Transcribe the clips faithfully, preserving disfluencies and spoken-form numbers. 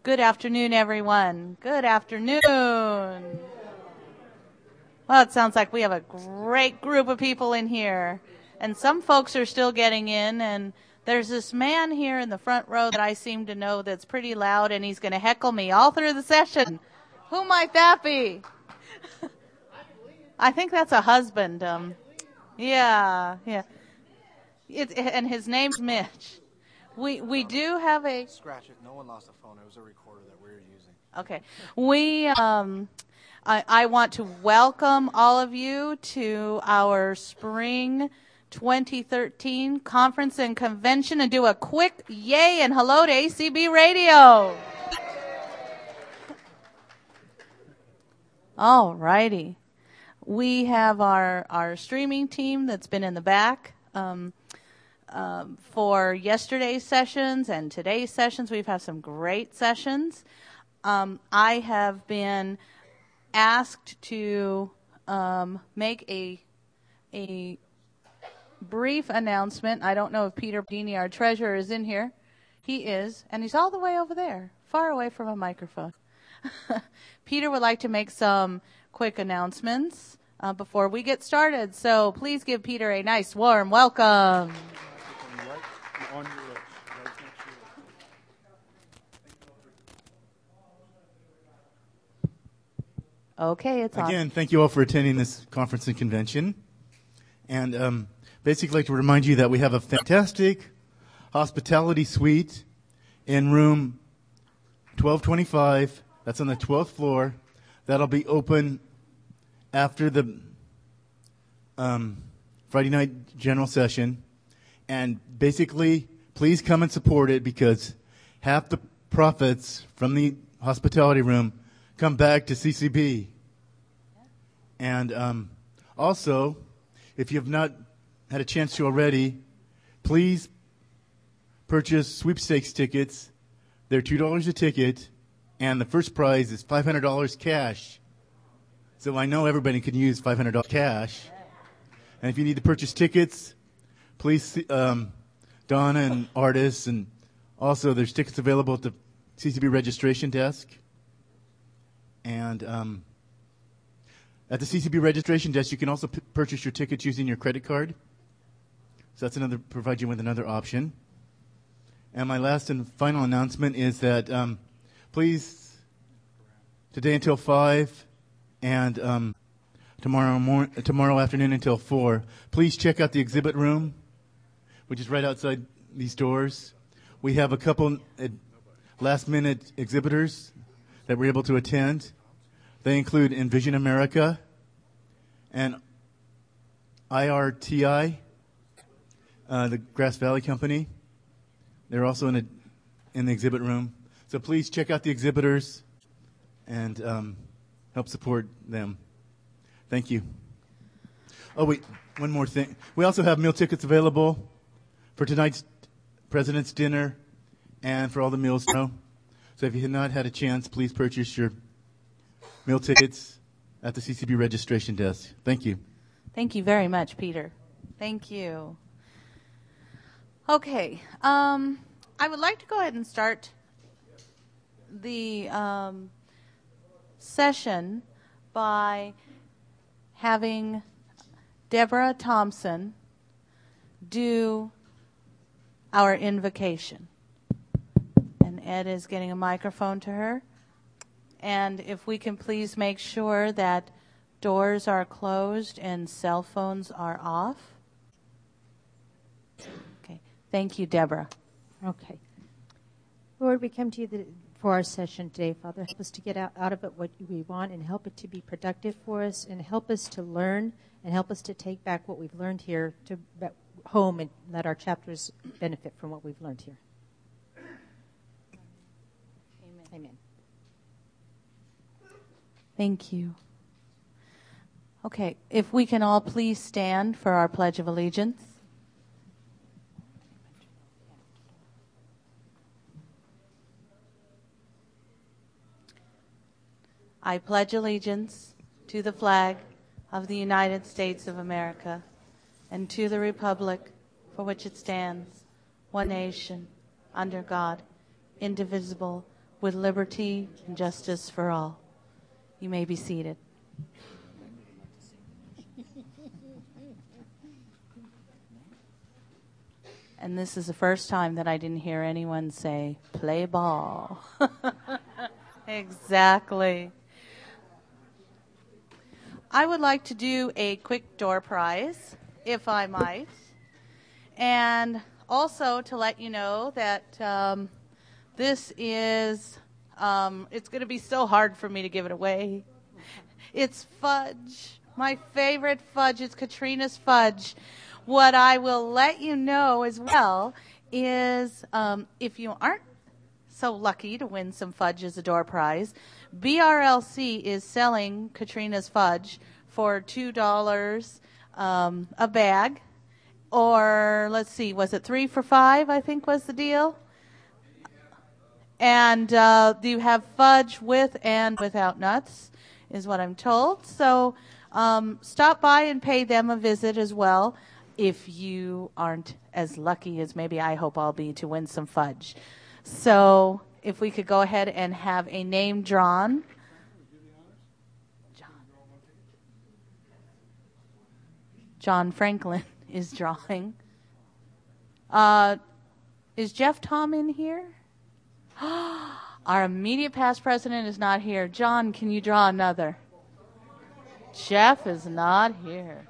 Good afternoon, everyone. Good afternoon. Well, it sounds like we have a great group of people in here. And some folks are still getting in. And there's this man here in the front row that I seem to know that's pretty loud, and he's going to heckle me all through the session. Who might that be? I think that's a husband. Um, yeah, yeah. It, and his name's Mitch. We we do have a... Scratch it. No one lost a phone. It was a recorder that we were using. Okay. We, um, I, I want to welcome all of you to our spring twenty thirteen conference and convention and do a quick yay and hello to A C B Radio. All righty. We have our, our streaming team that's been in the back. Um, Um, for yesterday's sessions and today's sessions. We've had some great sessions. Um, I have been asked to um, make a a brief announcement. I don't know if Peter Bini, our treasurer, is in here. He is, and he's all the way over there, far away from a microphone. Peter would like to make some quick announcements uh, before we get started. So please give Peter a nice, warm welcome. On your lips, right next to your lips. Okay, it's on. Again, thank you all for attending this conference and convention. And um, basically, I'd like to remind you that we have a fantastic hospitality suite in room twelve twenty-five. That's on the twelfth floor. That'll be open after the um, Friday night general session. And basically, please come and support it because half the profits from the hospitality room come back to C C B. And um, also, if you have not had a chance to already, please purchase sweepstakes tickets. They're two dollars a ticket, and the first prize is five hundred dollars cash. So I know everybody can use five hundred dollars cash. And if you need to purchase tickets, please see um, Donna and artists, and also there's tickets available at the C C B registration desk. And um, at the C C B registration desk, you can also p- purchase your tickets using your credit card. So that's another, provide you with another option. And my last and final announcement is that um, please, today until five, and um, tomorrow mor- tomorrow afternoon until four, please check out the exhibit room, which is right outside these doors. We have a couple uh, last-minute exhibitors that we're able to attend. They include Envision America and I R T I, uh, the Grass Valley Company. They're also in, a, in the exhibit room. So please check out the exhibitors and um, help support them. Thank you. Oh, wait, one more thing. We also have meal tickets available for tonight's President's Dinner and for all the meals tomorrow. So if you have not had a chance, please purchase your meal tickets at the C C B registration desk. Thank you. Thank you very much, Peter. Thank you. Okay, um, I would like to go ahead and start the um, session by having Deborah Thompson do our invocation. And Ed is getting a microphone to her. And if we can please make sure that doors are closed and cell phones are off. Okay. Thank you, Deborah. Okay. Lord, we come to you the, for our session today, Father. Help us to get out, out of it what we want and help it to be productive for us and help us to learn and help us to take back what we've learned here to home and let our chapters benefit from what we've learned here. Amen. Amen. Thank you. Okay, if we can all please stand for our Pledge of Allegiance. I pledge allegiance to the flag of the United States of America and to the republic for which it stands, one nation, under God, indivisible, with liberty and justice for all. You may be seated. And this is the first time that I didn't hear anyone say, play ball. Exactly. I would like to do a quick door prize, if I might. And also to let you know that um, this is, um, it's going to be so hard for me to give it away. It's fudge. My favorite fudge. It's Katrina's fudge. What I will let you know as well is um, if you aren't so lucky to win some fudge as a door prize, B R L C is selling Katrina's fudge for two dollars um, a bag. Or, let's see, was it three for five, I think was the deal? And uh, you have fudge with and without nuts, is what I'm told. So um, stop by and pay them a visit as well if you aren't as lucky as maybe I hope I'll be to win some fudge. So if we could go ahead and have a name drawn. John. John Franklin is drawing. Uh, is Jeff Tom in here? Our immediate past president is not here. John, can you draw another? Jeff is not here.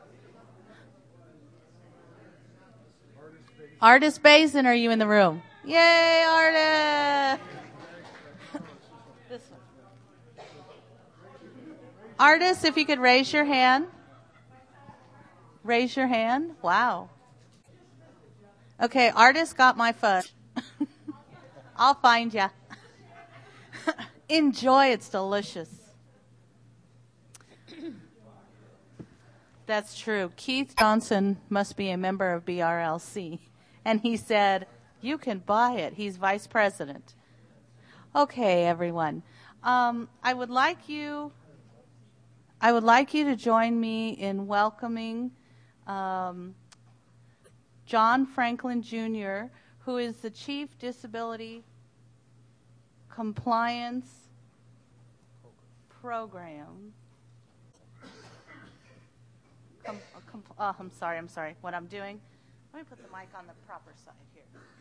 Artist Bazin, are you in the room? Yay, Artist! This one. Artist, if you could raise your hand. Raise your hand. Wow. Okay, Artist got my fudge. I'll find ya. Enjoy, it's delicious. That's true. Keith Johnson must be a member of B R L C. And he said, you can buy it. He's vice president. Okay, everyone. Um, I would like you, I would like you to join me in welcoming um, John Franklin Junior, who is the Chief Disability Compliance Program. Com, com, oh, I'm sorry, I'm sorry. What I'm doing, let me put the mic on the proper side here.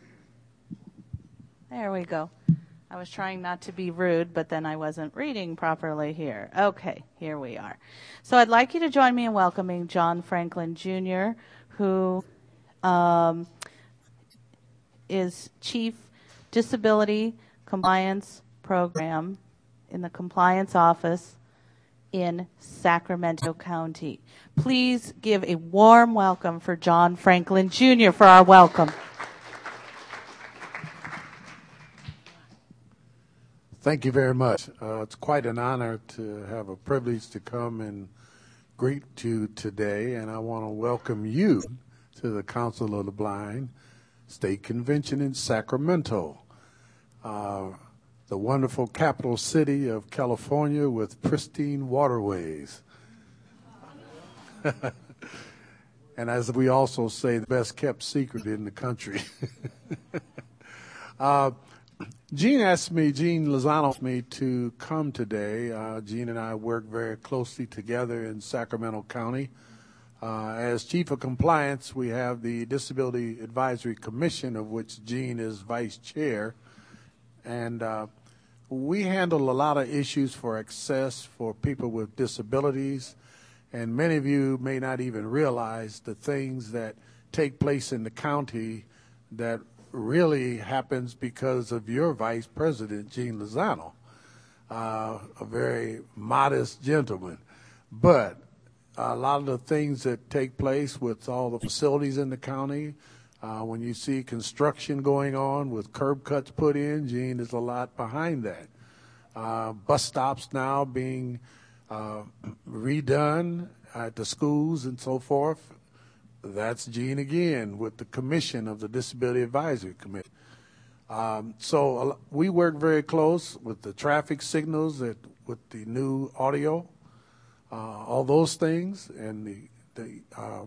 There we go. I was trying not to be rude, but then I wasn't reading properly here. Okay, here we are. So I'd like you to join me in welcoming John Franklin Junior, who um, is Chief Disability Compliance Program in the Compliance Office in Sacramento County. Please give a warm welcome for John Franklin Junior for our welcome. Thank you very much. Uh, it's quite an honor to have a privilege to come and greet you today, and I want to welcome you to the Council of the Blind State Convention in Sacramento, uh, the wonderful capital city of California with pristine waterways. And as we also say, the best kept secret in the country. uh, Gene asked me, Gene Lozano asked me to come today. Uh, Gene and I work very closely together in Sacramento County. Uh, as Chief of Compliance, we have the Disability Advisory Commission, of which Gene is Vice Chair. And uh, we handle a lot of issues for access for people with disabilities. And many of you may not even realize the things that take place in the county that really happens because of your Vice President, Gene Lozano, uh, a very modest gentleman. But a lot of the things that take place with all the facilities in the county, uh, when you see construction going on with curb cuts put in, Gene is a lot behind that. Uh, bus stops now being uh, redone at the schools and so forth. That's Gene again with the commission of the Disability Advisory Committee. Um, so uh, we work very close with the traffic signals, that, with the new audio, uh, all those things, and the, the uh,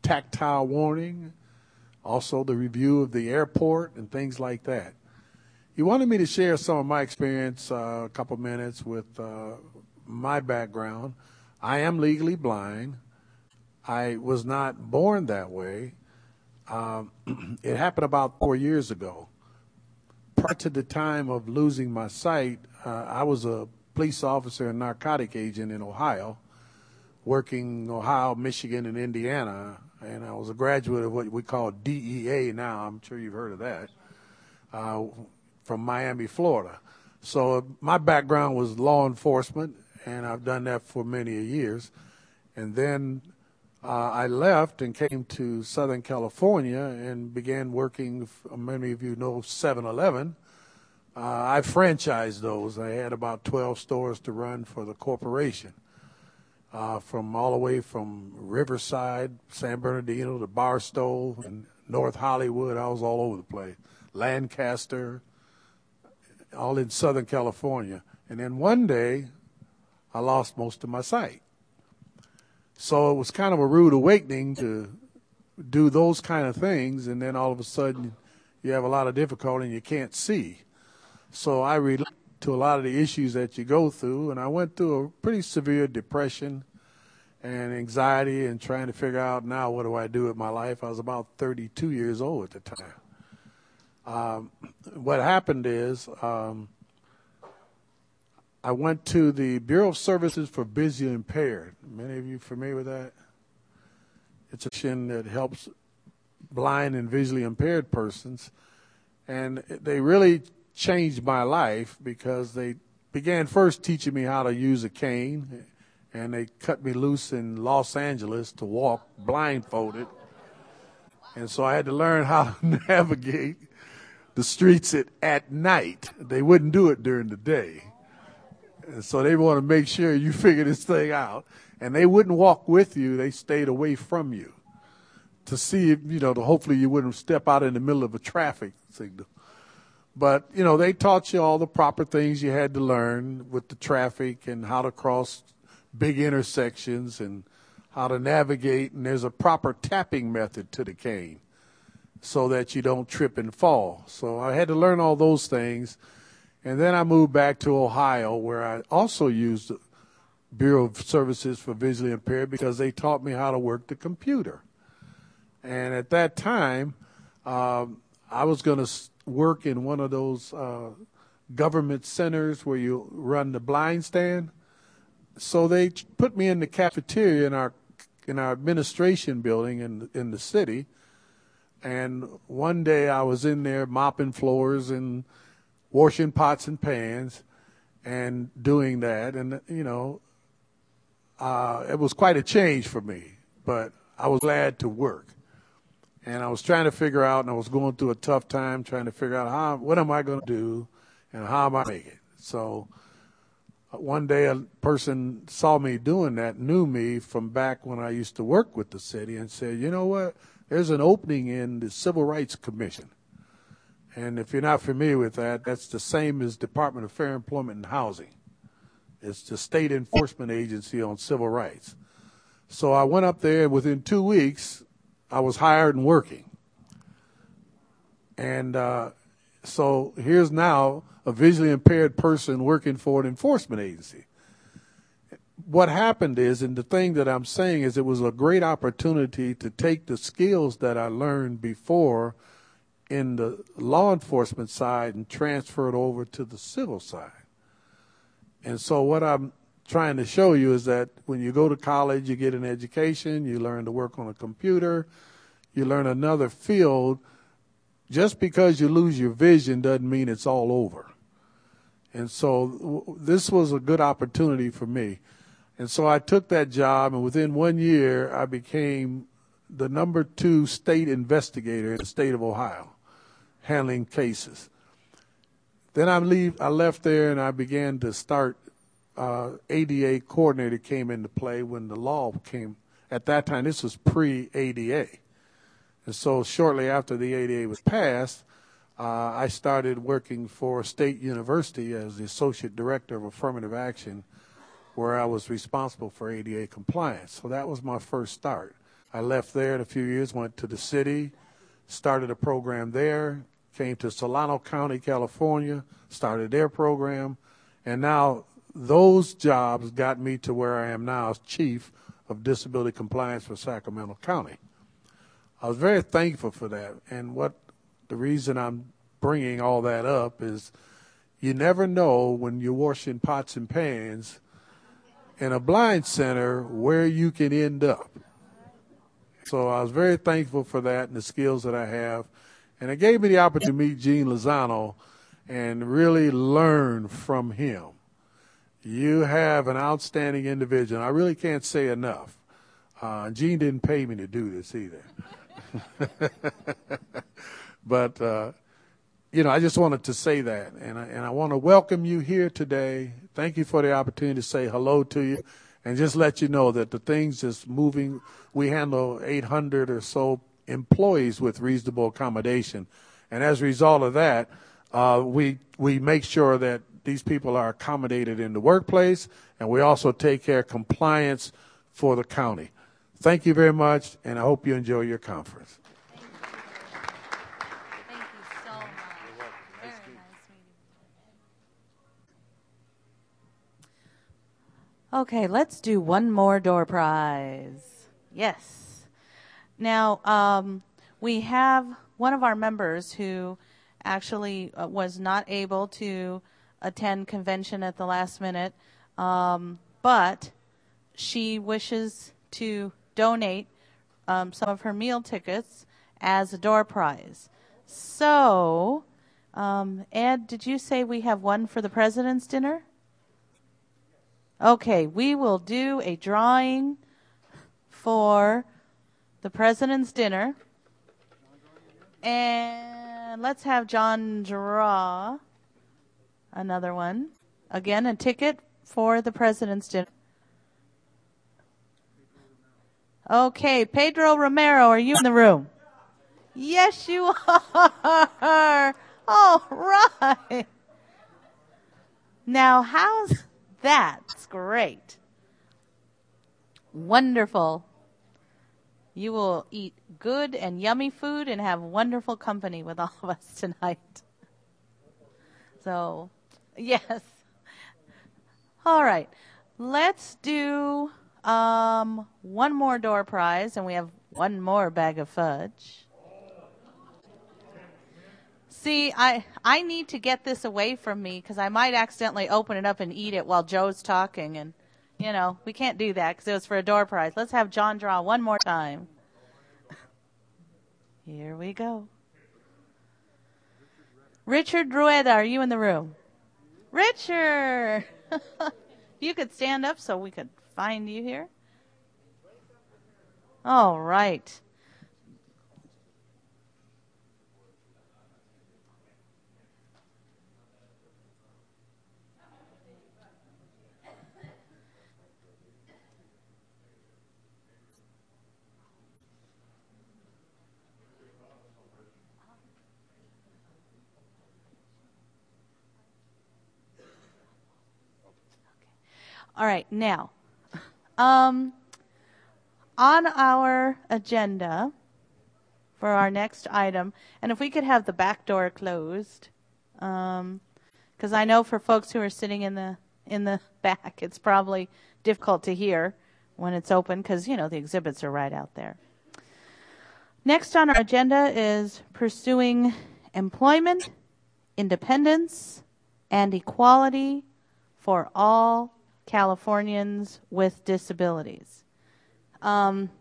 tactile warning, also the review of the airport and things like that. he wanted me to share some of my experience, uh, a couple minutes with uh, my background. I am legally blind. I was not born that way. Um, it happened about four years ago. Prior to the time of losing my sight, uh, I was a police officer and narcotic agent in Ohio, working in Ohio, Michigan, and Indiana, and I was a graduate of what we call D E A now. I'm sure you've heard of that, uh, from Miami, Florida. So my background was law enforcement, and I've done that for many years. And then uh, I left and came to Southern California and began working, many of you know seven eleven. Uh, I franchised those. I had about twelve stores to run for the corporation, uh, from all the way from Riverside, San Bernardino to Barstow and North Hollywood. I was all over the place. Lancaster, all in Southern California. And then one day, I lost most of my sight. So it was kind of a rude awakening to do those kind of things, and then all of a sudden you have a lot of difficulty and you can't see. So I relate to a lot of the issues that you go through, and I went through a pretty severe depression and anxiety and trying to figure out now what do I do with my life. I was about thirty-two years old at the time. Um, what happened is um, I went to the Bureau of Services for Visually Impaired. Many of you familiar with that? It's a mission that helps blind and visually impaired persons. And they really changed my life because they began first teaching me how to use a cane, and they cut me loose in Los Angeles to walk blindfolded. And so I had to learn how to navigate the streets at, at night. They wouldn't do it during the day. And so they want to make sure you figure this thing out. And they wouldn't walk with you. They stayed away from you to see if, you know, to hopefully you wouldn't step out in the middle of a traffic signal. But, you know, they taught you all the proper things you had to learn with the traffic and how to cross big intersections and how to navigate. And there's a proper tapping method to the cane so that you don't trip and fall. So I had to learn all those things. And then I moved back to Ohio, where I also used the Bureau of Services for Visually Impaired because they taught me how to work the computer. And at that time, um, I was going to work in one of those uh, government centers where you run the blind stand. So they put me in the cafeteria in our in our administration building in in the city. And one day I was in there mopping floors and washing pots and pans and doing that. And, you know, uh, it was quite a change for me, but I was glad to work. And I was trying to figure out, and I was going through a tough time trying to figure out how, what am I going to do and how am I going to make it? So uh, one day a person saw me doing that, knew me from back when I used to work with the city, and said, you know what, there's an opening in the Civil Rights Commission. And if you're not familiar with that, that's the same as Department of Fair Employment and Housing. It's the state enforcement agency on civil rights. So I went up there, and within two weeks, I was hired and working. And uh, so here's now a visually impaired person working for an enforcement agency. What happened is, and the thing that I'm saying is, it was a great opportunity to take the skills that I learned before in the law enforcement side and transfer it over to the civil side. And so what I'm trying to show you is that when you go to college, you get an education, you learn to work on a computer, you learn another field. Just because you lose your vision doesn't mean it's all over. And so w- this was a good opportunity for me. And so I took that job, and within one year, I became the number two state investigator in the state of Ohio, handling cases. Then I leave. I left there, and I began to start. Uh, A D A coordinator came into play when the law came. At that time, this was pre-A D A. And so shortly after the A D A was passed, uh, I started working for State University as the associate director of affirmative action, where I was responsible for A D A compliance. So that was my first start. I left there in a few years, went to the city, started a program there, came to Solano County, California, started their program, and now those jobs got me to where I am now as Chief of Disability Compliance for Sacramento County. I was very thankful for that, and what the reason I'm bringing all that up is you never know when you're washing pots and pans in a blind center where you can end up. So I was very thankful for that and the skills that I have. And it gave me the opportunity to meet Gene Lozano and really learn from him. You have an outstanding individual. I really can't say enough. Uh, Gene didn't pay me to do this either. But, uh, you know, I just wanted to say that. And I, and I want to welcome you here today. Thank you for the opportunity to say hello to you and just let you know that the things is moving. We handle eight hundred or so employees with reasonable accommodation. And as a result of that, uh, we we make sure that these people are accommodated in the workplace, and we also take care of compliance for the county. Thank you very much, and I hope you enjoy your conference. Thank you. Thank you so much. Very nice meeting you. Okay, let's do one more door prize. Yes. Now, um, we have one of our members who actually uh, was not able to attend convention at the last minute, um, but she wishes to donate um, some of her meal tickets as a door prize. So, um, Ed, did you say we have one for the President's Dinner? Okay, we will do a drawing for the President's Dinner. And let's have John draw another one. Again, a ticket for the President's Dinner. Okay, Pedro Romero, are you in the room? Yes, you are. All right. Now, how's that? That's great. Wonderful. You will eat good and yummy food and have wonderful company with all of us tonight. So, yes. All right. Let's do um, one more door prize, and we have one more bag of fudge. See, I I need to get this away from me because I might accidentally open it up and eat it while Joe's talking, and you know we can't do that because it was for a door prize. Let's have John draw one more time. Here we go. Richard Rueda, are you in the room? Richard! You could stand up so we could find you here. All right. All right, now, um, on our agenda for our next item, and if we could have the back door closed, um, because I know for folks who are sitting in the in the back, it's probably difficult to hear when it's open because, you know, the exhibits are right out there. Next on our agenda is pursuing employment, independence, and equality for all Californians with disabilities. Um,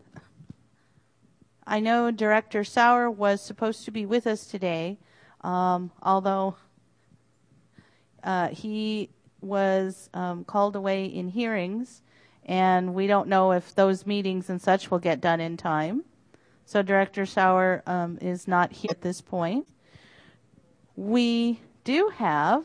I know Director Sauer was supposed to be with us today, um, although uh, he was um, called away in hearings, and we don't know if those meetings and such will get done in time. So Director Sauer um, is not here at this point. We do have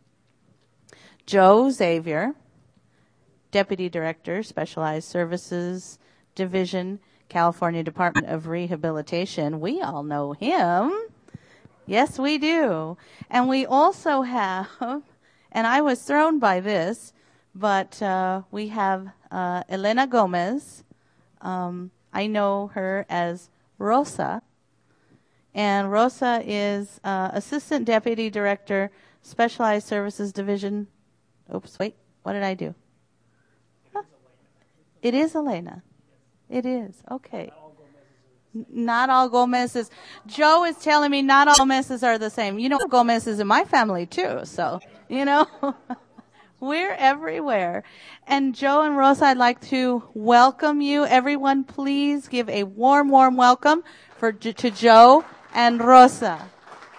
Joe Xavier, Deputy Director, Specialized Services Division, California Department of Rehabilitation. We all know him. Yes, we do. And we also have, and I was thrown by this, but uh, we have uh, Elena Gomez. Um, I know her as Rosa. And Rosa is uh, Assistant Deputy Director, Specialized Services Division. Oops, wait, what did I do? Huh? It is Elena. It is, okay. N- Not all Gomez's. Joe is telling me not all Gomez's are the same. You know, Gomez is in my family too, so, you know. We're everywhere. And Joe and Rosa, I'd like to welcome you. Everyone, please give a warm, warm welcome for to Joe and Rosa.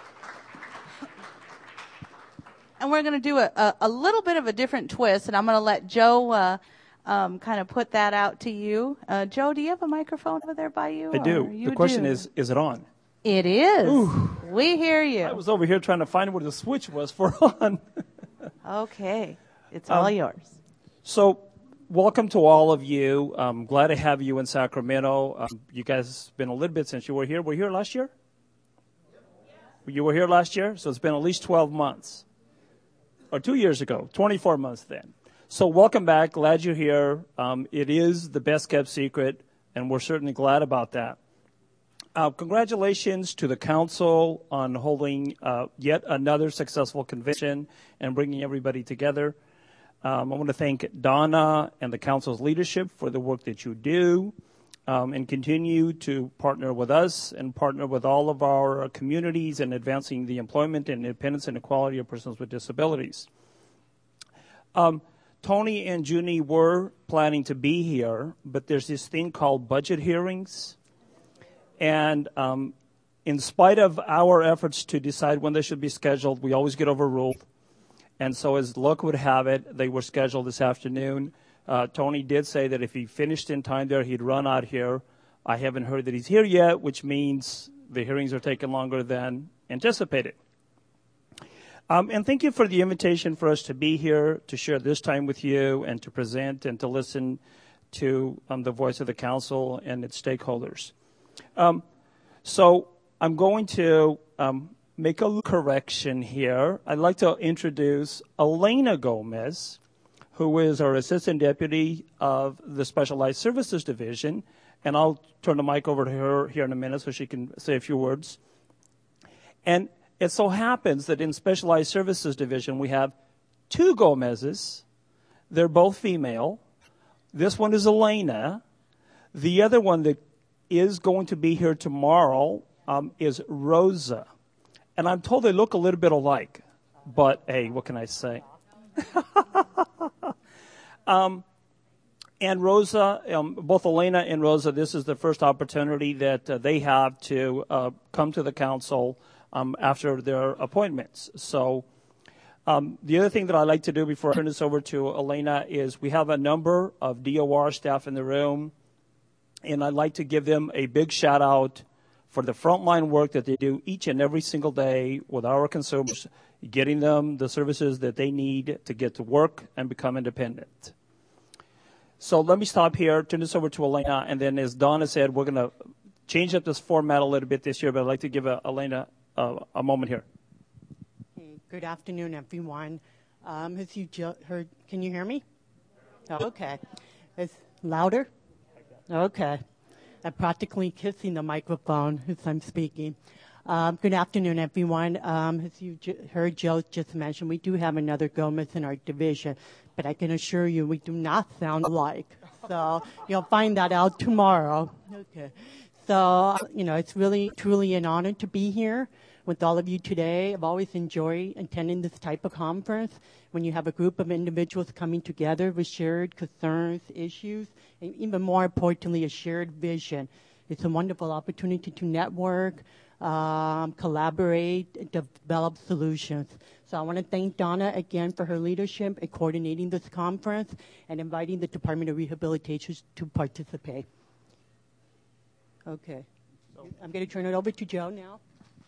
And we're going to do a, a, a little bit of a different twist, and I'm going to let Joe uh, um, kind of put that out to you. Uh, Joe, do you have a microphone over there by you? I do. You The question do? is, is it on? It is. Ooh. We hear you. I was over here trying to find where the switch was for on. Okay. It's all Um, yours. So, welcome to all of you. I'm glad to have you in Sacramento. Um, you guys, it's been a little bit since you were here. Were you here last year? You were here last year? So it's been at least twelve months. Or two years ago, twenty-four months then. So welcome back. Glad you're here. Um, it is the best kept secret, and we're certainly glad about that. Uh, congratulations to the council on holding uh, yet another successful convention and bringing everybody together. Um, I want to thank Donna and the council's leadership for the work that you do, um, and continue to partner with us and partner with all of our communities in advancing the employment and independence and equality of persons with disabilities. Um, Tony and Junie were planning to be here, but there's this thing called budget hearings. And um, in spite of our efforts to decide when they should be scheduled, we always get overruled. And so as luck would have it, they were scheduled this afternoon. Uh, Tony did say that if he finished in time there, he'd run out here. I haven't heard that he's here yet, which means the hearings are taking longer than anticipated. Um, and thank you for the invitation for us to be here, to share this time with you, and to present and to listen to um, the voice of the council and its stakeholders. Um, so I'm going to um, make a correction here. I'd like to introduce Elena Gomez, who is our Assistant Deputy of the Specialized Services Division, and I'll turn the mic over to her here in a minute so she can say a few words. And it so happens that in Specialized Services Division we have two Gomez's. They're both female. This one is Elena. The other one that is going to be here tomorrow um, is Rosa. And I'm told they look a little bit alike, but hey, what can I say? um, and Rosa, um, both Elena and Rosa, this is the first opportunity that uh, they have to uh, come to the council um, after their appointments. So um, the other thing that I'd like to do before I turn this over to Elena is we have a number of D O R staff in the room, and I'd like to give them a big shout out for the frontline work that they do each and every single day with our consumers, getting them the services that they need to get to work and become independent. So let me stop here, turn this over to Elena, and then as Donna said, we're going to change up this format a little bit this year, but I'd like to give uh, Elena uh, a moment here. Hey, good afternoon, everyone. Um, as you ju- heard, can you hear me? Oh, okay. It's louder? Okay. I'm practically kissing the microphone as I'm speaking. Um, good afternoon, everyone. Um, as you ju- heard Joe just mention, we do have another Gomez in our division, but I can assure you we do not sound alike. So you'll find that out tomorrow. Okay. So, you know, it's really, truly an honor to be here with all of you today. I've always enjoyed attending this type of conference when you have a group of individuals coming together with shared concerns, issues, and even more importantly, a shared vision. It's a wonderful opportunity to network, um, collaborate, develop solutions. So I want to thank Donna again for her leadership in coordinating this conference and inviting the Department of Rehabilitation to participate. Okay. I'm going to turn it over to Joe now.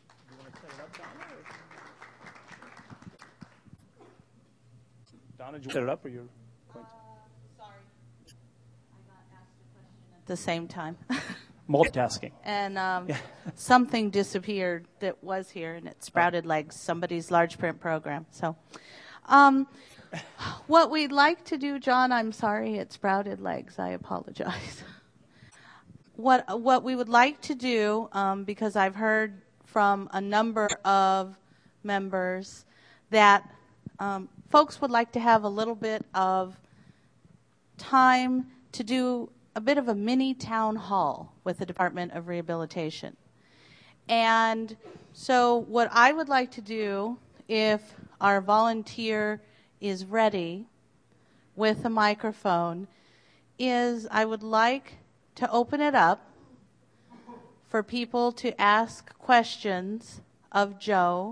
Donna, did you set it up or you're going to? Uh, sorry. I got asked a question at the same time. Multitasking. And um, Yeah. something disappeared that was here, and it sprouted legs, somebody's large print program. So um, what we'd like to do, John, I'm sorry, it sprouted legs. I apologize. What what we would like to do, um, because I've heard from a number of members that um, folks would like to have a little bit of time to do a bit of a mini town hall with the Department of Rehabilitation. And so what I would like to do, if our volunteer is ready with a microphone, is I would like to open it up for people to ask questions of Joe.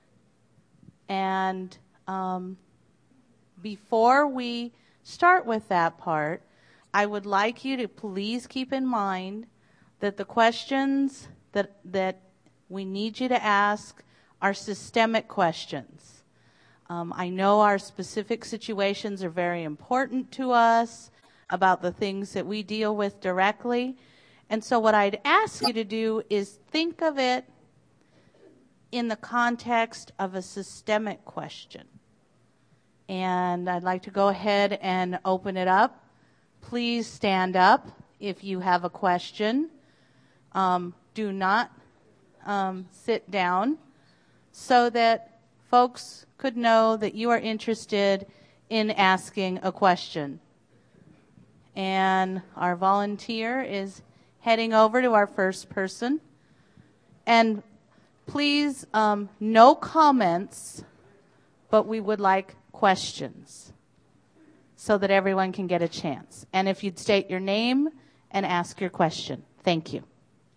And um, before we start with that part, I would like you to please keep in mind that the questions that that we need you to ask are systemic questions. Um, I know our specific situations are very important to us about the things that we deal with directly. And so what I'd ask you to do is think of it in the context of a systemic question. And I'd like to go ahead and open it up. Please stand up if you have a question. Um, do not um, sit down, so that folks could know that you are interested in asking a question. And our volunteer is heading over to our first person. And please, um, no comments, but we would like questions so that everyone can get a chance. And if you'd state your name and ask your question. Thank you.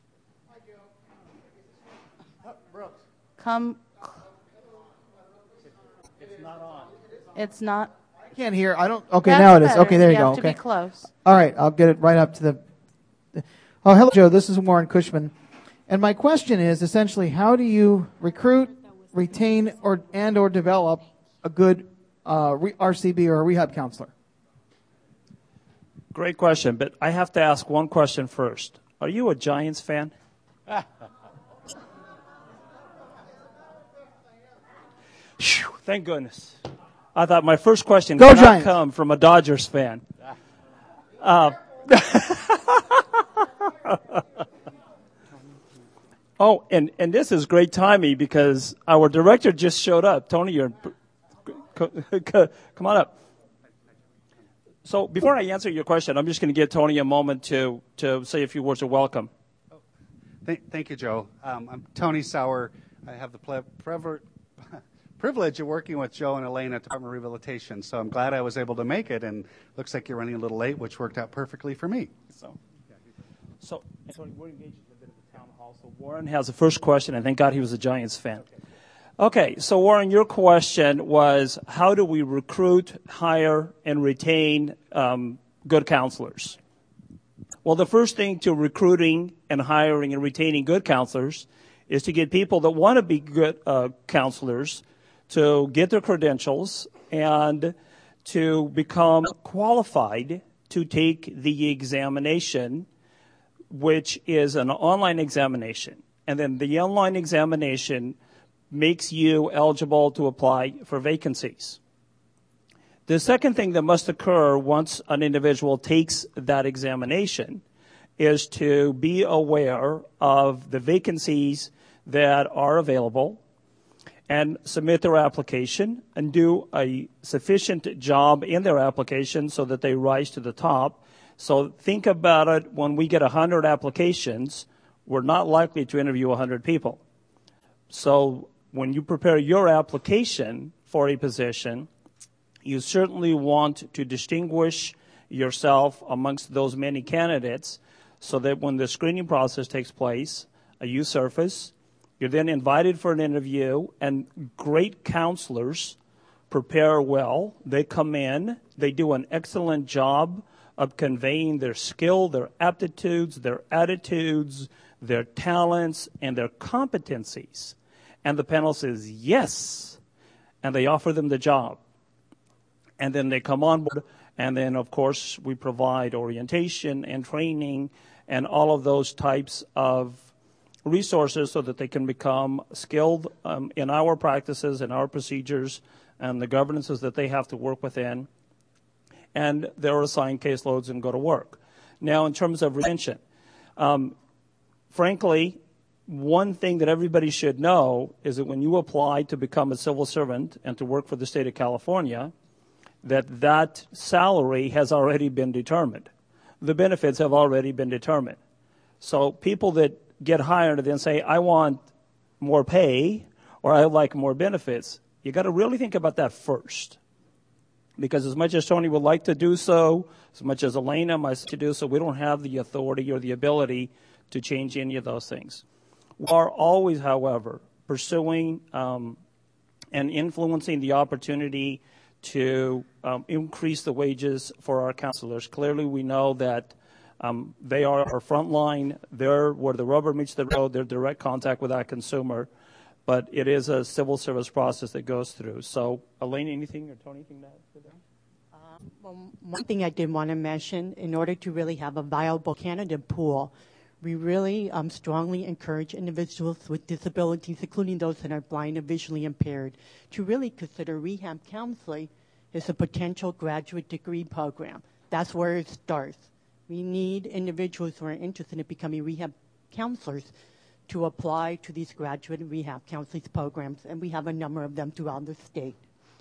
Come. It's not on. It's not. I can't hear. I don't. Okay, That's now it is. better. Okay, there you, you go. have to Okay. be close. All right, I'll get it right up to the. Oh, hello, Joe. This is Warren Cushman, and my question is essentially, how do you recruit, retain, or and or develop a good uh, R C B or a rehab counselor? Great question, but I have to ask one question first. Are you a Giants fan? Whew, thank goodness. I thought my first question Go could not Giants. come from a Dodgers fan. Uh, oh, and, and this is great timing because our director just showed up. Tony, you're, come on up. So before I answer your question, I'm just going to give Tony a moment to, to say a few words of welcome. Oh, th- thank you, Joe. Um, I'm Tony Sauer. I have the ple- prever- privilege of working with Joe and Elaine at Department of Rehabilitation, so I'm glad I was able to make it, and looks like you're running a little late, which worked out perfectly for me. So, so Tony, we're engaged in a bit of a town hall. So Warren has the first question, and thank God he was a Giants fan. Okay, so Warren, your question was, how do we recruit, hire, and retain um, good counselors? Well, the first thing to recruiting and hiring and retaining good counselors is to get people that want to be good uh, counselors to get their credentials and to become qualified to take the examination, which is an online examination. And then the online examination makes you eligible to apply for vacancies. The second thing that must occur once an individual takes that examination is to be aware of the vacancies that are available and submit their application and do a sufficient job in their application so that they rise to the top. So think about it, when we get one hundred applications, we're not likely to interview one hundred people. So when you prepare your application for a position, you certainly want to distinguish yourself amongst those many candidates so that when the screening process takes place, you surface. You're then invited for an interview, and great counselors prepare well. They come in. They do an excellent job of conveying their skill, their aptitudes, their attitudes, their talents, and their competencies. And the panel says, yes, and they offer them the job. And then they come on board, and then, of course, we provide orientation and training and all of those types of resources so that they can become skilled um, in our practices and our procedures and the governances that they have to work within. And they're assigned caseloads and go to work. Now, in terms of retention, um, frankly, one thing that everybody should know is that when you apply to become a civil servant and to work for the state of California, that that salary has already been determined. The benefits have already been determined. So people that get hired and then say, I want more pay or I like more benefits, you got to really think about that first. Because as much as Tony would like to do so, as much as Elena might like to do so, we don't have the authority or the ability to change any of those things. We are always, however, pursuing um, and influencing the opportunity to um, increase the wages for our counselors. Clearly, we know that um, they are our front line. They're where the rubber meets the road. They're direct contact with our consumer. But it is a civil service process that goes through. So, Elaine, anything or Tony, anything to add to that? Uh, well, one thing I did want to mention, in order to really have a viable candidate pool, we really um, strongly encourage individuals with disabilities, including those that are blind or visually impaired, to really consider rehab counseling as a potential graduate degree program. That's where it starts. We need individuals who are interested in becoming rehab counselors to apply to these graduate rehab counseling programs, and we have a number of them throughout the state.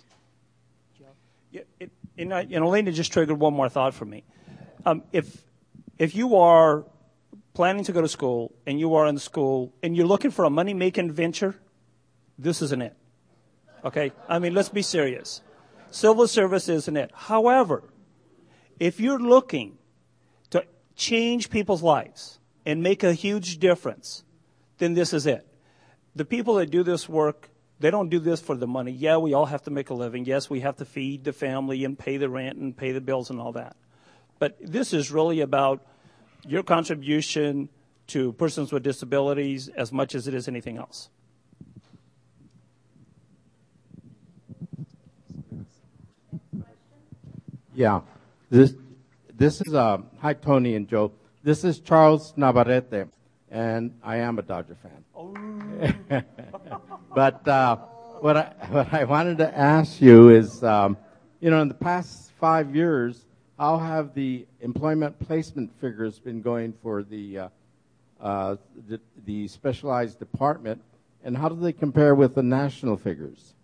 Joe? Yeah, it, and, I, and Elena just triggered one more thought for me. Um, if if you are planning to go to school and you are in school and you're looking for a money-making venture, this isn't it. Okay? I mean, let's be serious. Civil service isn't it. However, if you're looking to change people's lives and make a huge difference, then this is it. The people that do this work, they don't do this for the money. Yeah, we all have to make a living. Yes, we have to feed the family and pay the rent and pay the bills and all that. But this is really about your contribution to persons with disabilities as much as it is anything else. Yeah. This this is uh, hi Tony and Joe. This is Charles Navarrete, and I am a Dodger fan. Oh. But uh, what I what I wanted to ask you is, um, you know, in the past five years, how have the employment placement figures been going for the uh, uh, the, the specialized department, and how do they compare with the national figures?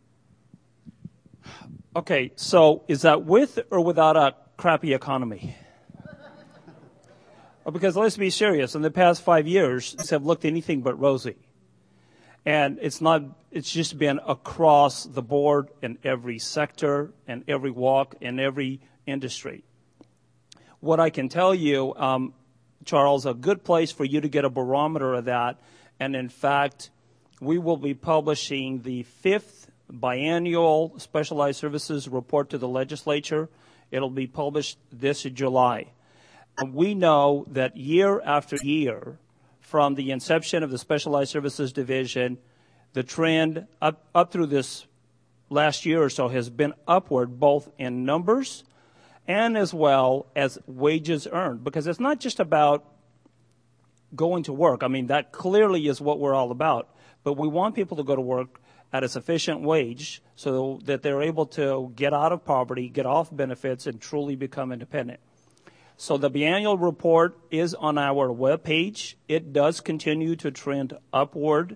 Okay, so is that with or without a crappy economy? Well, because let's be serious, in the past five years, things have looked anything but rosy. And it's not, it's just been across the board in every sector and every walk in every industry. What I can tell you, um, Charles, a good place for you to get a barometer of that, and in fact, we will be publishing the fifth biannual Specialized Services report to the legislature. It'll be published this July. And we know that year after year, from the inception of the Specialized Services Division, the trend up, up through this last year or so has been upward, both in numbers and as well as wages earned. Because it's not just about going to work. I mean, that clearly is what we're all about. But we want people to go to work at a sufficient wage so that they're able to get out of poverty, get off benefits, and truly become independent. So the biannual report is on our webpage. It does continue to trend upward,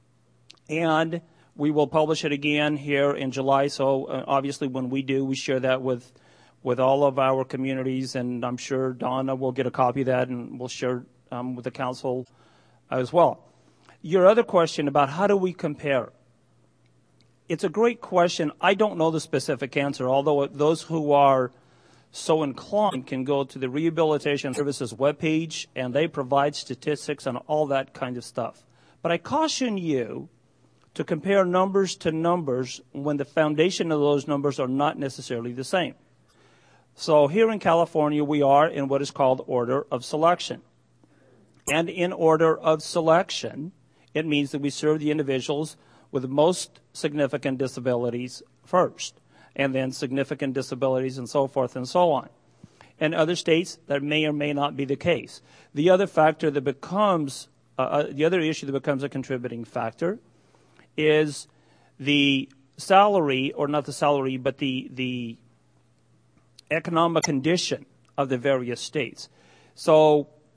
and we will publish it again here in July. So uh, obviously when we do, we share that with with all of our communities, and I'm sure Donna will get a copy of that, and we'll share um, with the council as well. Your other question about how do we compare? It's a great question. I don't know the specific answer, although those who are so inclined can go to the Rehabilitation Services webpage, and they provide statistics on all that kind of stuff. But I caution you to compare numbers to numbers when the foundation of those numbers are not necessarily the same. So here in California, we are in what is called order of selection. And in order of selection, it means that we serve the individuals with the most significant disabilities first, and then significant disabilities and so forth and so on. In other states, that may or may not be the case. The other factor that becomes, uh, uh, the other issue that becomes a contributing factor is the salary, or not the salary, but the, the economic condition of the various states. So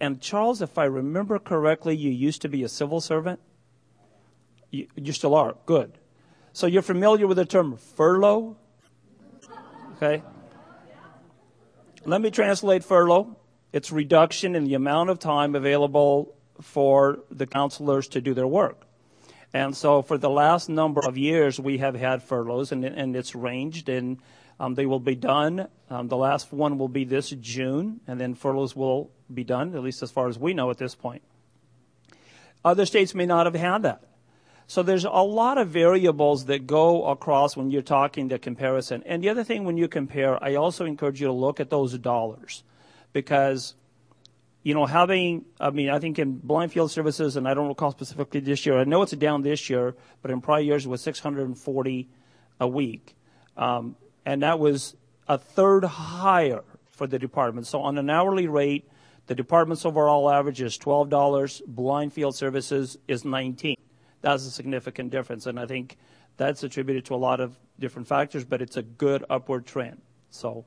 And Charles, if I remember correctly, you used to be a civil servant? You, you still are. Good. So you're familiar with the term furlough? Okay. Let me translate furlough. It's reduction in the amount of time available for the counselors to do their work. And so for the last number of years, we have had furloughs, and, and it's ranged, and um, they will be done. Um, the last one will be this June, and then furloughs will be done, at least as far as we know at this point. Other states may not have had that. So there's a lot of variables that go across when you're talking the comparison. And the other thing, when you compare, I also encourage you to look at those dollars, because, you know, having, I mean, I think in blind field services, and I don't recall specifically this year, I know it's down this year, but in prior years it was six hundred forty a week. Um, and that was a third higher for the department. So on an hourly rate, the department's overall average is twelve dollars. Blind field services is nineteen dollars. That's a significant difference, and I think that's attributed to a lot of different factors, but it's a good upward trend. So.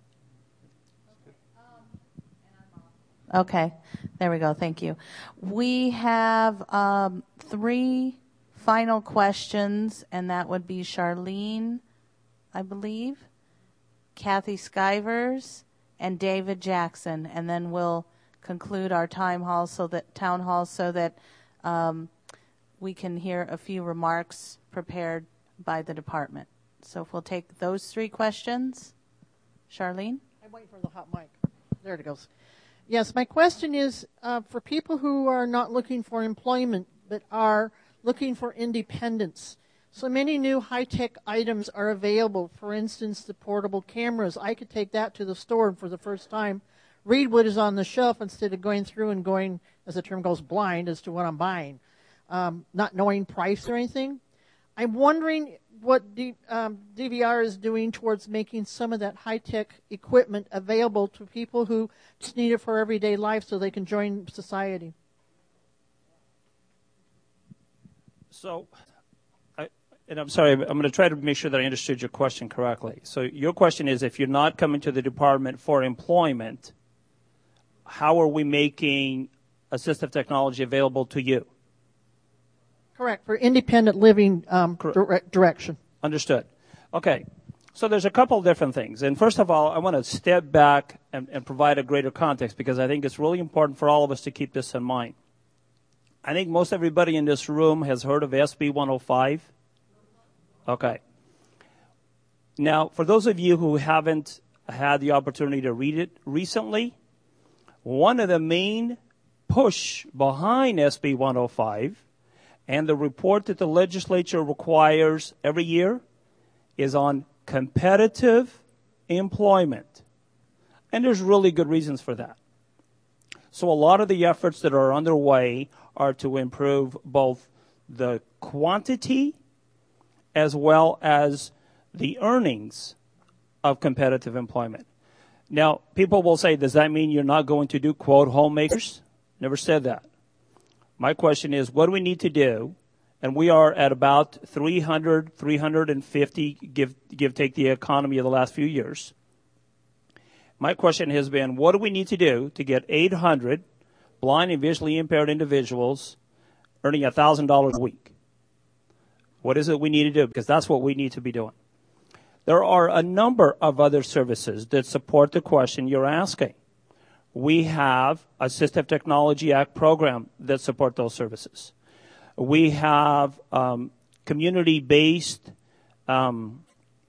Okay, there we go. Thank you. We have um, three final questions, and that would be Charlene, I believe, Kathy Skivers, and David Jackson, and then we'll conclude our time hall so that town hall so that um, we can hear a few remarks prepared by the department. So if we'll take those three questions. Charlene? I'm waiting for the hot mic. There it goes. Yes, my question is uh, for people who are not looking for employment but are looking for independence. So many new high-tech items are available. For instance, the portable cameras. I could take that to the store and for the first time read what is on the shelf instead of going through and going, as the term goes, blind as to what I'm buying, um, not knowing price or anything. I'm wondering what D, um, D V R is doing towards making some of that high-tech equipment available to people who just need it for everyday life so they can join society. So, I, and I'm sorry, I'm going to try to make sure that I understood your question correctly. So your question is, if you're not coming to the department for employment, how are we making assistive technology available to you? Correct, for independent living um, dire- direction. Understood. Okay, so there's a couple different things. And first of all, I want to step back and, and provide a greater context, because I think it's really important for all of us to keep this in mind. I think most everybody in this room has heard of S B one oh five. Okay. Now, for those of you who haven't had the opportunity to read it recently, one of the main push behind S B one oh five and the report that the legislature requires every year is on competitive employment. And there's really good reasons for that. So a lot of the efforts that are underway are to improve both the quantity as well as the earnings of competitive employment. Now, people will say, does that mean you're not going to do, quote, homemakers? Never said that. My question is, what do we need to do? And we are at about three hundred, three hundred fifty, give, give take the economy of the last few years. My question has been, what do we need to do to get eight hundred blind and visually impaired individuals earning one thousand dollars a week? What is it we need to do? Because that's what we need to be doing. There are a number of other services that support the question you're asking. We have Assistive Technology Act program that support those services. We have um, community-based, um,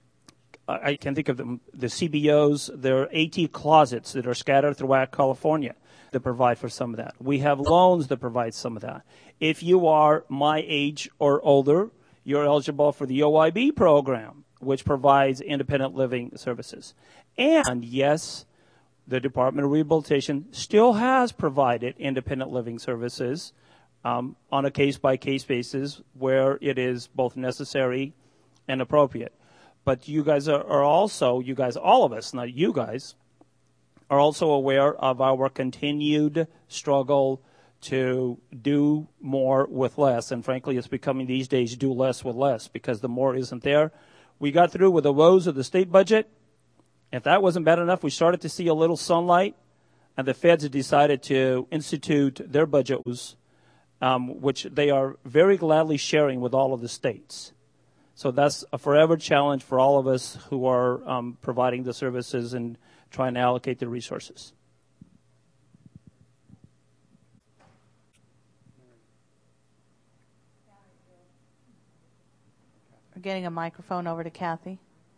I can think of them, the C B Os. There are AT closets that are scattered throughout California that provide for some of that. We have loans that provide some of that. If you are my age or older, you're eligible for the O I B program, which provides independent living services. And yes, the Department of Rehabilitation still has provided independent living services um, on a case-by-case basis where it is both necessary and appropriate. But you guys are, are also, you guys, all of us, not you guys, are also aware of our continued struggle to do more with less. And frankly, it's becoming these days do less with less, because the more isn't there. We got through with the woes of the state budget. If that wasn't bad enough, we started to see a little sunlight and the feds have decided to institute their budgets, um, which they are very gladly sharing with all of the states. So that's a forever challenge for all of us who are um, providing the services and trying to allocate the resources. We're getting a microphone over to Kathy.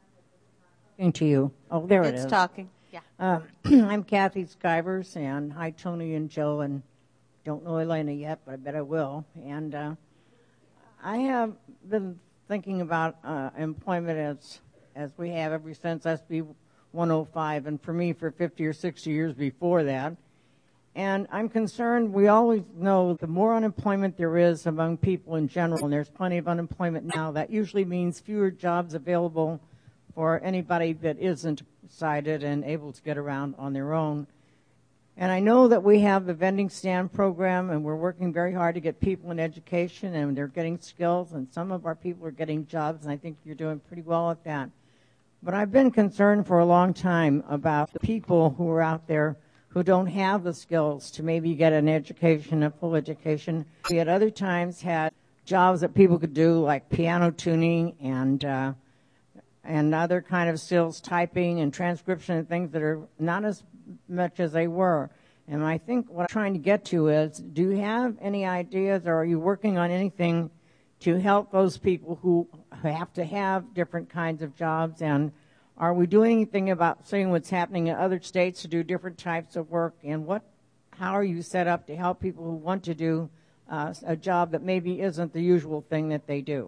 To you. Oh, there it it's is. It's talking. Yeah. Um, I'm Kathy Skivers, and hi, Tony and Joe, and don't know Elena yet, but I bet I will. And uh, I have been thinking about uh, employment as as we have ever since S B one oh five, and for me, for fifty or sixty years before that. And I'm concerned, we always know the more unemployment there is among people in general, and there's plenty of unemployment now, that usually means fewer jobs available for anybody that isn't sighted and able to get around on their own. And I know that we have the vending stand program, and we're working very hard to get people in education, and they're getting skills, and some of our people are getting jobs, and I think you're doing pretty well at that. But I've been concerned for a long time about the people who are out there who don't have the skills to maybe get an education, a full education. We at other times had jobs that people could do, like piano tuning and uh, and other kind of skills, typing and transcription and things that are not as much as they were. And I think what I'm trying to get to is, do you have any ideas, or are you working on anything to help those people who have to have different kinds of jobs? And are we doing anything about seeing what's happening in other states to do different types of work? And what, how are you set up to help people who want to do uh, a job that maybe isn't the usual thing that they do?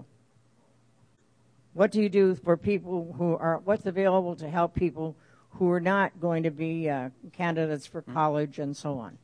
What do you do for people who are, what's available to help people who are not going to be uh, candidates for college and so on?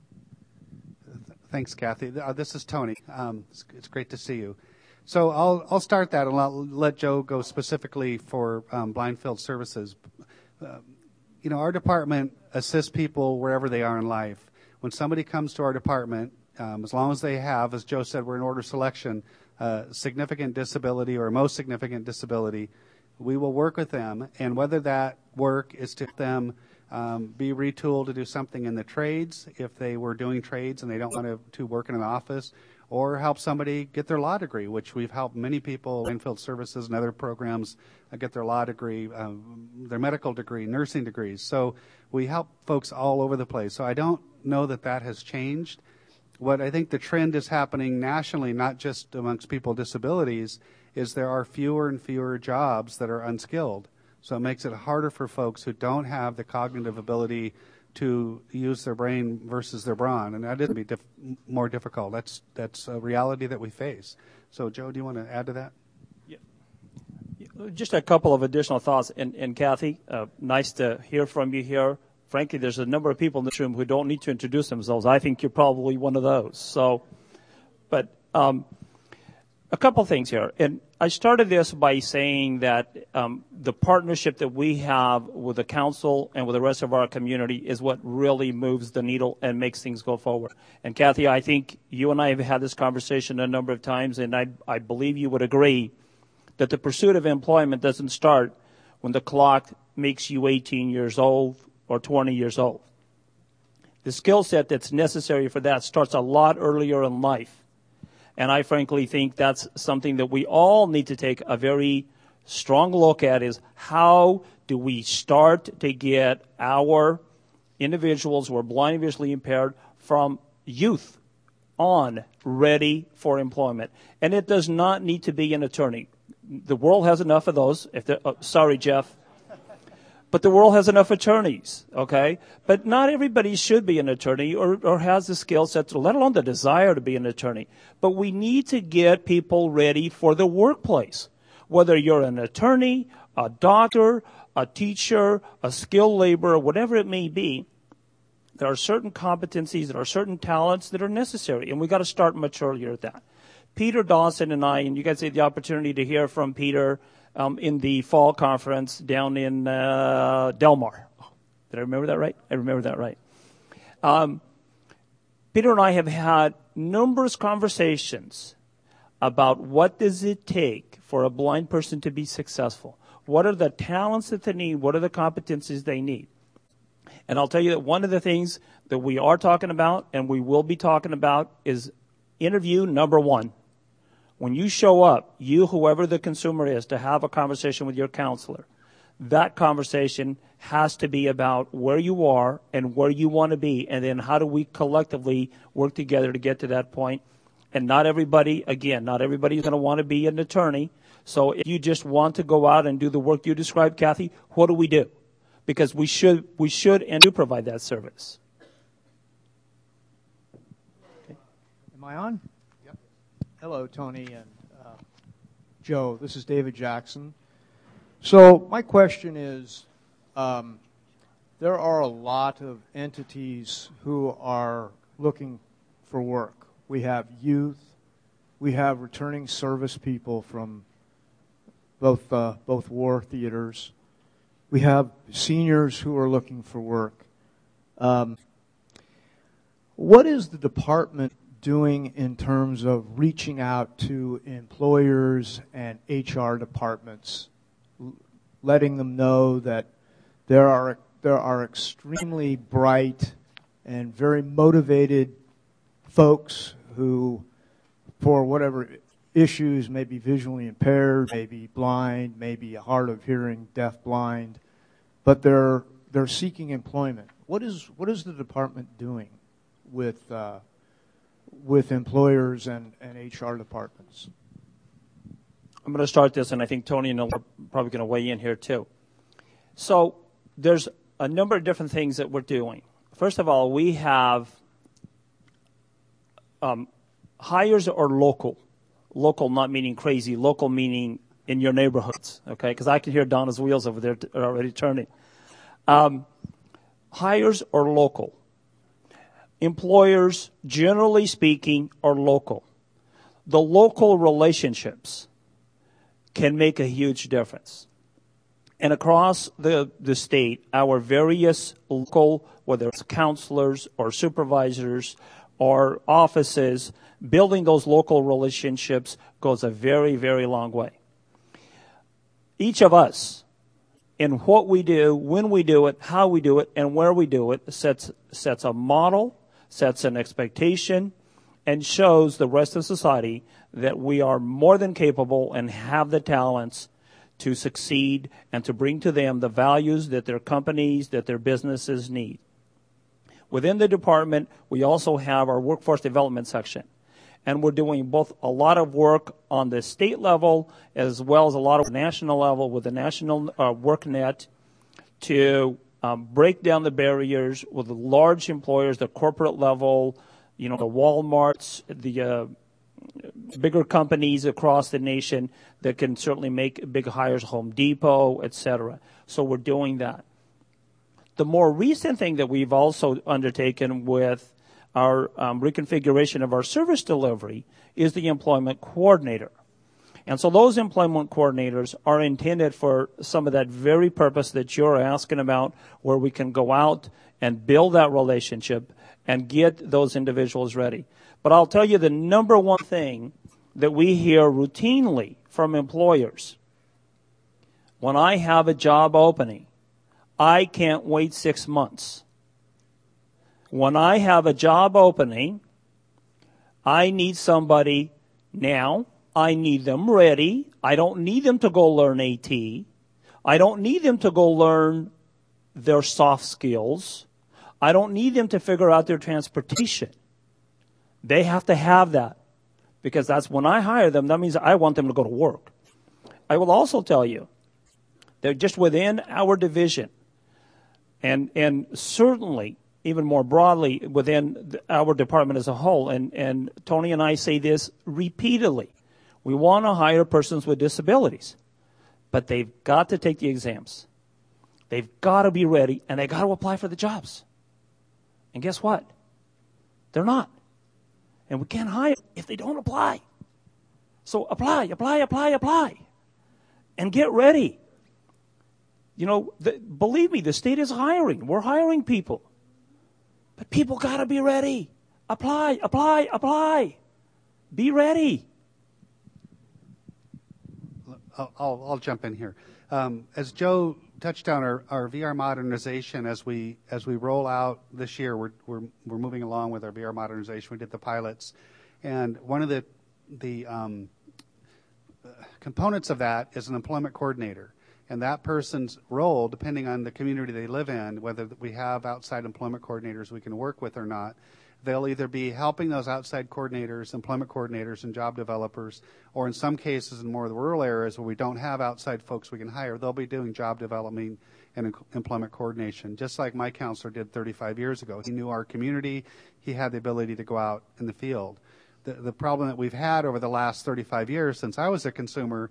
Thanks, Kathy. Uh, this is Tony. Um, it's, it's great to see you. So I'll I'll start that, and I'll let Joe go specifically for um, blind field services. Uh, you know, our department assists people wherever they are in life. When somebody comes to our department, um, as long as they have, as Joe said, we're in order selection, uh, significant disability or most significant disability, we will work with them, and whether that work is to them um, be retooled to do something in the trades, if they were doing trades and they don't want to, to work in an office, or help somebody get their law degree, which we've helped many people in field services and other programs uh, get their law degree, um, their medical degree, nursing degrees. So we help folks all over the place. So I don't know that that has changed. What I think the trend is happening nationally, not just amongst people with disabilities, is there are fewer and fewer jobs that are unskilled. So it makes it harder for folks who don't have the cognitive ability to use their brain versus their brawn, and that is be dif- more difficult. That's that's a reality that we face. So, Joe, do you want to add to that? Yeah. Just a couple of additional thoughts. And, and Kathy, uh, nice to hear from you here. Frankly, there's a number of people in this room who don't need to introduce themselves. I think you're probably one of those. So, but um, a couple things here. And I started this by saying that um, the partnership that we have with the council and with the rest of our community is what really moves the needle and makes things go forward. And Kathy, I think you and I have had this conversation a number of times, and I, I believe you would agree that the pursuit of employment doesn't start when the clock makes you eighteen years old or twenty years old. The skill set that's necessary for that starts a lot earlier in life. And I frankly think that's something that we all need to take a very strong look at, is how do we start to get our individuals who are blind and visually impaired from youth on ready for employment. And it does not need to be an attorney. The world has enough of those. If oh, sorry, Jeff. But the world has enough attorneys, okay? But not everybody should be an attorney or, or has the skill set, to, let alone the desire to be an attorney. But we need to get people ready for the workplace. Whether you're an attorney, a doctor, a teacher, a skilled laborer, whatever it may be, there are certain competencies, there are certain talents that are necessary, and we've got to start much earlier at that. Peter Dawson and I, and you guys had the opportunity to hear from Peter Um, in the fall conference down in uh, Del Mar. Did I remember that right? I remember that right. Um, Peter and I have had numerous conversations about what does it take for a blind person to be successful. What are the talents that they need? What are the competencies they need? And I'll tell you that one of the things that we are talking about and we will be talking about is interview number one. When you show up, you, whoever the consumer is, to have a conversation with your counselor, that conversation has to be about where you are and where you want to be, and then how do we collectively work together to get to that point. And not everybody, again, not everybody is going to want to be an attorney. So if you just want to go out and do the work you described, Kathy, what do we do? Because we should, we should and do provide that service. Okay. Am I on? Yep. Hello, Tony and uh, Joe. This is David Jackson. So my question is, um, there are a lot of entities who are looking for work. We have youth. We have returning service people from both uh, both war theaters. We have seniors who are looking for work. Um, what is the department doing in terms of reaching out to employers and H R departments, letting them know that there are there are extremely bright and very motivated folks who, for whatever issues, may be visually impaired, may be blind, may be hard of hearing, deaf, blind, but they're they're seeking employment. What is what is the department doing with uh, with employers and, and H R departments? I'm going to start this, and I think Tony and I are probably going to weigh in here too. So there's a number of different things that we're doing. First of all, we have um, hires are local. Local not meaning crazy. Local meaning in your neighborhoods, okay? Because I can hear Donna's wheels over there t- already turning. Um, hires are local. Employers, generally speaking, are local. The local relationships can make a huge difference. And across the, the state, our various local, whether it's counselors or supervisors or offices, building those local relationships goes a very, very long way. Each of us, in what we do, when we do it, how we do it, and where we do it, sets sets a model, sets an expectation, and shows the rest of society that we are more than capable and have the talents to succeed and to bring to them the values that their companies, that their businesses need. Within the department, we also have our workforce development section. And we're doing both a lot of work on the state level as well as a lot of national level with the National uh, WorkNet to um, break down the barriers with the large employers, the corporate level, you know, the Walmarts, the uh, bigger companies across the nation that can certainly make big hires, Home Depot, et cetera. So we're doing that. The more recent thing that we've also undertaken with our um, reconfiguration of our service delivery is the employment coordinator. And so those employment coordinators are intended for some of that very purpose that you're asking about, where we can go out and build that relationship and get those individuals ready. But I'll tell you the number one thing that we hear routinely from employers. When I have a job opening, I can't wait six months. When I have a job opening, I need somebody now. I need them ready. I don't need them to go learn A T. I don't need them to go learn their soft skills. I don't need them to figure out their transportation. They have to have that, because that's when I hire them, that means I want them to go to work. I will also tell you that just within our division, and and certainly even more broadly within our department as a whole, and, and Tony and I say this repeatedly, we want to hire persons with disabilities, but they've got to take the exams. They've got to be ready, and they've got to apply for the jobs. And guess what? They're not. And we can't hire if they don't apply. So apply, apply, apply, apply. And get ready. You know, the, believe me, the state is hiring. We're hiring people. But people got to be ready. Apply, apply, apply. Be ready. I'll, I'll, I'll jump in here. Um, as Joe touched on, our, our V R modernization, as we as we roll out this year, we're we're we're moving along with our V R modernization. We did the pilots, and one of the the um, components of that is an employment coordinator. And that person's role, depending on the community they live in, whether we have outside employment coordinators we can work with or not, they'll either be helping those outside coordinators, employment coordinators, and job developers, or in some cases in more of the rural areas where we don't have outside folks we can hire, they'll be doing job development and employment coordination, just like my counselor did thirty-five years ago. He knew our community. He had the ability to go out in the field. The, the problem that we've had over the last thirty-five years since I was a consumer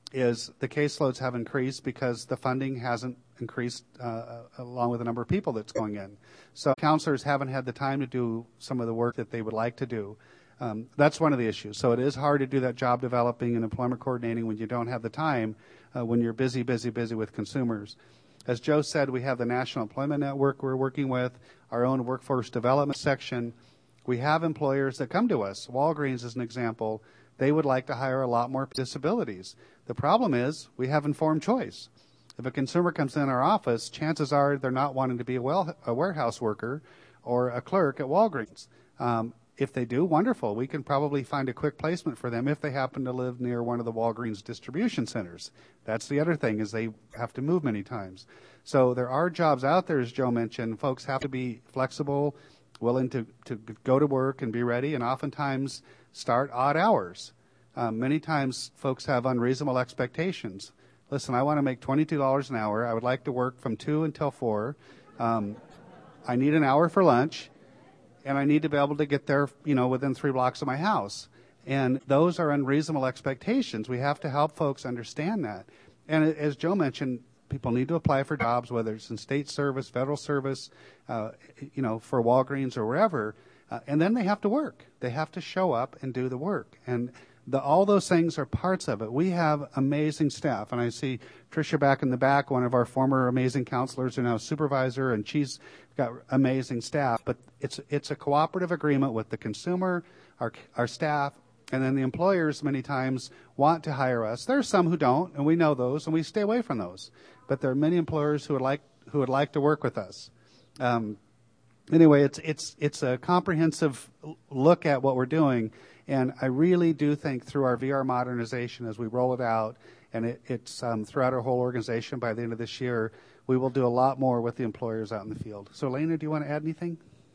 is the caseloads have increased because the funding hasn't increased uh, along with the number of people that's going in. So counselors haven't had the time to do some of the work that they would like to do. Um, that's one of the issues. So it is hard to do that job developing and employment coordinating when you don't have the time, uh, when you're busy, busy, busy with consumers. As Joe said, we have the National Employment Network we're working with, our own workforce development section. We have employers that come to us. Walgreens is an example. They would like to hire a lot more disabilities. The problem is we have informed choice. If a consumer comes in our office, chances are they're not wanting to be a, well, a warehouse worker or a clerk at Walgreens. Um, if they do, wonderful. We can probably find a quick placement for them if they happen to live near one of the Walgreens distribution centers. That's the other thing, is they have to move many times. So there are jobs out there, as Joe mentioned. Folks have to be flexible, willing to, to go to work and be ready, and oftentimes start odd hours. Um, many times folks have unreasonable expectations. Listen, I want to make twenty-two dollars an hour. I would like to work from two until four. Um, I need an hour for lunch, and I need to be able to get there, you know, within three blocks of my house. And those are unreasonable expectations. We have to help folks understand that. And as Joe mentioned, people need to apply for jobs, whether it's in state service, federal service, uh, you know, for Walgreens or wherever. Uh, and then they have to work. They have to show up and do the work. And the, all those things are parts of it. We have amazing staff. And I see Tricia back in the back, one of our former amazing counselors, who now is supervisor, and she's got amazing staff. But it's it's a cooperative agreement with the consumer, our our staff, and then the employers many times want to hire us. There are some who don't, and we know those, and we stay away from those. But there are many employers who would like who would like to work with us. Um, anyway, it's it's it's a comprehensive look at what we're doing, and I really do think through our V R modernization, as we roll it out, and it, it's um, throughout our whole organization, by the end of this year, we will do a lot more with the employers out in the field. So, Elena, do you want to add anything?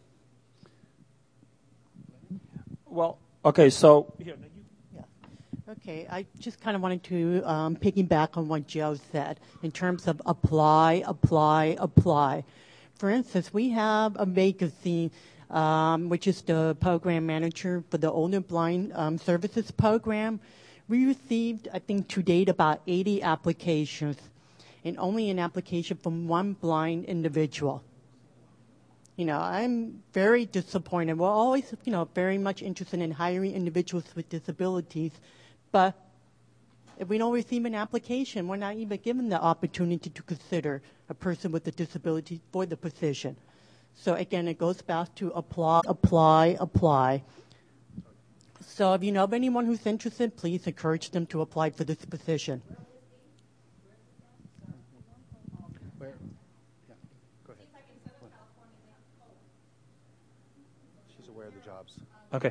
Well, okay, so here. Okay, I just kind of wanted to um, piggyback on what Joe said in terms of apply, apply, apply. For instance, we have a vacancy, um, which is the program manager for the Older Blind um, Services Program. We received, I think, to date, about eighty applications, and only an application from one blind individual. You know, I'm very disappointed. We're always, you know, very much interested in hiring individuals with disabilities. But if we don't receive an application, we're not even given the opportunity to consider a person with a disability for the position. So again, it goes back to apply, apply, apply. So if you know of anyone who's interested, please encourage them to apply for this position. Where? Yeah, go ahead. She's aware of the jobs. Okay.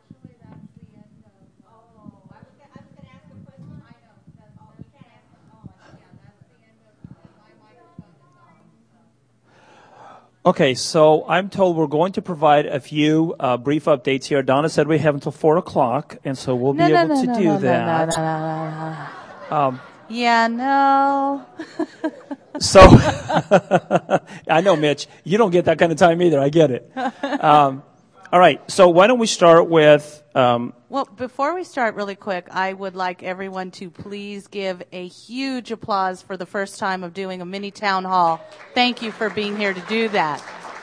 Okay, so I'm told we're going to provide a few uh, brief updates here. Donna said we have until four o'clock, and so we'll no, be no, able no, to no, do no, that. No, no, no, no, no. Um, yeah, no. So, I know, Mitch, you don't get that kind of time either. I get it. Um, all right, so why don't we start with... Um, well, before we start really quick, I would like everyone to please give a huge applause for the first time of doing a mini town hall. Thank you for being here to do that.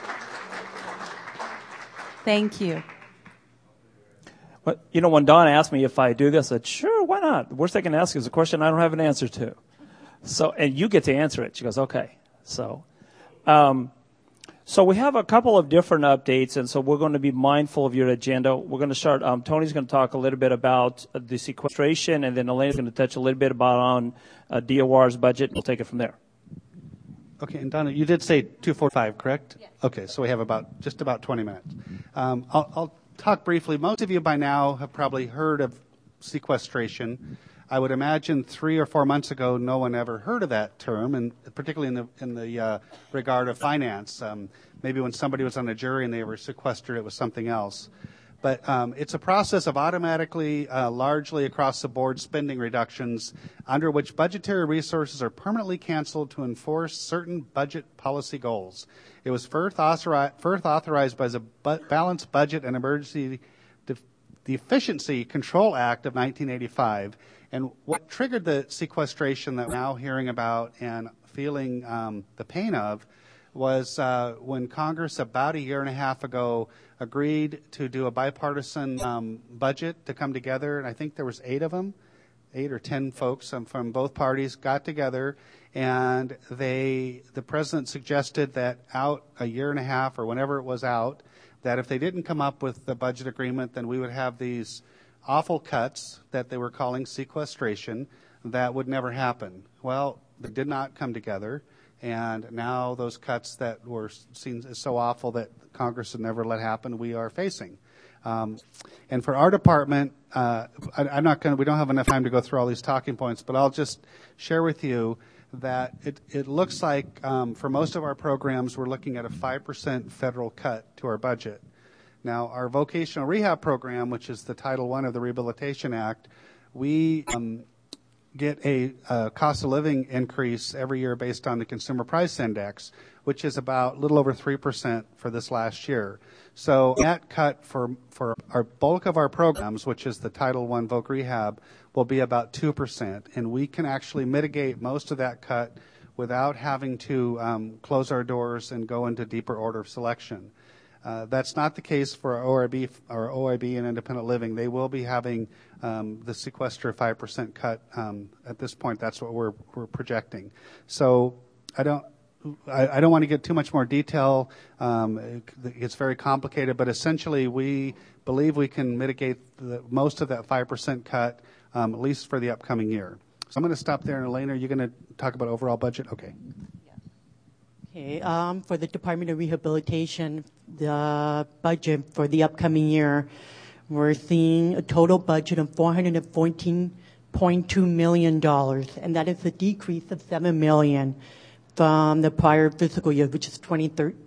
Thank you. Well, you know, when Dawn asked me if I do this, I said, sure, why not? The worst I can ask is a question I don't have an answer to. So, and you get to answer it. She goes, okay. So, um, So we have a couple of different updates, and so we're going to be mindful of your agenda. We're going to start, um, Tony's going to talk a little bit about uh, the sequestration, and then Elena's going to touch a little bit about on uh, D O R's budget, and we'll take it from there. Okay, and Donna, you did say two forty-five, correct? Yes. Okay, so we have about just about twenty minutes. Um, I'll, I'll talk briefly. Most of you by now have probably heard of sequestration. I would imagine three or four months ago, no one ever heard of that term, and particularly in the in the uh, regard of finance. Um, maybe when somebody was on a jury and they were sequestered, it was something else. But um, it's a process of automatically, uh, largely across the board spending reductions under which budgetary resources are permanently canceled to enforce certain budget policy goals. It was first, authori- first authorized by the Bu- Balanced Budget and Emergency De- the Efficiency Control Act of nineteen eighty-five. And what triggered the sequestration that we're now hearing about and feeling um, the pain of was uh, when Congress about a year and a half ago agreed to do a bipartisan um, budget to come together, and I think there was eight of them, eight or ten folks um, from both parties got together, and they, the president suggested that out a year and a half or whenever it was out, that if they didn't come up with the budget agreement, then we would have these awful cuts that they were calling sequestration that would never happen. Well, they did not come together, and now those cuts that were seen as so awful that Congress had never let happen, we are facing. Um, and for our department, uh, I, I'm not going. We don't have enough time to go through all these talking points, but I'll just share with you that it, it looks like um, for most of our programs, we're looking at a five percent federal cut to our budget. Now, our vocational rehab program, which is the Title One of the Rehabilitation Act, we um, get a, a cost of living increase every year based on the Consumer Price Index, which is about a little over three percent for this last year. So that cut for, for our bulk of our programs, which is the Title One Voc Rehab, will be about two percent. And we can actually mitigate most of that cut without having to um, close our doors and go into deeper order of selection. Uh, that's not the case for our O I B, our O I B and independent living. They will be having um, the sequester five percent cut um, at this point. That's what we're we're projecting. So I don't I, I don't want to get too much more detail. Um, it, it's very complicated, but essentially we believe we can mitigate the, most of that five percent cut, um, at least for the upcoming year. So I'm going to stop there. And Elena, are you going to talk about overall budget? Okay. Okay, um, for the Department of Rehabilitation, the budget for the upcoming year, we're seeing a total budget of four hundred fourteen point two million dollars, and that is a decrease of seven million dollars from the prior fiscal year, which is twenty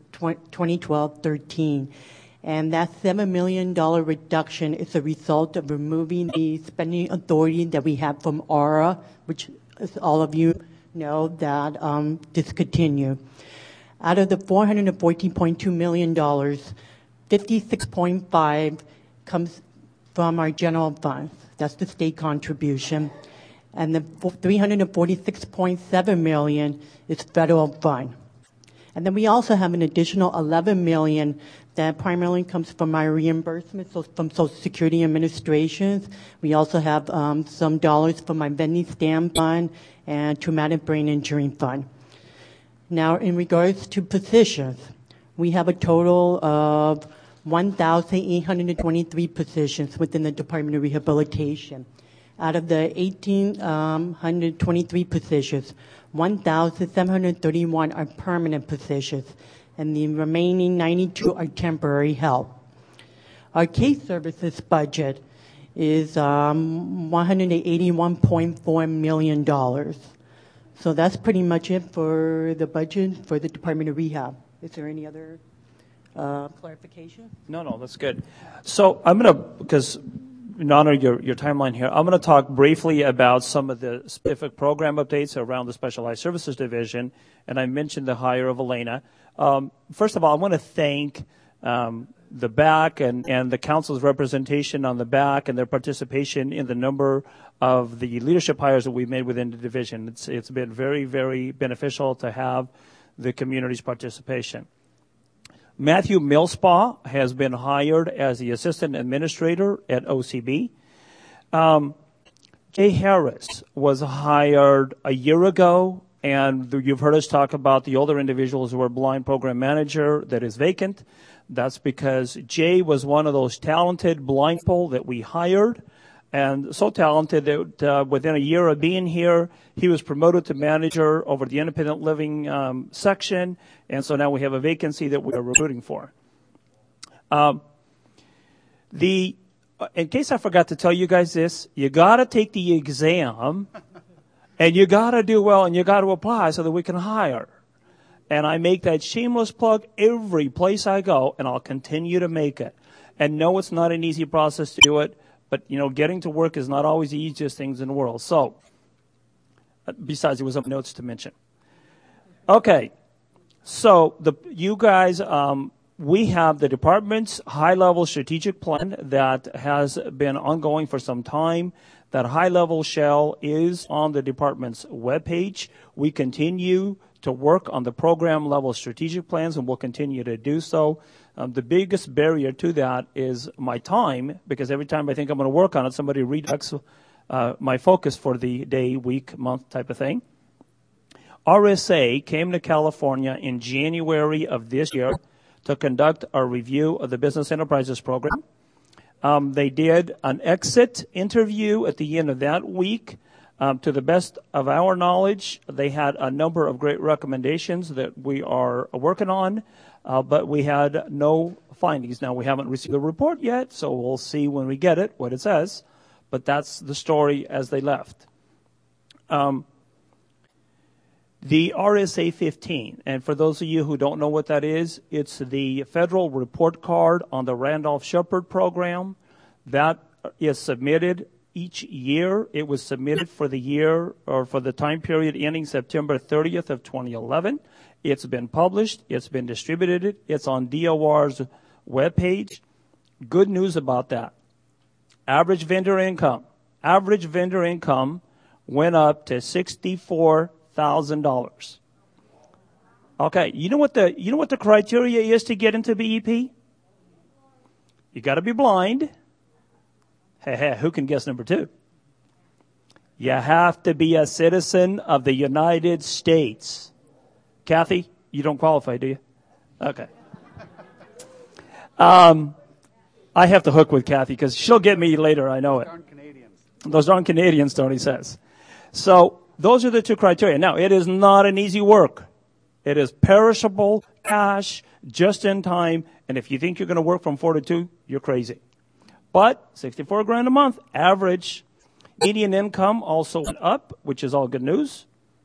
twelve thirteen. And that seven million dollars reduction is a result of removing the spending authority that we have from A R A, which, as all of you know, that um, discontinued. Out of the four hundred fourteen point two million dollars, fifty-six point five comes from our general funds. That's the state contribution. And the three hundred forty-six point seven million dollars is federal fund. And then we also have an additional eleven million dollars that primarily comes from my reimbursement, so from Social Security Administration. We also have um, some dollars from my Benny Stam Fund and Traumatic Brain Injury Fund. Now, in regards to positions, we have a total of one thousand eight hundred twenty-three positions within the Department of Rehabilitation. Out of the one thousand eight hundred twenty-three positions, one thousand seven hundred thirty-one are permanent positions, and the remaining ninety-two are temporary help. Our case services budget is um, one hundred eighty-one point four million dollars. So that's pretty much it for the budget for the Department of Rehab. Is there any other uh, clarification? No, no, that's good. So I'm going to, because in honor of your, your timeline here, I'm going to talk briefly about some of the specific program updates around the Specialized Services Division, and I mentioned the hire of Elena. Um, first of all, I want to thank um, the B A C and, and the council's representation on the B A C and their participation in the number of the leadership hires that we've made within the division. It's, it's been very, very beneficial to have the community's participation. Matthew Millspaw has been hired as the assistant administrator at O C B. Um, Jay Harris was hired a year ago and the, you've heard us talk about the older individuals who are blind program manager that is vacant. That's because Jay was one of those talented blind people that we hired, and so talented that uh, within a year of being here, he was promoted to manager over the independent living um, section, and so now we have a vacancy that we are recruiting for. Um, the in case I forgot to tell you guys this, you got to take the exam, and you got to do well, and you got to apply so that we can hire. And I make that shameless plug every place I go, and I'll continue to make it. And no, it's not an easy process to do it, but, you know, getting to work is not always the easiest things in the world. So, besides, there was some notes to mention. Okay, so the you guys, um, we have the department's high-level strategic plan that has been ongoing for some time. That high-level shell is on the department's webpage. We continue to work on the program-level strategic plans, and we'll continue to do so. Um, the biggest barrier to that is my time, because every time I think I'm going to work on it, somebody redirects uh, my focus for the day, week, month type of thing. R S A came to California in January of this year to conduct a review of the Business Enterprises Program. Um, they did an exit interview at the end of that week. Um, to the best of our knowledge, they had a number of great recommendations that we are working on, uh, but we had no findings. Now, we haven't received the report yet, so we'll see when we get it what it says, but that's the story as they left. Um, the R S A fifteen, and for those of you who don't know what that is, it's the federal report card on the Randolph-Shepard program that is submitted each year. It was submitted for the year or for the time period ending September thirtieth of twenty eleven. It's been published. It's been distributed. It's on D O R's webpage. Good news about that. Average vendor income. Average vendor income went up to sixty-four thousand dollars. Okay, you know what the you know what the criteria is to get into B E P? You got to be blind. Hey, hey, who can guess number two? You have to be a citizen of the United States. Kathy, you don't qualify, do you? Okay. Um, I have to hook with Kathy because she'll get me later. I know it. Darn Canadians. Those darn Canadians, Tony says. So those are the two criteria. Now, it is not an easy work. It is perishable cash, just in time. And if you think you're going to work from four to two, you're crazy. But sixty-four grand a month, average. Median income also went up, which is all good news.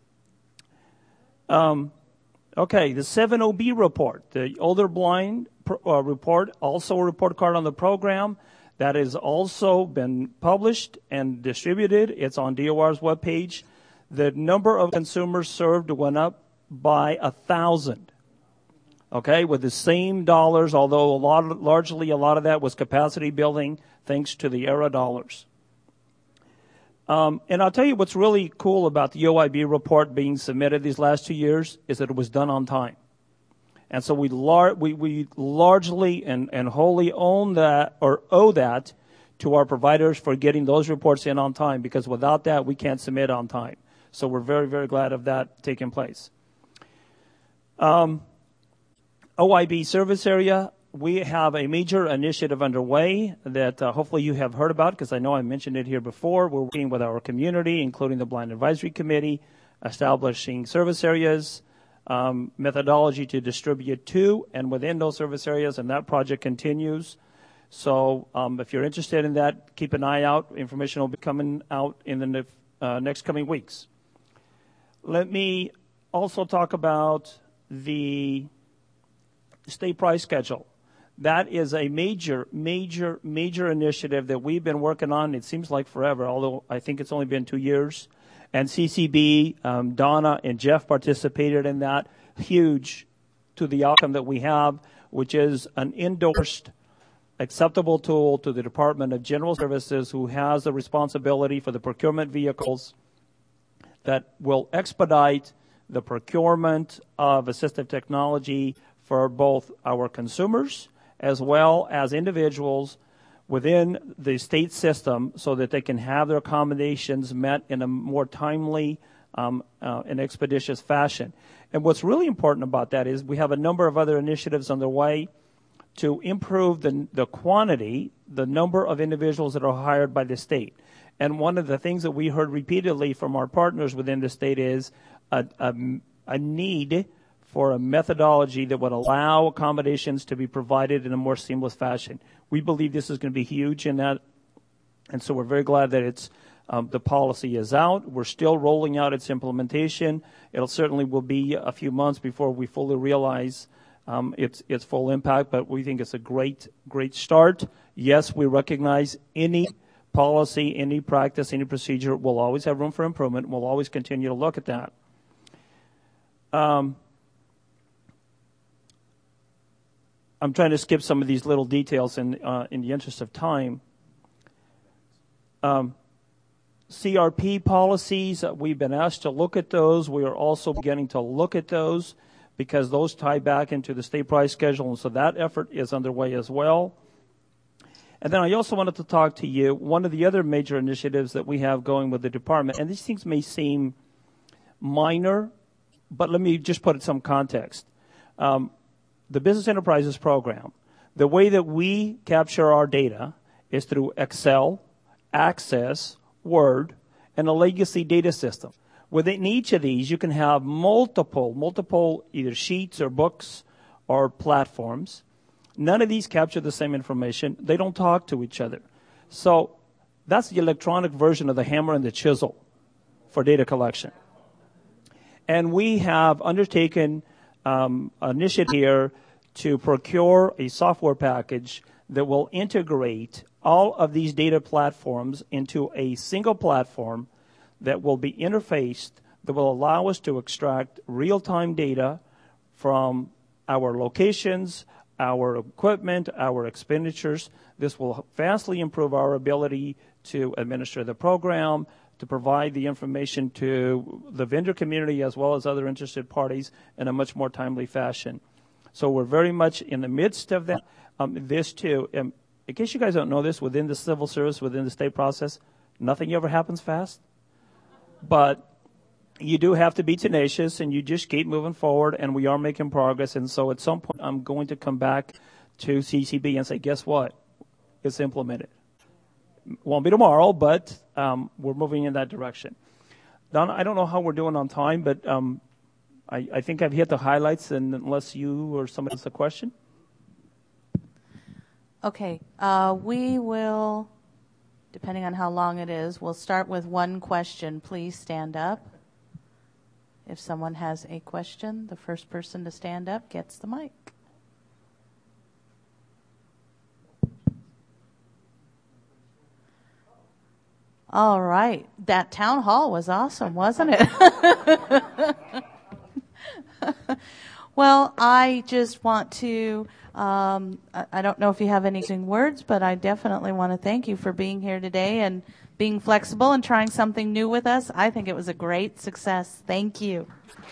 Um, okay, the seven O B report, the older blind uh, report, also a report card on the program. That has also been published and distributed. It's on D O R's webpage. The number of consumers served went up by a thousand. Okay, with the same dollars, although a lot, largely a lot of that was capacity building, thanks to the ERA dollars. Um, and I'll tell you what's really cool about the O I B report being submitted these last two years is that it was done on time. And so we lar- we, we largely and, and wholly own that or owe that to our providers for getting those reports in on time, because without that, we can't submit on time. So we're very, very glad of that taking place. Um, O I B service area, we have a major initiative underway that uh, hopefully you have heard about, because I know I mentioned it here before. We're working with our community, including the Blind Advisory Committee, establishing service areas, um, methodology to distribute to and within those service areas, and that project continues. So um, if you're interested in that, keep an eye out. Information will be coming out in the ne- uh, next coming weeks. Let me also talk about the state price schedule. That is a major, major, major initiative that we've been working on. It seems like forever, although I think it's only been two years. And C C B, um, Donna and Jeff participated in that. Huge to the outcome that we have, which is an endorsed, acceptable tool to the Department of General Services, who has the responsibility for the procurement vehicles that will expedite the procurement of assistive technology for both our consumers as well as individuals within the state system, so that they can have their accommodations met in a more timely um, uh, in expeditious fashion. And what's really important about that is we have a number of other initiatives underway to improve the, the quantity, the number of individuals that are hired by the state. And one of the things that we heard repeatedly from our partners within the state is a, a, a need for a methodology that would allow accommodations to be provided in a more seamless fashion. We believe this is going to be huge in that, and so we're very glad that it's um, the policy is out. We're still rolling out its implementation. It'll certainly will be a few months before we fully realize um, its its full impact, but we think it's a great, great start. Yes, we recognize any policy, any practice, any procedure will always have room for improvement. We'll always continue to look at that. Um, I'm trying to skip some of these little details in uh, in the interest of time. Um, C R P policies, uh, we've been asked to look at those. We are also beginning to look at those because those tie back into the state price schedule, and so that effort is underway as well. And then I also wanted to talk to you, one of the other major initiatives that we have going with the department, and these things may seem minor, but let me just put it in some context. Um, the Business Enterprises Program, the way that we capture our data is through Excel, Access, Word, and a legacy data system. Within each of these, you can have multiple, multiple either sheets or books or platforms. None of these capture the same information. They don't talk to each other. So that's the electronic version of the hammer and the chisel for data collection. And we have undertaken um, an initiative here to procure a software package that will integrate all of these data platforms into a single platform that will be interfaced, that will allow us to extract real-time data from our locations, our equipment, our expenditures. This will vastly improve our ability to administer the program, to provide the information to the vendor community as well as other interested parties in a much more timely fashion. So we're very much in the midst of that. Um, this too, um, in case you guys don't know this, within the civil service, within the state process, nothing ever happens fast. But you do have to be tenacious, and you just keep moving forward, and we are making progress. And so at some point, I'm going to come back to C C B and say, guess what? It's implemented. Won't be tomorrow, but um, we're moving in that direction. Donna, I don't know how we're doing on time, but um, I, I think I've hit the highlights, and unless you or somebody has a question. Okay, uh, we will, depending on how long it is, we'll start with one question. Please stand up. If someone has a question, the first person to stand up gets the mic. All right. That town hall was awesome, wasn't it? Well, I just want to, um, I, I don't know if you have any words, but I definitely want to thank you for being here today and being flexible and trying something new with us. I think it was a great success. Thank you.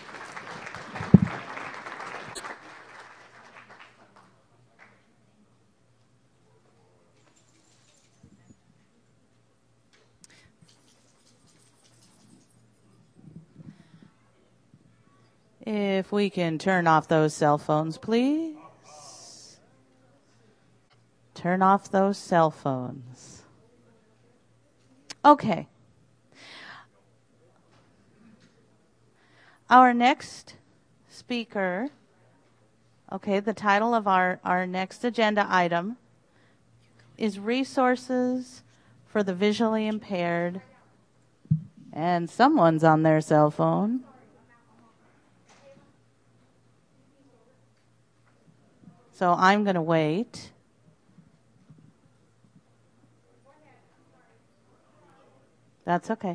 If we can turn off those cell phones, please. Turn off those cell phones. Okay. Our next speaker, okay, the title of our, our next agenda item is Resources for the Visually Impaired. And someone's on their cell phone. So I'm going to wait. That's okay.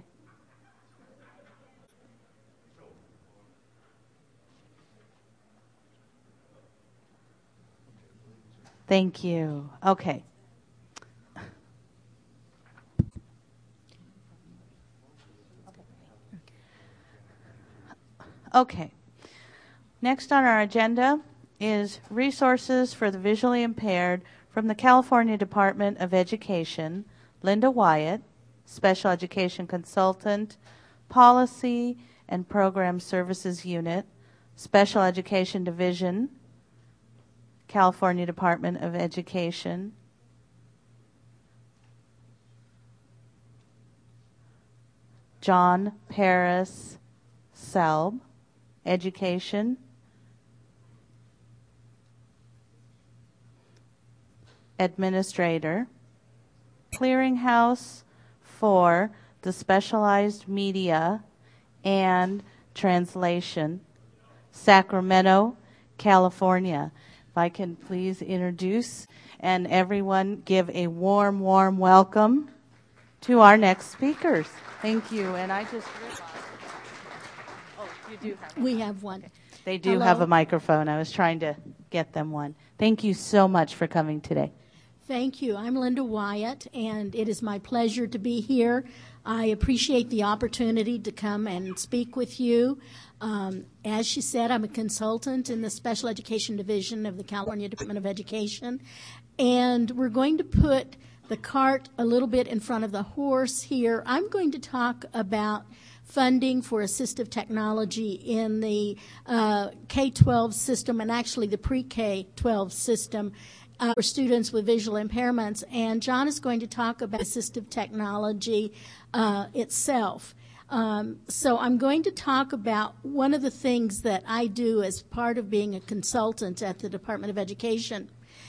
Thank you. Okay. Okay. Next on our agenda is Resources for the Visually Impaired from the California Department of Education. Linda Wyatt, Special Education Consultant, Policy and Program Services Unit, Special Education Division, California Department of Education. John Paris Selb, Education. Administrator. Clearinghouse for the Specialized Media and Translation, Sacramento, California. If I can please introduce and everyone give a warm, warm welcome to our next speakers. Thank you. And I just realized, oh, you do have We have one. Okay. They do Hello. have a microphone. I was trying to get them one. Thank you so much for coming today. Thank you. I'm Linda Wyatt, and it is my pleasure to be here. I appreciate the opportunity to come and speak with you. Um, as she said, I'm a consultant in the Special Education Division of the California Department of Education, and we're going to put the cart a little bit in front of the horse here. I'm going to talk about funding for assistive technology in the uh, K twelve system, and actually the pre-K twelve system, Uh, for students with visual impairments, and John is going to talk about assistive technology uh, itself. Um, so I'm going to talk about one of the things that I do as part of being a consultant at the Department of Education.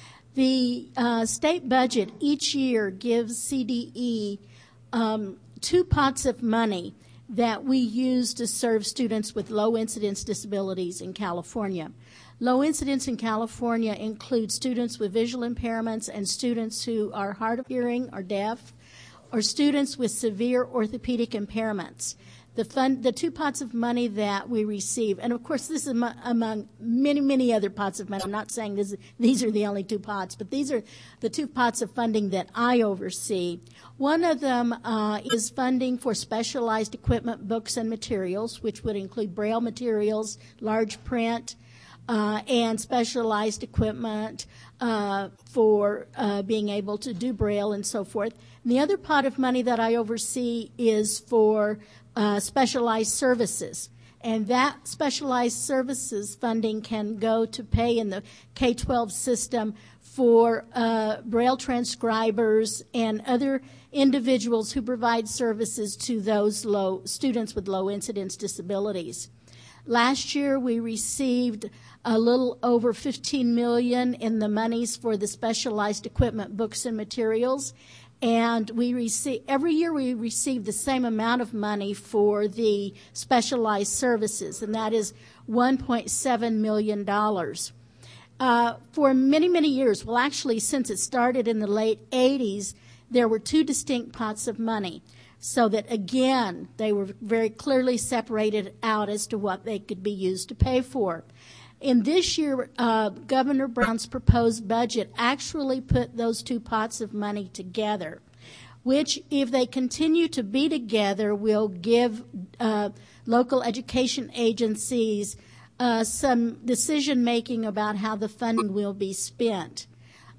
The uh, state budget each year gives C D E um, two pots of money that we use to serve students with low incidence disabilities in California. Low incidence in California includes students with visual impairments and students who are hard of hearing or deaf, or students with severe orthopedic impairments. The fund, the two pots of money that we receive, and of course this is am- among many, many other pots of money. I'm not saying this, these are the only two pots, but these are the two pots of funding that I oversee. One of them uh, is funding for specialized equipment, books, and materials, which would include Braille materials, large print, Uh, and specialized equipment uh, for uh, being able to do Braille and so forth. And the other pot of money that I oversee is for uh, specialized services. And that specialized services funding can go to pay in the K twelve system for uh, Braille transcribers and other individuals who provide services to those low students with low incidence disabilities. Last year, we received a little over fifteen million dollars in the monies for the specialized equipment, books, and materials. And we receive every year we receive the same amount of money for the specialized services, and that is one point seven million dollars. Uh, for many, many years, well, actually, since it started in the late eighties, there were two distinct pots of money, so that, again, they were very clearly separated out as to what they could be used to pay for. In this year, uh, Governor Brown's proposed budget actually put those two pots of money together, which, if they continue to be together, will give uh, local education agencies uh, some decision-making about how the funding will be spent.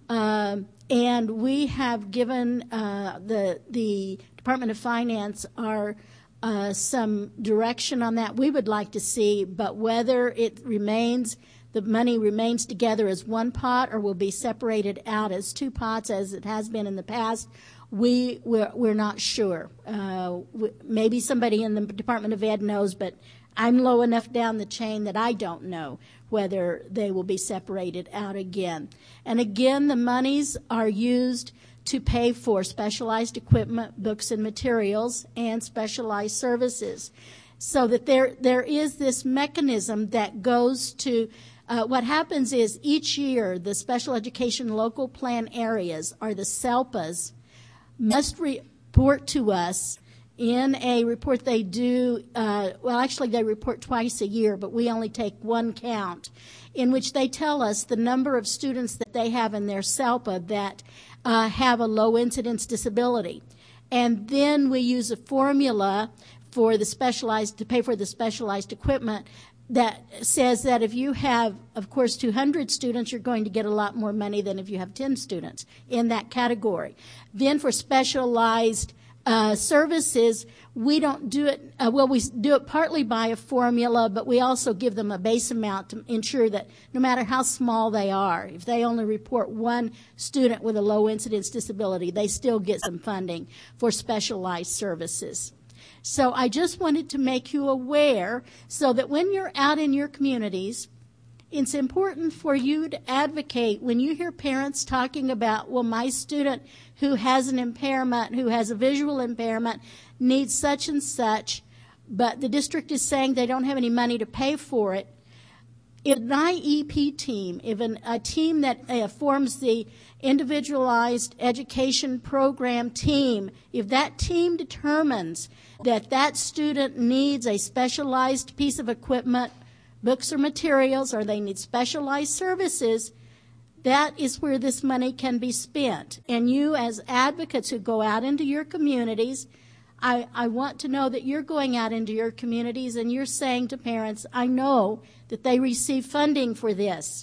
Uh, and we have given uh, the the Department of Finance our uh, some direction on that. We would like to see, but whether it remains, the money remains together as one pot or will be separated out as two pots, as it has been in the past, we we're, we're not sure. Uh, we, maybe somebody in the Department of Ed knows, but I'm low enough down the chain that I don't know whether they will be separated out again. And again, the monies are used to pay for specialized equipment, books and materials, and specialized services. So that there there is this mechanism that goes to, uh, what happens is each year the special education local plan areas, or the SELPAs, must report to us in a report they do, uh, well, actually they report twice a year, but we only take one count, in which they tell us the number of students that they have in their SELPA that uh, have a low incidence disability. And then we use a formula for the specialized, to pay for the specialized equipment that says that if you have, of course, two hundred students, you're going to get a lot more money than if you have ten students in that category. Then for specialized uh, services, we don't do it, uh, well, we do it partly by a formula, but we also give them a base amount to ensure that no matter how small they are, if they only report one student with a low incidence disability, they still get some funding for specialized services. So I just wanted to make you aware so that when you're out in your communities, it's important for you to advocate when you hear parents talking about, well, my student who has an impairment, who has a visual impairment, needs such and such, but the district is saying they don't have any money to pay for it. If an I E P team, if an, a team that uh, forms the individualized education program team, if that team determines that that student needs a specialized piece of equipment, books or materials, or they need specialized services, that is where this money can be spent. And you as advocates who go out into your communities, I, I want to know that you're going out into your communities and you're saying to parents, I know that they receive funding for this.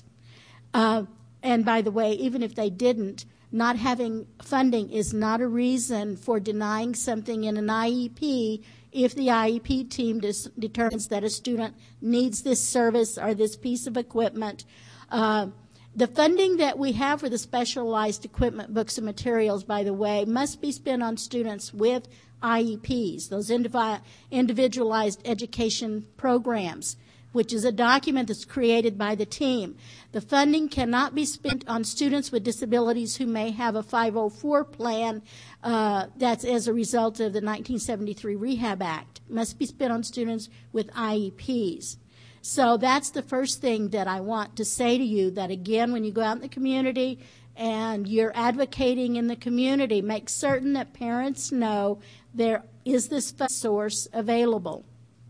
Uh, and by the way, even if they didn't, not having funding is not a reason for denying something in an I E P if the I E P team dis- determines that a student needs this service or this piece of equipment. Uh, the funding that we have for the specialized equipment, books, and materials, by the way, must be spent on students with I E Ps, those indivi- individualized education programs, which is a document that's created by the team. The funding cannot be spent on students with disabilities who may have a five oh four plan uh, that's as a result of the nineteen seventy-three Rehab Act. It must be spent on students with I E Ps. So that's the first thing that I want to say to you, that again, when you go out in the community and you're advocating in the community, make certain that parents know there is this source available.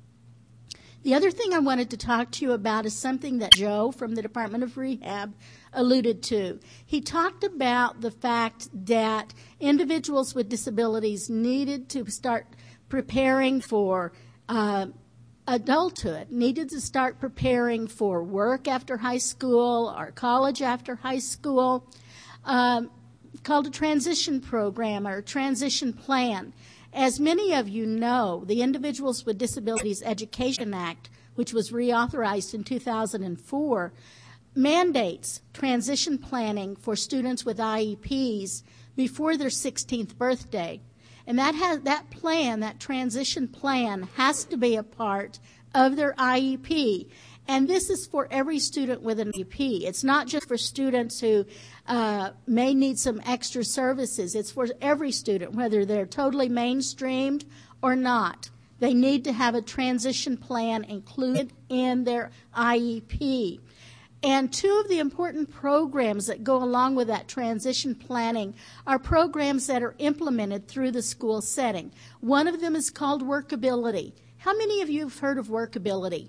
The other thing I wanted to talk to you about is something that Joe from the Department of Rehab alluded to. He talked about the fact that individuals with disabilities needed to start preparing for uh, adulthood, needed to start preparing for work after high school or college after high school, um, called a transition program or a transition plan. As many of you know, the Individuals with Disabilities Education Act, which was reauthorized in two thousand four, mandates transition planning for students with I E Ps before their sixteenth birthday. And that has, that plan, that transition plan, has to be a part of their I E P. And this is for every student with an I E P. It's not just for students who uh, may need some extra services. It's for every student, whether they're totally mainstreamed or not. They need to have a transition plan included in their I E P. And two of the important programs that go along with that transition planning are programs that are implemented through the school setting. One of them is called Workability. How many of you have heard of Workability?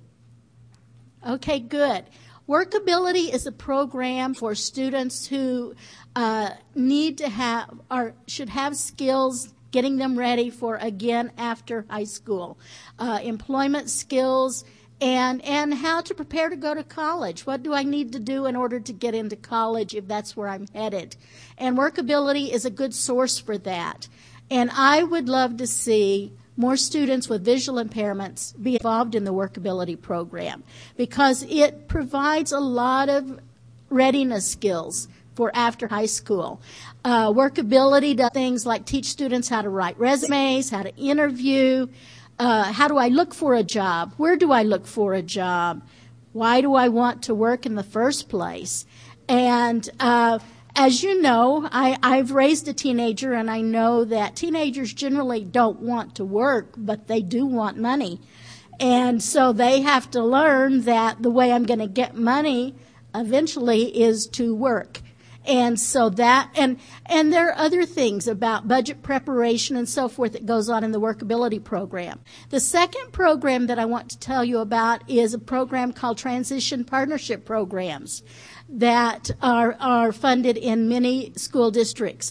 Okay, good. Workability is a program for students who uh, need to have or should have skills getting them ready for, again, after high school. Uh, employment skills and and how to prepare to go to college. What do I need to do in order to get into college if that's where I'm headed? And Workability is a good source for that. And I would love to see more students with visual impairments be involved in the Workability program because it provides a lot of readiness skills for after high school. Uh, Workability does things like teach students how to write resumes, how to interview, uh, how do I look for a job, where do I look for a job, why do I want to work in the first place. And uh, as you know, I, I've raised a teenager, and I know that teenagers generally don't want to work, but they do want money. And so they have to learn that the way I'm going to get money eventually is to work. And so that, and and there are other things about budget preparation and so forth that goes on in the Workability program. The second program that I want to tell you about is a program called Transition Partnership Programs that are, are funded in many school districts.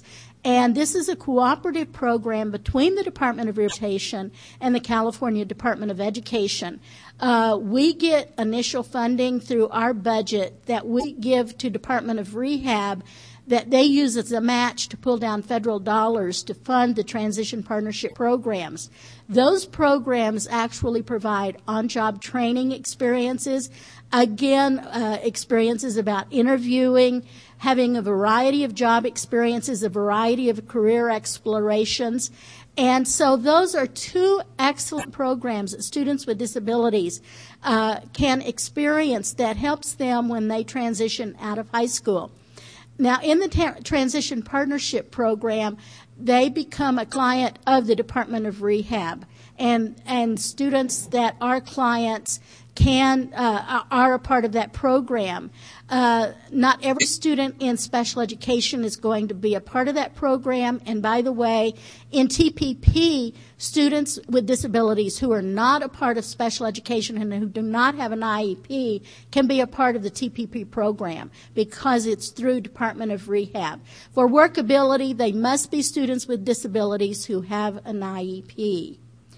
And this is a cooperative program between the Department of Rehabilitation and the California Department of Education. Uh, we get initial funding through our budget that we give to Department of Rehab that they use as a match to pull down federal dollars to fund the transition partnership programs. Those programs actually provide on-job training experiences, again, uh, experiences about interviewing, having a variety of job experiences, a variety of career explorations. And so those are two excellent programs that students with disabilities uh, can experience that helps them when they transition out of high school. Now, in the ta- Transition Partnership Program, they become a client of the Department of Rehab. And, and students that are clients can uh, are a part of that program. Uh, not every student in special education is going to be a part of that program. And by the way, in T P P, students with disabilities who are not a part of special education and who do not have an I E P can be a part of the T P P program because it's through Department of Rehab. For workability, they must be students with disabilities who have an I E P.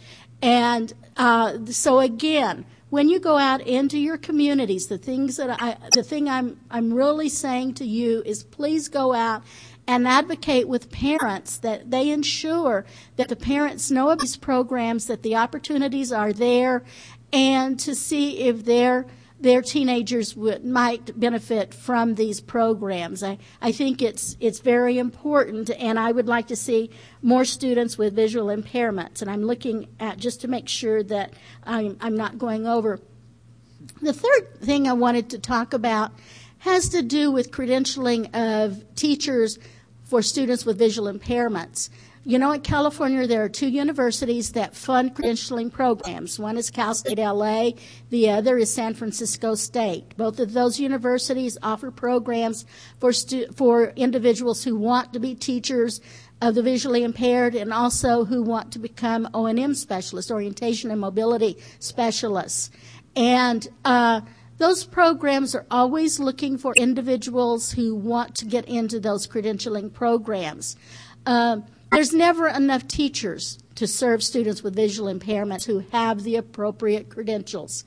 And uh, so again, when you go out into your communities, the things that I, the thing I'm, I'm really saying to you is please go out and advocate with parents that they ensure that the parents know of these programs, that the opportunities are there, and to see if their their teenagers would, might benefit from these programs. I, I think it's it's very important, and I would like to see more students with visual impairments. And I'm looking at just to make sure that I'm, I'm not going over. The third thing I wanted to talk about has to do with credentialing of teachers for students with visual impairments. You know, in California, there are two universities that fund credentialing programs. One is Cal State L A, the other is San Francisco State. Both of those universities offer programs for stu- for individuals who want to be teachers of the visually impaired and also who want to become O and M specialists, orientation and mobility specialists. And uh, those programs are always looking for individuals who want to get into those credentialing programs. Uh, There's never enough teachers to serve students with visual impairments who have the appropriate credentials.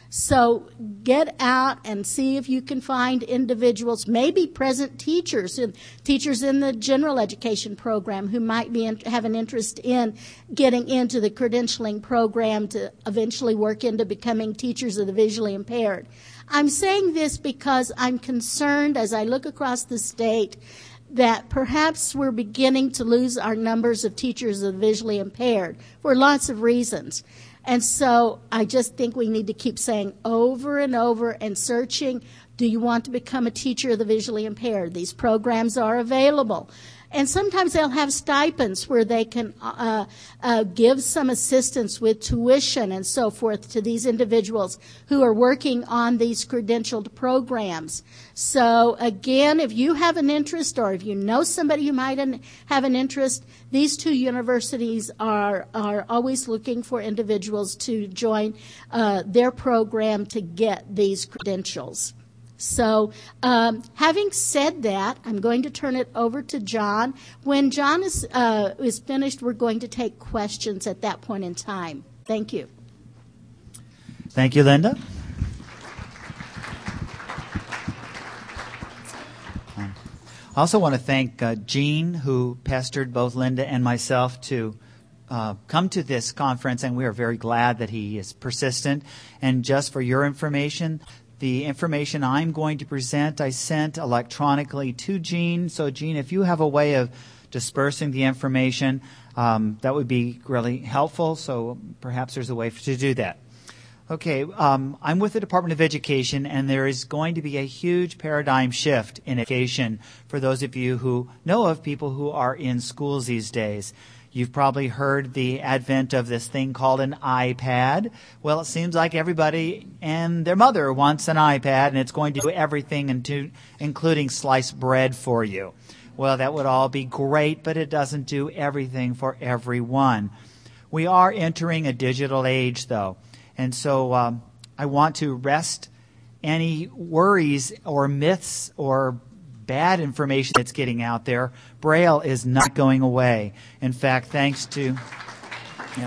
So get out and see if you can find individuals, maybe present teachers, teachers in the general education program who might be in, have an interest in getting into the credentialing program to eventually work into becoming teachers of the visually impaired. I'm saying this because I'm concerned as I look across the state that perhaps we're beginning to lose our numbers of teachers of the visually impaired for lots of reasons. And so I just think we need to keep saying over and over and searching, do you want to become a teacher of the visually impaired? These programs are available. And sometimes they'll have stipends where they can uh, uh, give some assistance with tuition and so forth to these individuals who are working on these credentialed programs. So again, if you have an interest or if you know somebody who might have an interest, these two universities are, are always looking for individuals to join uh, their program to get these credentials. So um, having said that, I'm going to turn it over to John. When John is, uh, is finished, we're going to take questions at that point in time. Thank you. Thank you, Linda. Um, I also want to thank uh, Gene, who pestered both Linda and myself to uh, come to this conference, and we are very glad that he is persistent. And just for your information, the information I'm going to present, I sent electronically to Gene. So, Gene, if you have a way of dispersing the information, um, that would be really helpful. So perhaps there's a way to do that. Okay, um, I'm with the Department of Education, and there is going to be a huge paradigm shift in education for those of you who know of people who are in schools these days. You've probably heard the advent of this thing called an iPad. Well, it seems like everybody and their mother wants an iPad, and it's going to do everything, into, including slice bread for you. Well, that would all be great, but it doesn't do everything for everyone. We are entering a digital age, though, and so um, I want to rest any worries or myths or bad information that's getting out there, Braille is not going away. In fact, thanks to yeah,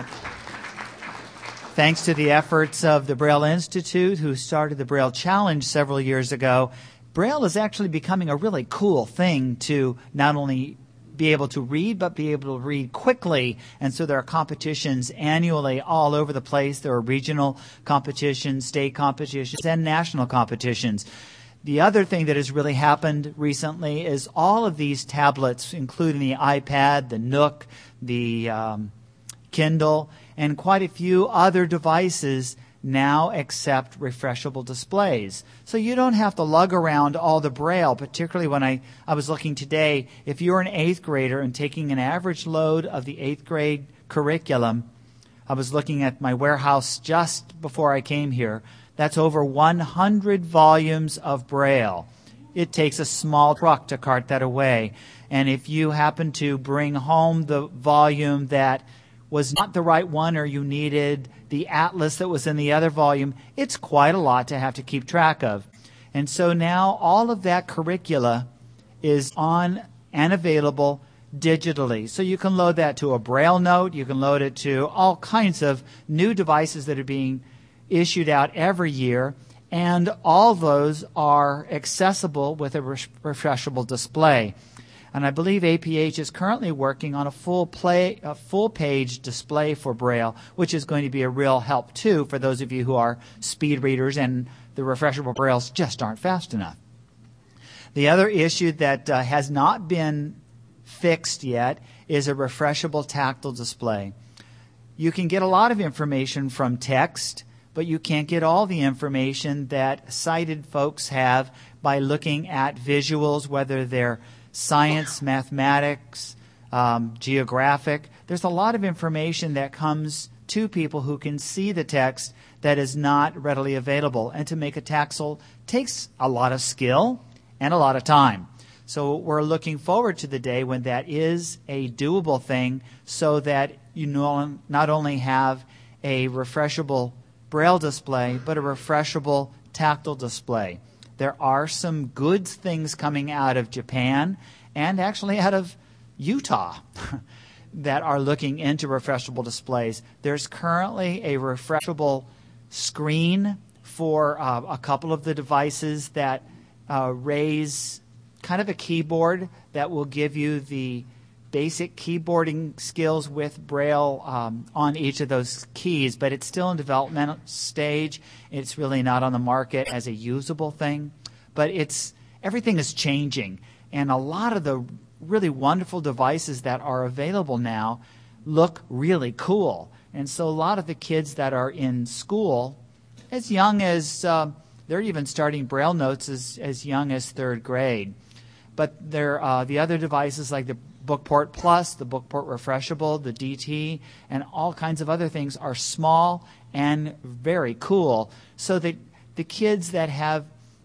thanks to the efforts of the Braille Institute, who started the Braille Challenge several years ago, Braille is actually becoming a really cool thing to not only be able to read, but be able to read quickly. And so there are competitions annually all over the place. There are regional competitions, state competitions, and national competitions. The other thing that has really happened recently is all of these tablets, including the iPad, the Nook, the um, Kindle, and quite a few other devices now accept refreshable displays. So you don't have to lug around all the Braille, particularly when I, I was looking today. If you're an eighth grader and taking an average load of the eighth grade curriculum, I was looking at my warehouse just before I came here. That's over one hundred volumes of Braille. It takes a small truck to cart that away. And if you happen to bring home the volume that was not the right one, or you needed the atlas that was in the other volume, it's quite a lot to have to keep track of. And so now all of that curricula is on and available digitally. So you can load that to a Braille note, you can load it to all kinds of new devices that are being issued out every year, and all those are accessible with a refreshable display. And I believe A P H is currently working on a full play, a full page display for Braille, which is going to be a real help too for those of you who are speed readers and the refreshable Brailles just aren't fast enough. The other issue that uh, has not been fixed yet is a refreshable tactile display. You can get a lot of information from text, but you can't get all the information that sighted folks have by looking at visuals, whether they're science, mathematics, um, geographic. There's a lot of information that comes to people who can see the text that is not readily available. And to make a tactile takes a lot of skill and a lot of time. So we're looking forward to the day when that is a doable thing, so that you not only have a refreshable Braille display, but a refreshable tactile display. There are some good things coming out of Japan and actually out of Utah that are looking into refreshable displays. There's currently a refreshable screen for uh, a couple of the devices that uh, raise kind of a keyboard that will give you the basic keyboarding skills with Braille um, on each of those keys, but it's still in developmental stage. It's really not on the market as a usable thing, but it's everything is changing, and a lot of the really wonderful devices that are available now look really cool. And so a lot of the kids that are in school, as young as uh, they're even starting Braille notes as, as young as third grade. But there, uh, the other devices like the Bookport Plus, the Bookport Refreshable, the D T, and all kinds of other things are small and very cool, so that the kids that have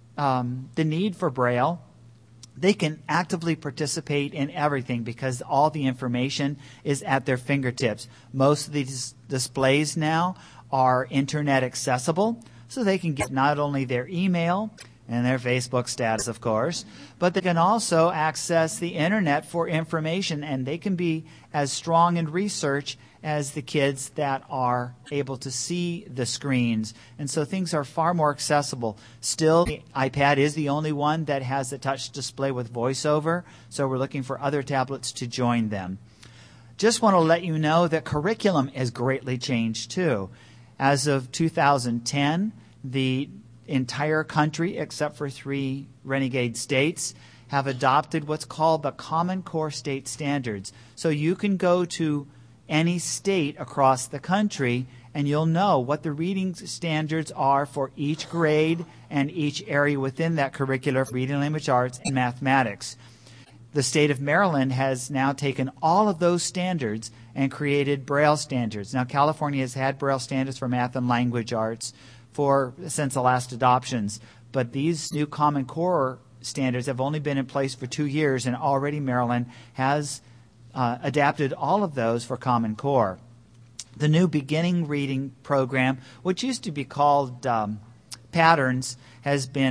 um, the need for Braille, they can actively participate in everything because all the information is at their fingertips. Most of these displays now are internet accessible, so they can get not only their email and their Facebook status, of course, but they can also access the internet for information, and they can be as strong in research as the kids that are able to see the screens. And so things are far more accessible. Still, the iPad is the only one that has a touch display with VoiceOver, so we're looking for other tablets to join them. Just want to let you know that curriculum has greatly changed too. As of two thousand ten, the entire country, except for three renegade states, have adopted what's called the Common Core State Standards. So you can go to any state across the country and you'll know what the reading standards are for each grade and each area within that curricular for reading, language arts, and mathematics. The state of Maryland has now taken all of those standards and created Braille standards. Now, California has had Braille standards for math and language arts for since the last adoptions, but these new Common Core standards have only been in place for two years, and already Maryland has uh, adapted all of those for Common Core. The new beginning reading program, which used to be called um, Patterns, has been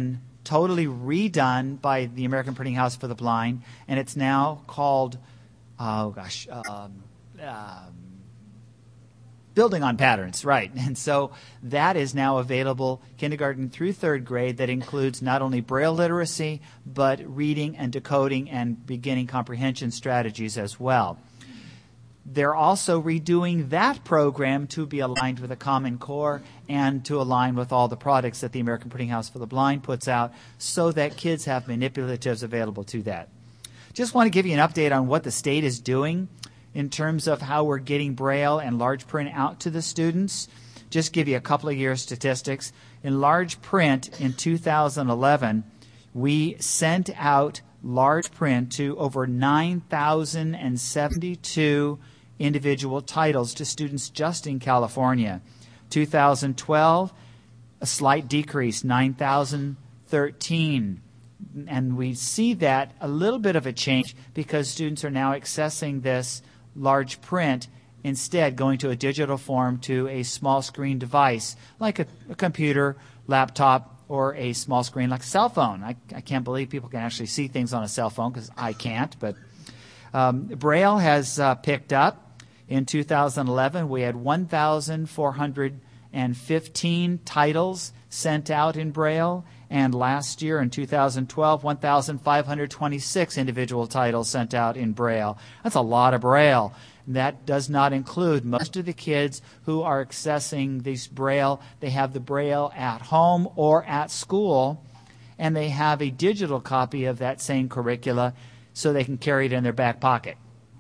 totally redone by the American Printing House for the Blind, and it's now called, oh gosh, um, um, Building on Patterns, right. And so that is now available kindergarten through third grade. That includes not only Braille literacy, but reading and decoding and beginning comprehension strategies as well. They're also redoing that program to be aligned with the Common Core and to align with all the products that the American Printing House for the Blind puts out so that kids have manipulatives available to that. Just want to give you an update on what the state is doing in terms of how we're getting Braille and large print out to the students. Just give you a couple of years statistics. In large print in two thousand eleven, we sent out large print to over nine thousand seventy-two individual titles to students just in California. two thousand twelve, a slight decrease, nine thousand thirteen. And we see that a little bit of a change because students are now accessing this large print, instead going to a digital form to a small screen device like a, a computer, laptop, or a small screen like a cell phone. I, I can't believe people can actually see things on a cell phone because I can't. But um, Braille has uh, picked up. In two thousand eleven, we had one thousand four hundred fifteen titles sent out in Braille. And last year, in two thousand twelve, one thousand five hundred twenty-six individual titles sent out in Braille. That's a lot of Braille. That does not include most of the kids who are accessing these Braille. They have the Braille at home or at school, and they have a digital copy of that same curricula so they can carry it in their back pocket.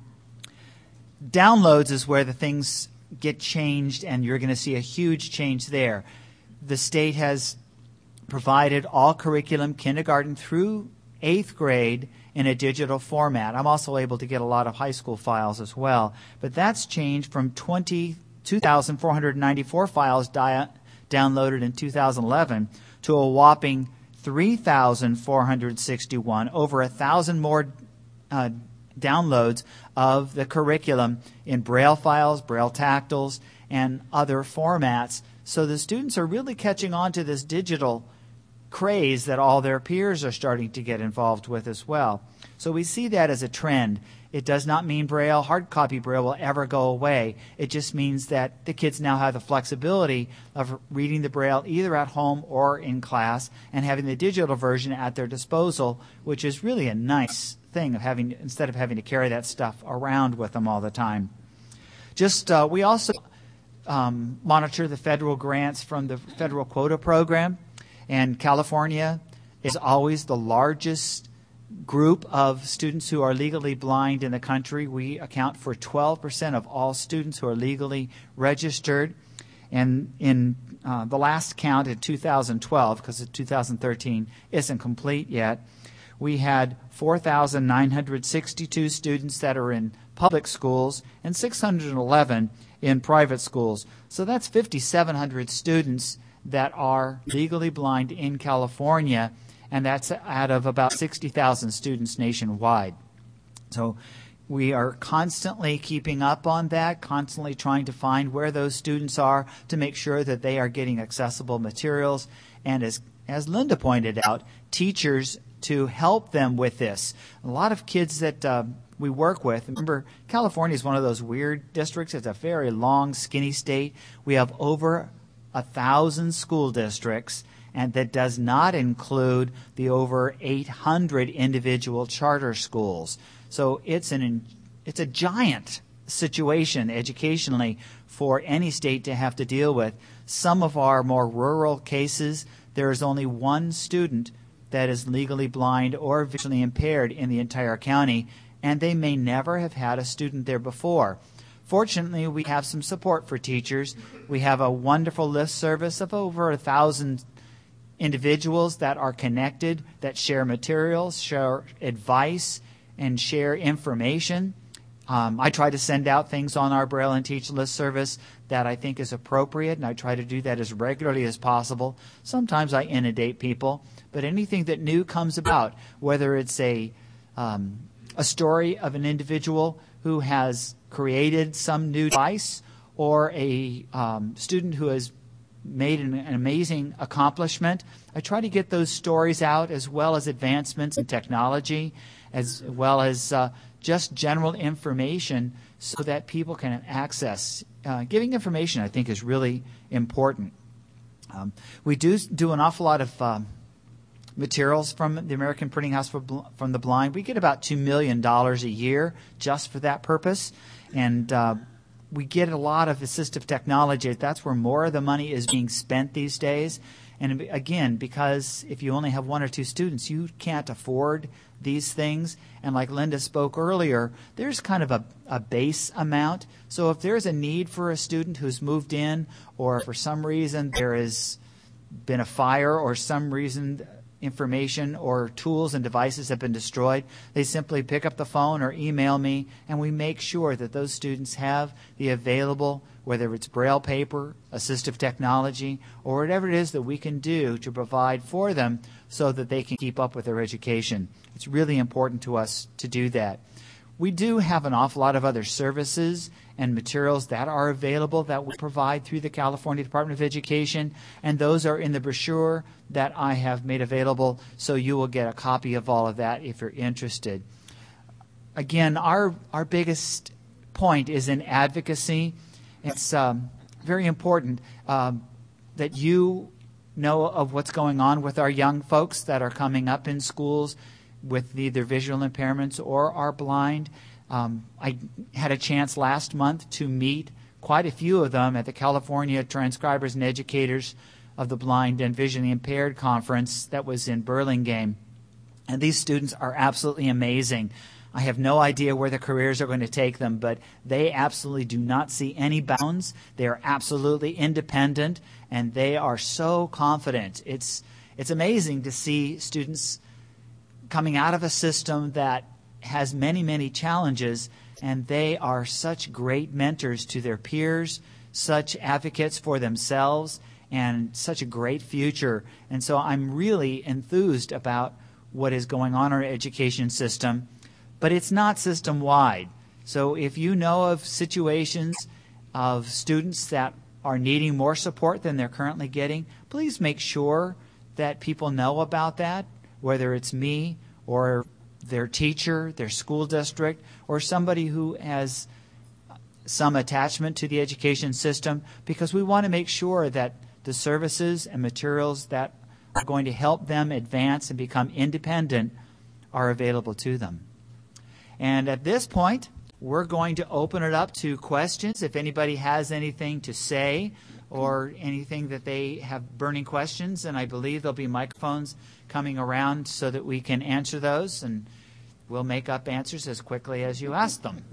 Downloads is where the things get changed, and you're going to see a huge change there. The state has provided all curriculum, kindergarten through eighth grade, in a digital format. I'm also able to get a lot of high school files as well. But that's changed from two thousand four hundred ninety-four files di- downloaded in two thousand eleven to a whopping three thousand four hundred sixty-one, over a thousand more uh, downloads of the curriculum in Braille files, Braille tactiles, and other formats. So the students are really catching on to this digital craze that all their peers are starting to get involved with as well. So we see that as a trend. It does not mean Braille, hard copy Braille will ever go away. It just means that the kids now have the flexibility of reading the Braille either at home or in class and having the digital version at their disposal, which is really a nice thing of having instead of having to carry that stuff around with them all the time. Just uh, we also um, monitor the federal grants from the federal quota program. And California is always the largest group of students who are legally blind in the country. We account for twelve percent of all students who are legally registered. And in uh, the last count in two thousand twelve, because two thousand thirteen isn't complete yet, we had four thousand nine hundred sixty-two students that are in public schools and six hundred eleven in private schools. So that's five thousand seven hundred students that are legally blind in California, and that's out of about sixty thousand students nationwide. So we are constantly keeping up on that, constantly trying to find where those students are to make sure that they are getting accessible materials. And as, as Linda pointed out, teachers to help them with this. A lot of kids that uh, we work with, remember, California is one of those weird districts. It's a very long, skinny state. We have over a thousand school districts, and that does not include the over eight hundred individual charter schools. So it's an it's a giant situation educationally for any state to have to deal with. Some of our more rural cases, there is only one student that is legally blind or visually impaired in the entire county, and they may never have had a student there before. Fortunately, we have some support for teachers. We have a wonderful list service of over a thousand individuals that are connected, that share materials, share advice, and share information. Um, I try to send out things on our Braille and Teach list service that I think is appropriate, and I try to do that as regularly as possible. Sometimes I inundate people, but anything that new comes about, whether it's a um, a story of an individual who has created some new device, or a um, student who has made an, an amazing accomplishment. I try to get those stories out, as well as advancements in technology, as well as uh, just general information, so that people can access. Uh, giving information, I think, is really important. Um, we do do an awful lot of um, materials from the American Printing House for Bl- from the Blind. We get about two million dollars a year just for that purpose. And uh, we get a lot of assistive technology. That's where more of the money is being spent these days. And again, because if you only have one or two students, you can't afford these things. And like Linda spoke earlier, there's kind of a, a base amount. So if there's a need for a student who's moved in, or for some reason there has been a fire, or some reason information or tools and devices have been destroyed, they simply pick up the phone or email me, and we make sure that those students have the available, whether it's Braille paper, assistive technology, or whatever it is that we can do to provide for them so that they can keep up with their education. It's really important to us to do that. We do have an awful lot of other services and materials that are available that we provide through the California Department of Education, and those are in the brochure that I have made available, so you will get a copy of all of that if you're interested. Again, our, our biggest point is in advocacy. It's um, very important um, that you know of what's going on with our young folks that are coming up in schools with either visual impairments or are blind. Um, I had a chance last month to meet quite a few of them at the California Transcribers and Educators of the Blind and Visually Impaired Conference that was in Burlingame. And these students are absolutely amazing. I have no idea where the careers are going to take them, but they absolutely do not see any bounds. They are absolutely independent, and they are so confident. It's, it's amazing to see students coming out of a system that has many, many challenges, and they are such great mentors to their peers, such advocates for themselves, and such a great future. And so I'm really enthused about what is going on in our education system, but it's not system-wide. So if you know of situations of students that are needing more support than they're currently getting, please make sure that people know about that, whether it's me or their teacher, their school district, or somebody who has some attachment to the education system, because we want to make sure that the services and materials that are going to help them advance and become independent are available to them. And at this point, we're going to open it up to questions. If anybody has anything to say or anything that they have burning questions, and I believe there'll be microphones coming around so that we can answer those, and we'll make up answers as quickly as you ask them.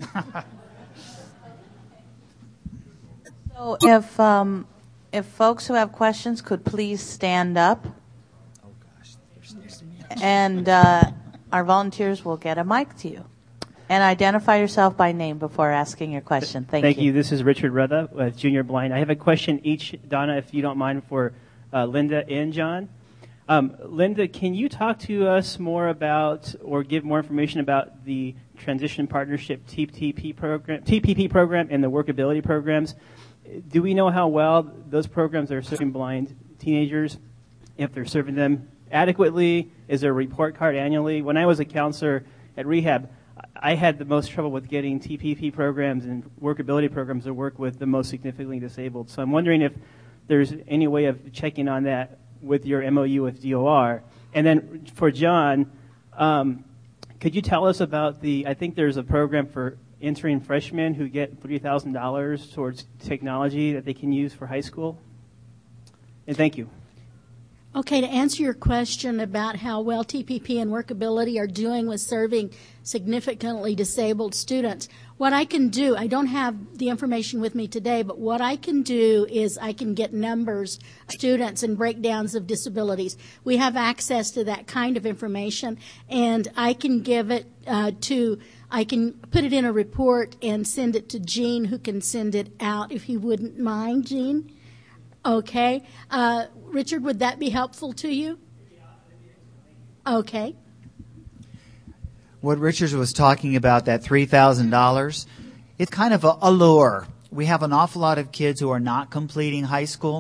So if um, if folks who have questions could please stand up. Oh gosh. And uh, our volunteers will get a mic to you. And identify yourself by name before asking your question. Thank, Thank you. you. This is Richard Rutha with Junior Blind. I have a question each, Donna, if you don't mind, for uh, Linda and John. Um, Linda, can you talk to us more about or give more information about the Transition Partnership T P P program, T P P program and the workability programs? Do we know how well those programs are serving blind teenagers, if they're serving them adequately? Is there a report card annually? When I was a counselor at rehab, I had the most trouble with getting T P P programs and workability programs to work with the most significantly disabled. So I'm wondering if there's any way of checking on that with your M O U with D O R. And then for John, um, could you tell us about the, I think there's a program for entering freshmen who get three thousand dollars towards technology that they can use for high school? And thank you. Okay, to answer your question about how well T P P and workability are doing with serving significantly disabled students, what I can do, I don't have the information with me today, but what I can do is I can get numbers of students and breakdowns of disabilities. We have access to that kind of information, and I can give it uh, to, I can put it in a report and send it to Gene, who can send it out, if he wouldn't mind, Gene. Okay. Uh, Richard, would that be helpful to you? Okay. What Richard was talking about, that three thousand dollars, it's kind of a, a lure. We have an awful lot of kids who are not completing high school,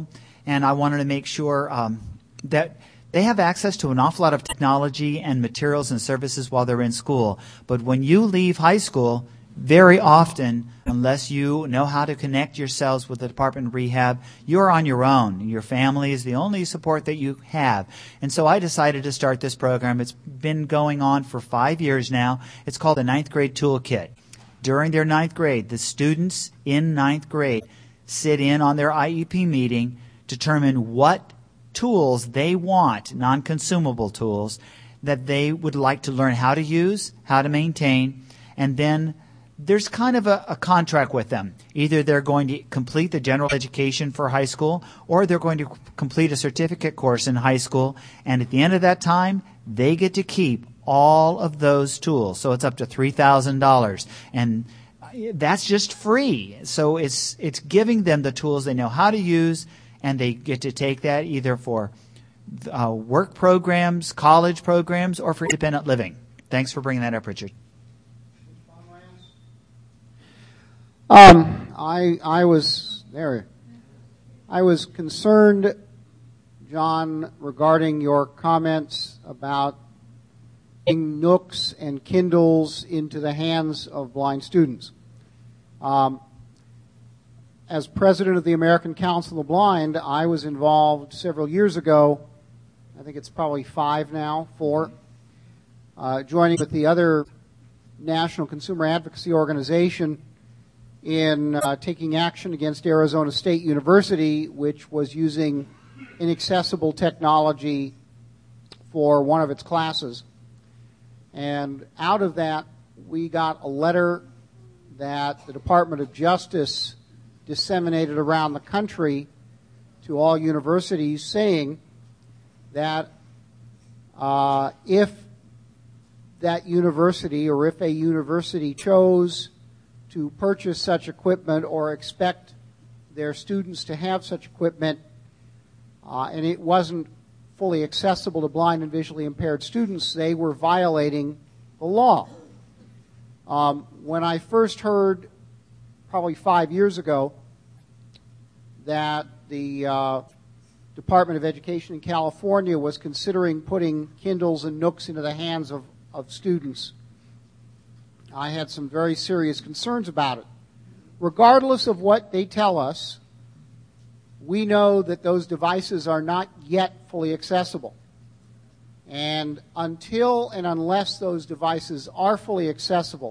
and I wanted to make sure um, that they have access to an awful lot of technology and materials and services while they're in school. But when you leave high school, very often, unless you know how to connect yourselves with the Department of Rehab, you're on your own. Your family is the only support that you have. And so I decided to start this program. It's been going on for five years now. It's called the Ninth Grade Toolkit. During their ninth grade, the students in ninth grade sit in on their I E P meeting, determine what tools they want, non-consumable tools, that they would like to learn how to use, how to maintain, and then there's kind of a, a contract with them. Either they're going to complete the general education for high school, or they're going to complete a certificate course in high school, and at the end of that time, they get to keep all of those tools. So it's up to three thousand dollars. And that's just free. So it's it's giving them the tools they know how to use, and they get to take that either for uh, work programs, college programs, or for independent living. Thanks for bringing that up, Richard. Um, I I was there. I was concerned, John, regarding your comments about getting Nooks and Kindles into the hands of blind students. Um, as president of the American Council of the Blind, I was involved several years ago, I think it's probably five now, four, uh, joining with the other National Consumer Advocacy Organization in uh, taking action against Arizona State University, which was using inaccessible technology for one of its classes. And out of that, we got a letter that the Department of Justice disseminated around the country to all universities saying that uh, if that university or if a university chose to purchase such equipment or expect their students to have such equipment uh, and it wasn't fully accessible to blind and visually impaired students, they were violating the law. Um, when I first heard, probably five years ago, that the uh, Department of Education in California was considering putting Kindles and Nooks into the hands of, of students, I had some very serious concerns about it. Regardless of what they tell us, we know that those devices are not yet fully accessible. And until and unless those devices are fully accessible,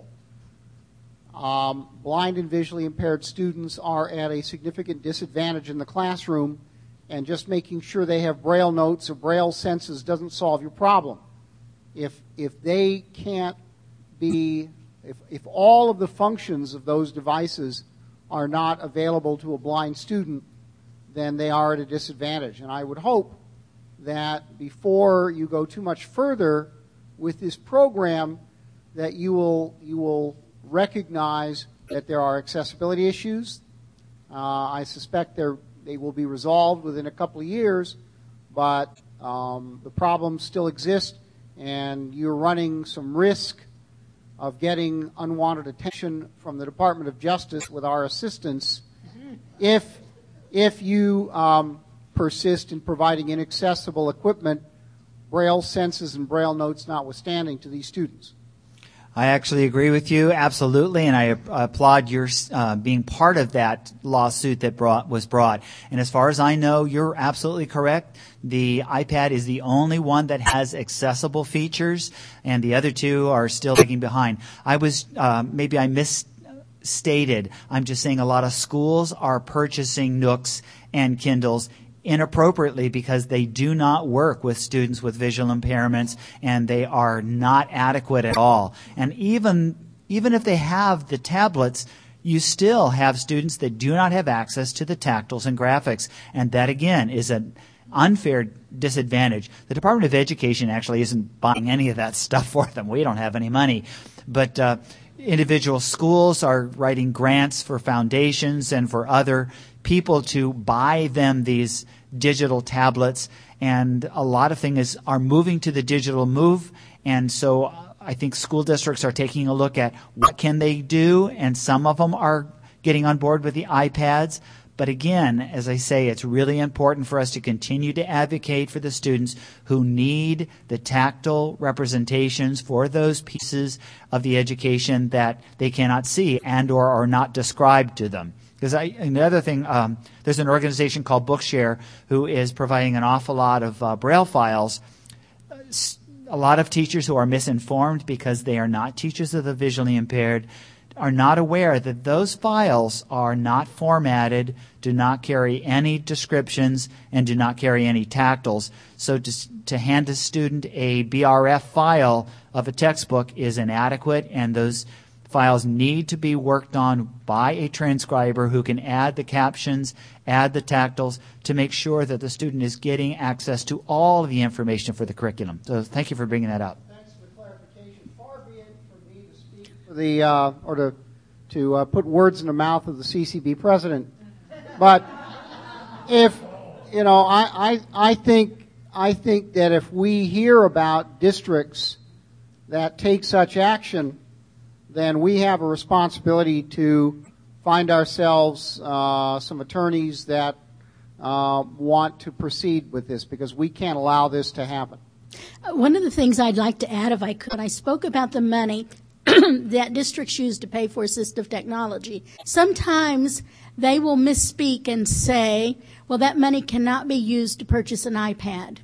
um, blind and visually impaired students are at a significant disadvantage in the classroom, and just making sure they have Braille notes or Braille senses doesn't solve your problem. If, if they can't be, if, if all of the functions of those devices are not available to a blind student, then they are at a disadvantage. And I would hope that before you go too much further with this program, that you will you will recognize that there are accessibility issues. Uh, I suspect they're, they will be resolved within a couple of years, but um, the problems still exist, and you're running some risk of getting unwanted attention from the Department of Justice with our assistance if if you um, persist in providing inaccessible equipment, Braille senses and Braille notes notwithstanding, to these students. I actually agree with you, absolutely, and I applaud your uh, being part of that lawsuit that brought, was brought. And as far as I know, you're absolutely correct. The iPad is the only one that has accessible features, and the other two are still lagging behind. I was, uh, maybe I missed stated. I'm just saying a lot of schools are purchasing Nooks and Kindles inappropriately because they do not work with students with visual impairments, and they are not adequate at all. And even even if they have the tablets, you still have students that do not have access to the tactiles and graphics, and that again is an unfair disadvantage. The Department of Education actually isn't buying any of that stuff for them. We don't have any money, but uh, individual schools are writing grants for foundations and for other people to buy them these digital tablets, and a lot of things are moving to the digital move, and so I think school districts are taking a look at what can they do, and some of them are getting on board with the iPads, But again, as I say, it's really important for us to continue to advocate for the students who need the tactile representations for those pieces of the education that they cannot see and or are not described to them. Because I, another thing, um, there's an organization called Bookshare who is providing an awful lot of uh, Braille files. A lot of teachers who are misinformed because they are not teachers of the visually impaired are not aware that those files are not formatted, do not carry any descriptions, and do not carry any tactiles. So to, to hand a student a B R F file of a textbook is inadequate, and those files need to be worked on by a transcriber who can add the captions, add the tactiles, to make sure that the student is getting access to all of the information for the curriculum. So thank you for bringing that up. The uh, or to to uh, put words in the mouth of the C C B president, but if you know, I, I I think I think that if we hear about districts that take such action, then we have a responsibility to find ourselves uh, some attorneys that uh, want to proceed with this, because we can't allow this to happen. One of the things I'd like to add, if I could, I spoke about the money that districts use to pay for assistive technology. Sometimes they will misspeak and say, well, that money cannot be used to purchase an iPad.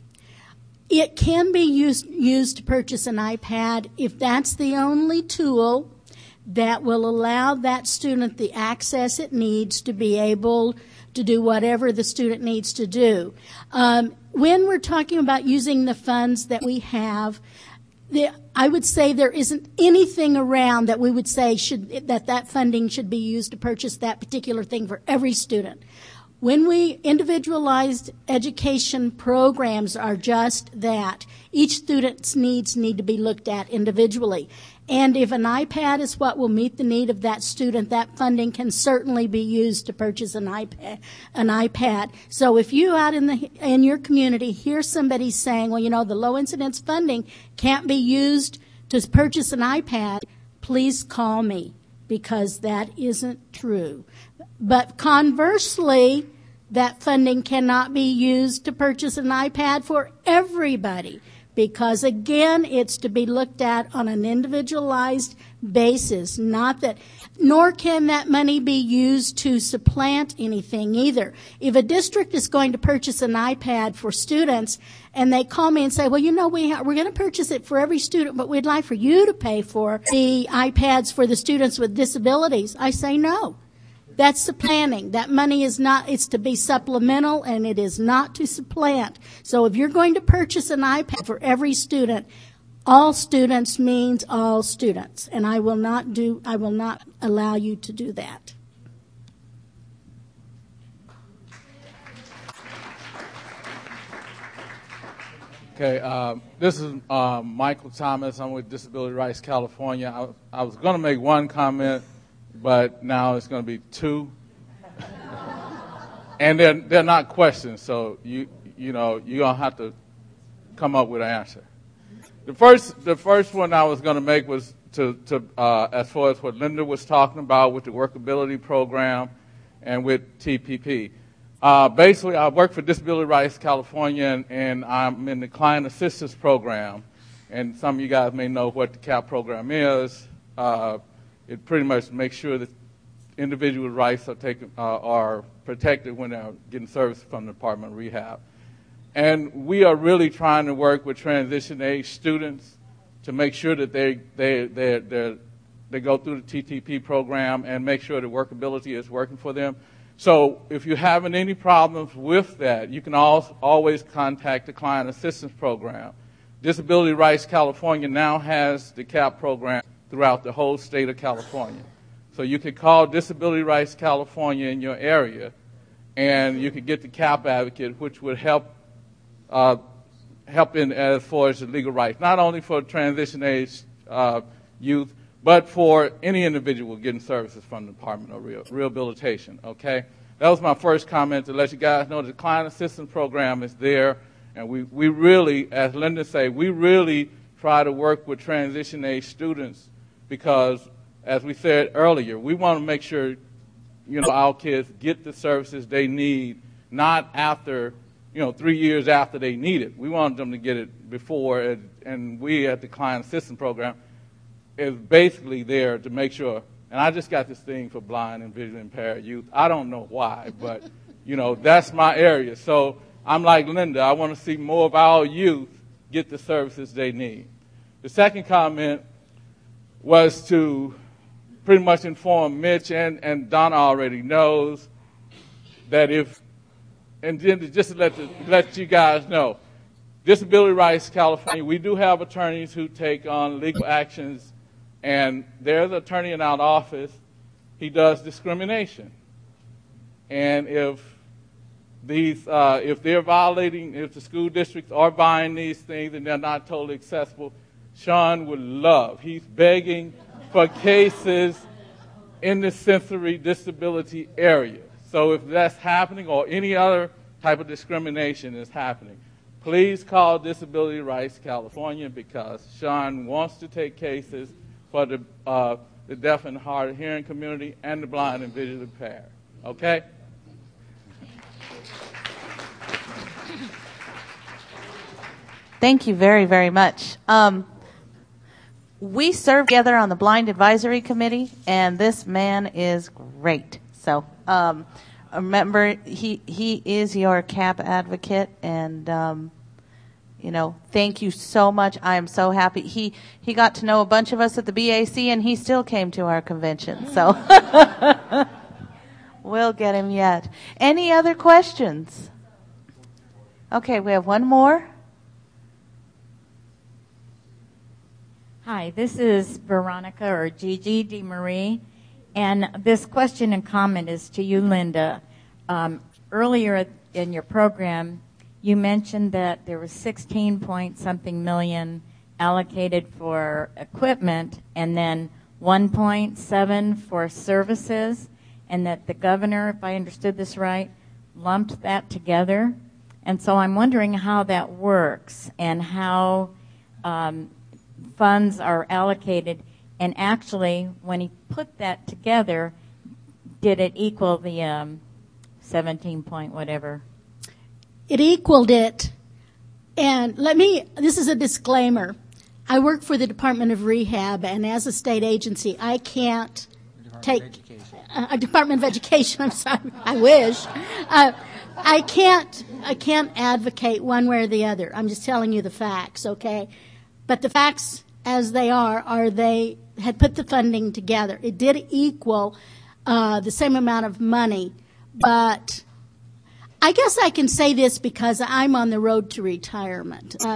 It can be used, used to purchase an iPad if that's the only tool that will allow that student the access it needs to be able to do whatever the student needs to do. Um, when we're talking about using the funds that we have, The, I would say there isn't anything around that we would say should that that funding should be used to purchase that particular thing for every student. When we individualized education programs are just that. Each student's needs need to be looked at individually. And if an iPad is what will meet the need of that student, that funding can certainly be used to purchase an iPad. An iPad. So if you out in the in your community hear somebody saying, well, you know, the low incidence funding can't be used to purchase an iPad, please call me, because that isn't true. But conversely, that funding cannot be used to purchase an iPad for everybody, because again, it's to be looked at on an individualized basis, not that, nor can that money be used to supplant anything either. If a district is going to purchase an iPad for students and they call me and say, well, you know, we ha- we're going to purchase it for every student, but we'd like for you to pay for the iPads for the students with disabilities, I say no. That's supplanting. That money is not, it's to be supplemental, and it is not to supplant. So if you're going to purchase an iPad for every student, all students means all students. And I will not do, I will not allow you to do that. Okay, uh, this is uh, Michael Thomas. I'm with Disability Rights California. I, I was going to make one comment, but now it's going to be two, and they're they're not questions. So you you know you're gonna have to come up with an answer. The first the first one I was going to make was to to uh, as far as what Linda was talking about with the workability program and with T P P. Uh, basically, I work for Disability Rights California, and, and I'm in the client assistance program. And some of you guys may know what the C A P program is. Uh, It pretty much makes sure that individual rights are taken uh, are protected when they're getting service from the Department of Rehab. And we are really trying to work with transition age students to make sure that they they they they they go through the T T P program and make sure the workability is working for them. So if you're having any problems with that, you can also always contact the Client Assistance Program. Disability Rights California now has the C A P program throughout the whole state of California. So you could call Disability Rights California in your area, and you could get the C A P advocate, which would help uh, help in as far as the legal rights, not only for transition age uh, youth, but for any individual getting services from the Department of Rehabilitation, okay? That was my first comment, to let you guys know the Client Assistance Program is there, and we, we really, as Linda said, we really try to work with transition age students because, as we said earlier, we want to make sure you know, our kids get the services they need, not after, you know, three years after they need it. We want them to get it before, and, and we at the Client Assistance Program is basically there to make sure. And I just got this thing for blind and visually impaired youth. I don't know why, but, you know, that's my area. So I'm like Linda, I want to see more of our youth get the services they need. The second comment was to pretty much inform Mitch, and, and Donna already knows, that if, and then just to let, the, let you guys know, Disability Rights California, we do have attorneys who take on legal actions, and there's an attorney in our office, he does discrimination. And if these, uh, if they're violating, if the school districts are buying these things and they're not totally accessible, Sean would love, he's begging for cases in the sensory disability area. So if that's happening or any other type of discrimination is happening, please call Disability Rights California, because Sean wants to take cases for the, uh, the deaf and hard of hearing community and the blind and visually impaired. Okay? Thank you very, very much. Um, we serve together on the Blind Advisory Committee, and this man is great. So um, remember, he he is your C A B advocate, and um, you know, thank you so much. I am so happy. He he got to know a bunch of us at the B A C, and he still came to our convention. So we'll get him yet. Any other questions? Okay, we have one more. Hi, this is Veronica or Gigi DeMarie, and this question and comment is to you, Linda. Um, earlier in your program, you mentioned that there was sixteen point something million allocated for equipment and then one point seven for services, and that the governor, if I understood this right, lumped that together. And so I'm wondering how that works and how um, funds are allocated. And actually, when he put that together, did it equal the um, seventeen point whatever? It equaled it. And let me, this is a disclaimer. I work for the Department of Rehab, and as a state agency, I can't take uh, a Department of Education. I'm sorry, I wish. Uh, I can't. I can't advocate one way or the other. I'm just telling you the facts, okay? But the facts, as they are, are they had put the funding together. It did equal uh, the same amount of money, but I guess I can say this because I'm on the road to retirement. Um,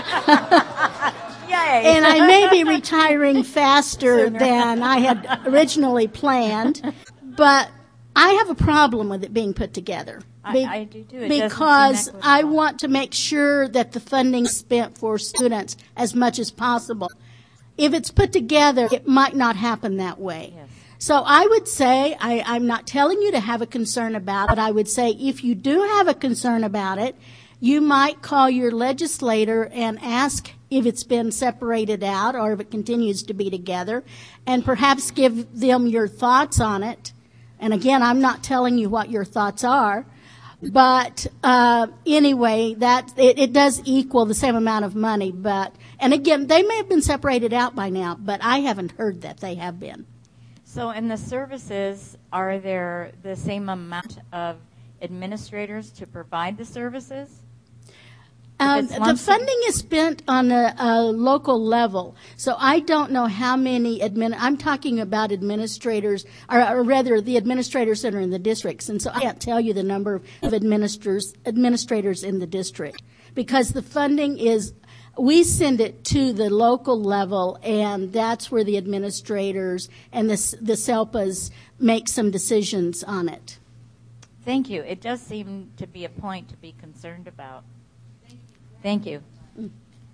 Yay! And I may be retiring faster Sooner. than I had originally planned, but I have a problem with it being put together. Be- I, I do too. It because I want to make sure that the funding's spent for students as much as possible. If it's put together, it might not happen that way. Yes. So I would say, I, I'm not telling you to have a concern about it. I would say if you do have a concern about it, you might call your legislator and ask if it's been separated out or if it continues to be together, and perhaps give them your thoughts on it. And again, I'm not telling you what your thoughts are. But uh, anyway, that it, it does equal the same amount of money. But and again, they may have been separated out by now, but I haven't heard that they have been. So in the services, are there the same amount of administrators to provide the services? Um, the funding is spent on a, a local level, so I don't know how many admin. I'm talking about administrators, or, or rather, the administrators that are in the districts, and so I can't tell you the number of administrators administrators in the district because the funding is. We send it to the local level, and that's where the administrators and the the SELPAs make some decisions on it. Thank you. It does seem to be a point to be concerned about. Thank you. Mm.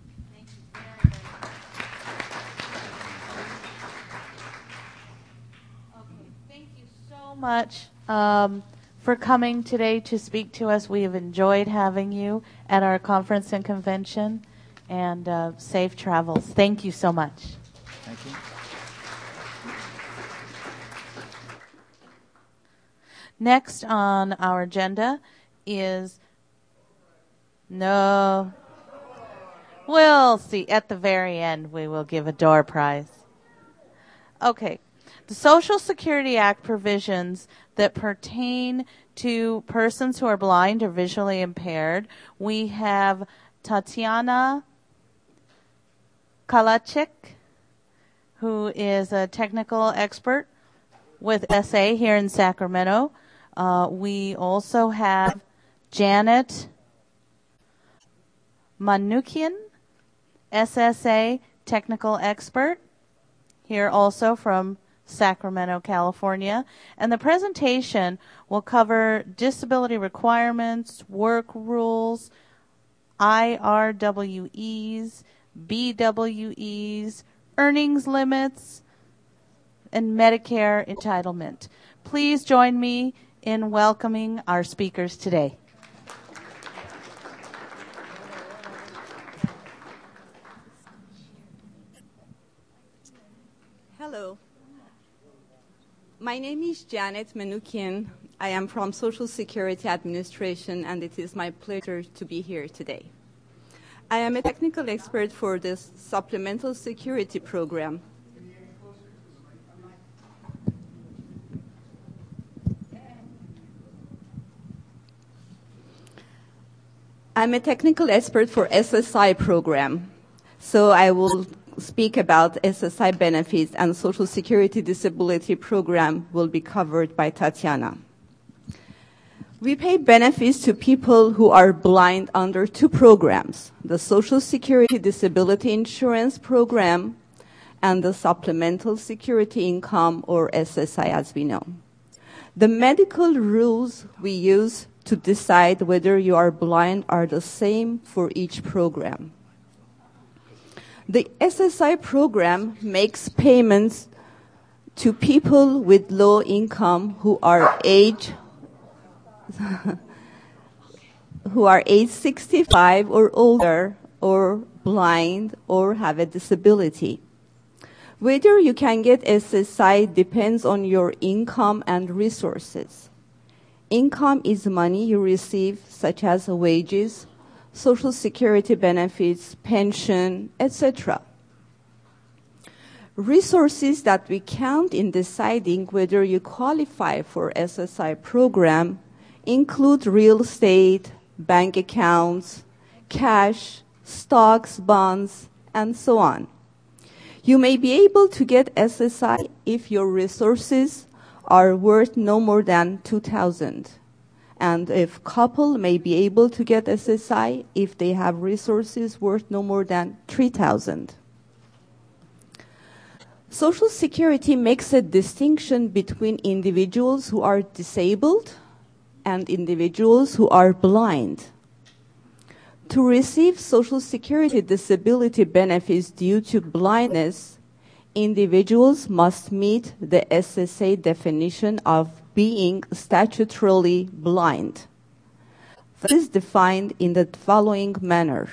Okay, thank you so much um, for coming today to speak to us. We have enjoyed having you at our conference and convention, and uh, safe travels. Thank you so much. Thank you. Next on our agenda is no. We'll see. At the very end, we will give a door prize. Okay. The Social Security Act provisions that pertain to persons who are blind or visually impaired. We have Tatiana Kalachik, who is a technical expert with S A here in Sacramento. Uh, we also have Janet Manukian, S S A technical expert, here also from Sacramento, California. And the presentation will cover disability requirements, work rules, I R W Es, B W Es, earnings limits, and Medicare entitlement. Please join me in welcoming our speakers today. Hello. My name is Janet Manukian. I am from Social Security Administration, and it is my pleasure to be here today. I am a technical expert for the Supplemental Security Program. I'm a technical expert for S S I program, so I will speak about S S I benefits, and Social Security Disability Program will be covered by Tatiana. We pay benefits to people who are blind under two programs, the Social Security Disability Insurance Program and the Supplemental Security Income, or S S I as we know. The medical rules we use to decide whether you are blind are the same for each program. The S S I program makes payments to people with low income who are age who are age sixty-five or older, or blind, or have a disability. Whether you can get S S I depends on your income and resources. Income is money you receive, such as wages, Social Security benefits, pension, et cetera. Resources that we count in deciding whether you qualify for S S I program include real estate, bank accounts, cash, stocks, bonds, and so on. You may be able to get S S I if your resources are worth no more than two thousand dollars. And if couple may be able to get S S I if they have resources worth no more than three thousand dollars. Social Security makes a distinction between individuals who are disabled and individuals who are blind. To receive Social Security disability benefits due to blindness, individuals must meet the S S A definition of being statutorily blind. This is defined in the following manner.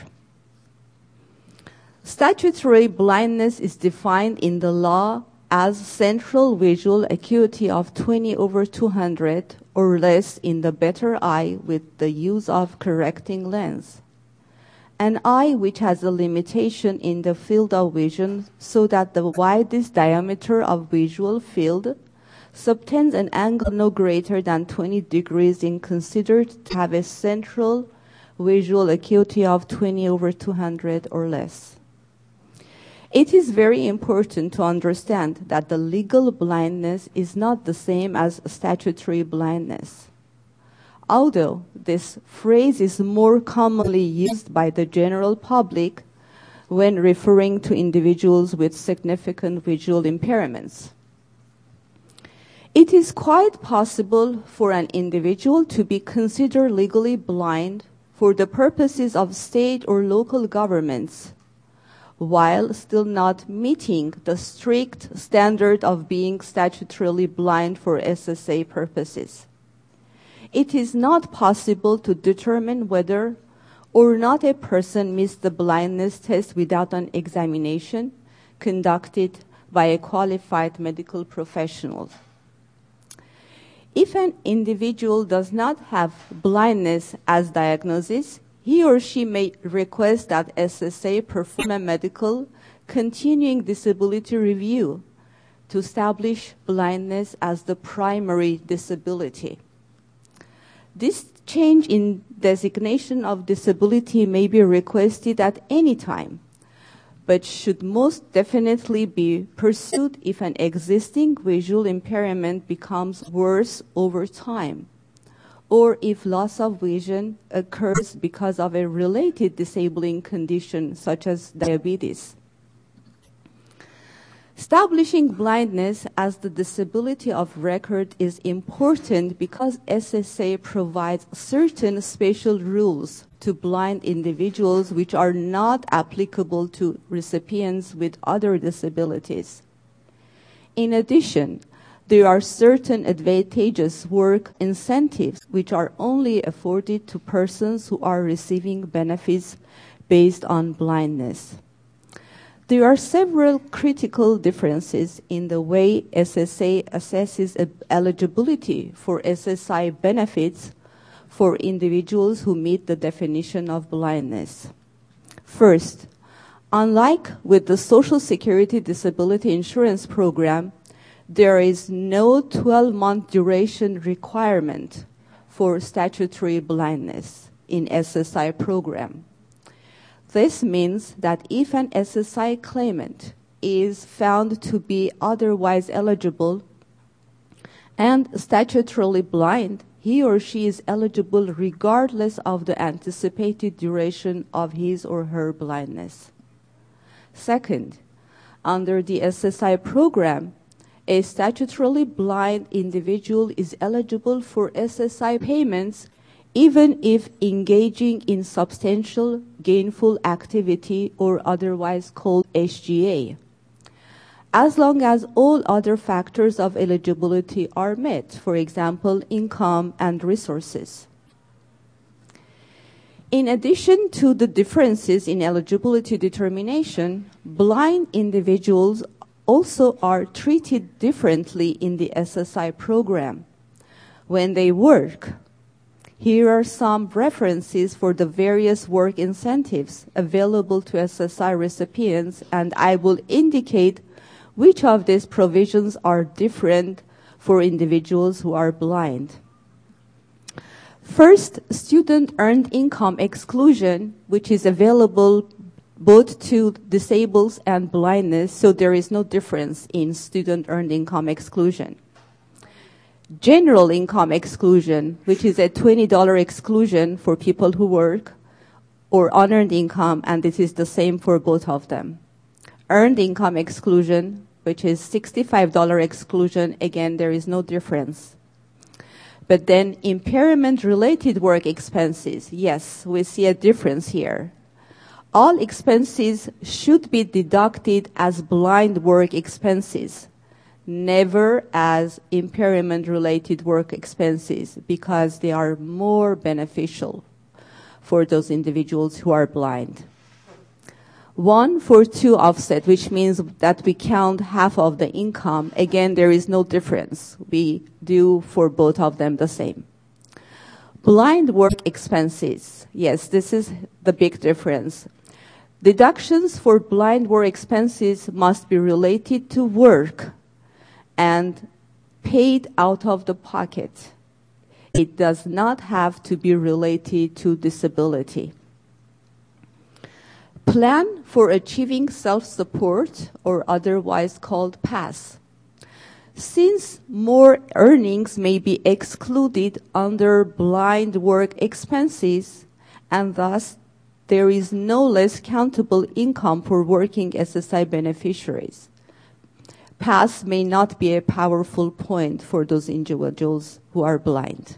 Statutory blindness is defined in the law as central visual acuity of twenty over two hundred or less in the better eye with the use of correcting lens. An eye which has a limitation in the field of vision so that the widest diameter of visual field subtends an angle no greater than twenty degrees is considered to have a central visual acuity of twenty over two hundred or less. It is very important to understand that the legal blindness is not the same as statutory blindness. Although this phrase is more commonly used by the general public when referring to individuals with significant visual impairments. It is quite possible for an individual to be considered legally blind for the purposes of state or local governments, while still not meeting the strict standard of being statutorily blind for S S A purposes. It is not possible to determine whether or not a person meets the blindness test without an examination conducted by a qualified medical professional. If an individual does not have blindness as diagnosis, he or she may request that S S A perform a medical continuing disability review to establish blindness as the primary disability. This change in designation of disability may be requested at any time, but should most definitely be pursued if an existing visual impairment becomes worse over time, or if loss of vision occurs because of a related disabling condition such as diabetes. Establishing blindness as the disability of record is important because S S A provides certain special rules to blind individuals which are not applicable to recipients with other disabilities. In addition, there are certain advantageous work incentives which are only afforded to persons who are receiving benefits based on blindness. There are several critical differences in the way S S A assesses eligibility for S S I benefits for individuals who meet the definition of blindness. First, unlike with the Social Security Disability Insurance Program, there is no twelve-month duration requirement for statutory blindness in S S I program. This means that if an S S I claimant is found to be otherwise eligible and statutorily blind, he or she is eligible regardless of the anticipated duration of his or her blindness. Second, under the S S I program, a statutorily blind individual is eligible for S S I payments even if engaging in substantial gainful activity or otherwise called S G A, as long as all other factors of eligibility are met, for example, income and resources. In addition to the differences in eligibility determination, blind individuals also are treated differently in the S S I program. When they work, here are some references for the various work incentives available to S S I recipients, and I will indicate which of these provisions are different for individuals who are blind. First, student earned income exclusion, which is available both to disabled and blindness, so there is no difference in student earned income exclusion. General income exclusion, which is a twenty dollars exclusion for people who work, or unearned income, and this is the same for both of them. Earned income exclusion, which is sixty-five dollars exclusion, again, there is no difference. But then impairment-related work expenses, yes, we see a difference here. All expenses should be deducted as blind work expenses, never as impairment-related work expenses, because they are more beneficial for those individuals who are blind. One for two offset, which means that we count half of the income. Again, there is no difference. We do for both of them the same. Blind work expenses, yes, this is the big difference. Deductions for blind work expenses must be related to work and paid out of the pocket. It does not have to be related to disability. Plan for achieving self-support, or otherwise called PASS. Since more earnings may be excluded under blind work expenses, and thus there is no less countable income for working S S I beneficiaries, PASS may not be a powerful point for those individuals who are blind.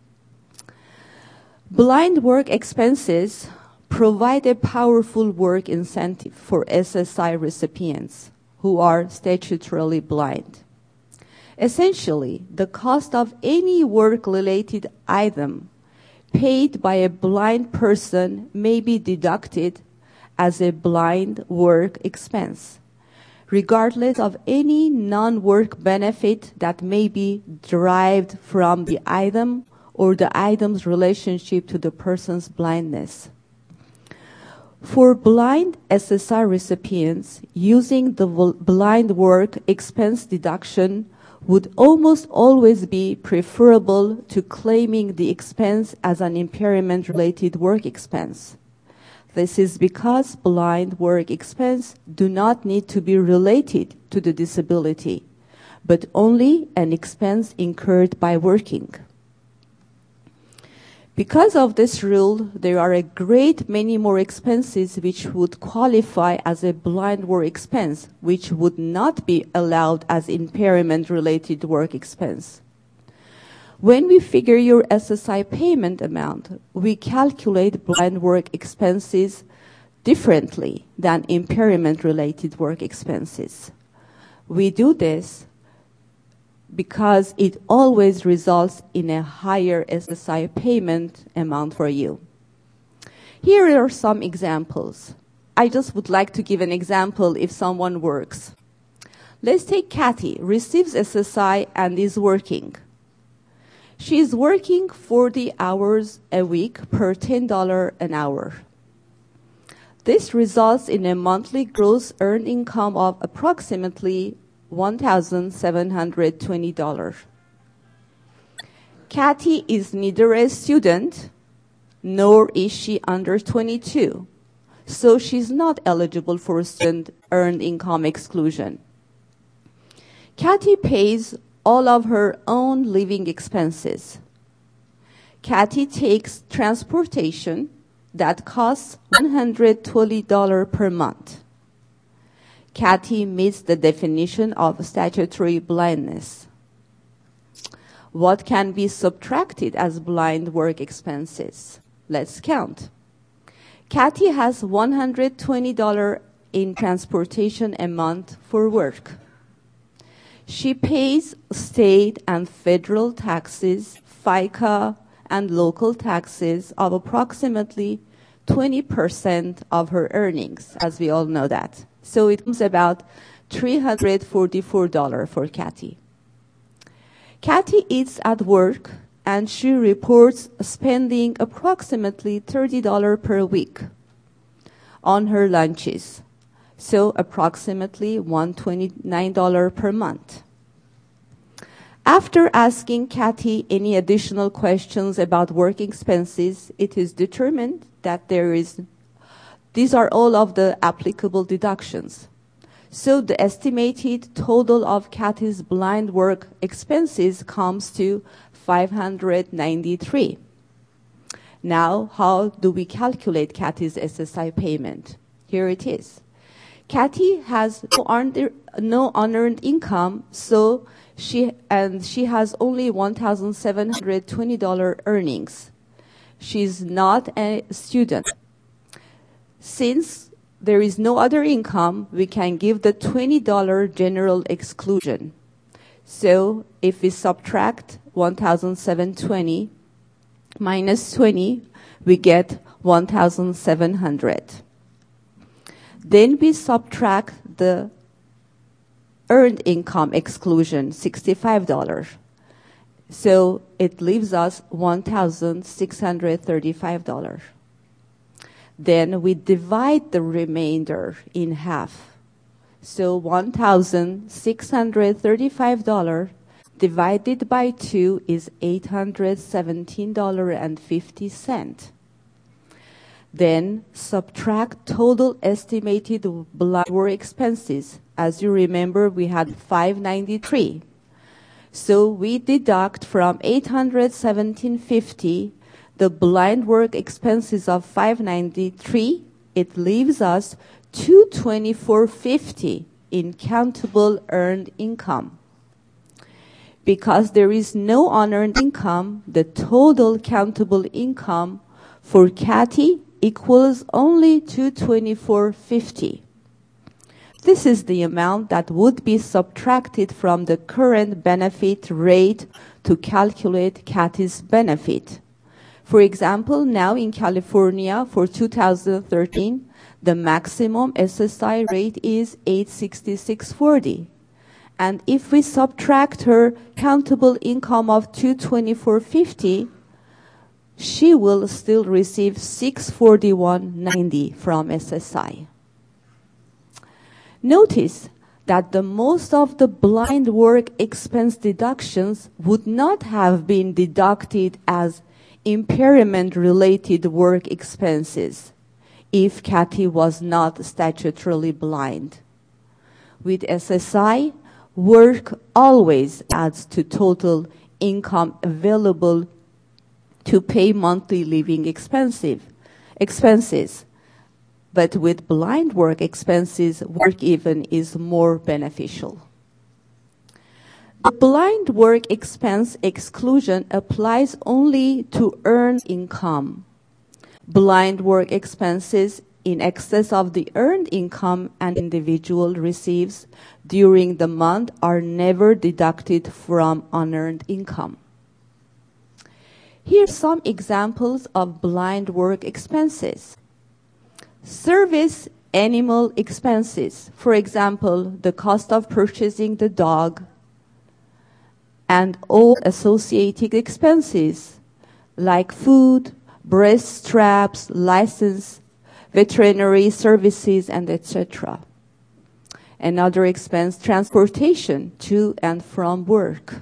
Blind work expenses provide a powerful work incentive for S S I recipients who are statutorily blind. Essentially, the cost of any work-related item paid by a blind person may be deducted as a blind work expense, regardless of any non-work benefit that may be derived from the item or the item's relationship to the person's blindness. For blind S S I recipients, using the blind work expense deduction would almost always be preferable to claiming the expense as an impairment-related work expense. This is because blind work expense do not need to be related to the disability, but only an expense incurred by working. Because of this rule, there are a great many more expenses which would qualify as a blind work expense, which would not be allowed as impairment-related work expense. When we figure your S S I payment amount, we calculate blind work expenses differently than impairment-related work expenses. We do this because it always results in a higher S S I payment amount for you. Here are some examples. I just would like to give an example if someone works. Let's take Kathy, receives S S I and is working. She is working forty hours a week per ten dollars an hour. This results in a monthly gross earned income of approximately one thousand seven hundred twenty dollars. Kathy is neither a student nor is she under twenty-two, so she's not eligible for student earned income exclusion. Kathy pays all of her own living expenses. Kathy takes transportation that costs one hundred twenty dollars per month. Kathy meets the definition of statutory blindness. What can be subtracted as blind work expenses? Let's count. Kathy has one hundred twenty dollars in transportation a month for work. She pays state and federal taxes, FICA, and local taxes of approximately twenty percent of her earnings, as we all know that. So it comes about three hundred forty-four dollars for Kathy. Kathy eats at work and she reports spending approximately thirty dollars per week on her lunches. So approximately one hundred twenty-nine dollars per month. After asking Kathy any additional questions about work expenses, it is determined that there is These are all of the applicable deductions. So the estimated total of Kathy's blind work expenses comes to five hundred ninety-three dollars. Now, how do we calculate Kathy's S S I payment? Here it is. Kathy has no unearned, no unearned income, so she and she has only one thousand seven hundred twenty dollars earnings. She's not a student. Since there is no other income, we can give the twenty dollars general exclusion. So if we subtract one thousand seven hundred twenty minus twenty, we get one thousand seven hundred. Then we subtract the earned income exclusion, sixty-five dollars. So it leaves us one thousand six hundred thirty-five dollars. Then we divide the remainder in half. So one thousand six hundred thirty-five dollars divided by two is eight hundred seventeen dollars and fifty cents. Then subtract total estimated blind work expenses. As you remember, we had five hundred ninety-three dollars. So we deduct from eight hundred seventeen dollars and fifty cents the blind work expenses of five hundred ninety-three dollars. It leaves us two hundred twenty-four dollars and fifty cents in countable earned income. Because there is no unearned income, the total countable income for Kathy equals only two hundred twenty-four dollars and fifty cents. This is the amount that would be subtracted from the current benefit rate to calculate Kathy's benefit. For example, now in California for two thousand thirteen, The maximum S S I rate is eight hundred sixty-six dollars and forty cents. And if we subtract her countable income of two hundred twenty-four dollars and fifty cents, she will still receive six hundred forty-one dollars and ninety cents from S S I. Notice that the most of the blind work expense deductions would not have been deducted as impairment-related work expenses if Kathy was not statutorily blind. With S S I, work always adds to total income available to pay monthly living expensive expenses. But with blind work expenses, work even is more beneficial. The blind work expense exclusion applies only to earned income. Blind work expenses in excess of the earned income an individual receives during the month are never deducted from unearned income. Here are some examples of blind work expenses. Service animal expenses, for example, the cost of purchasing the dog and all associated expenses like food, breast straps, license, veterinary services, and et cetera. Another expense, transportation to and from work.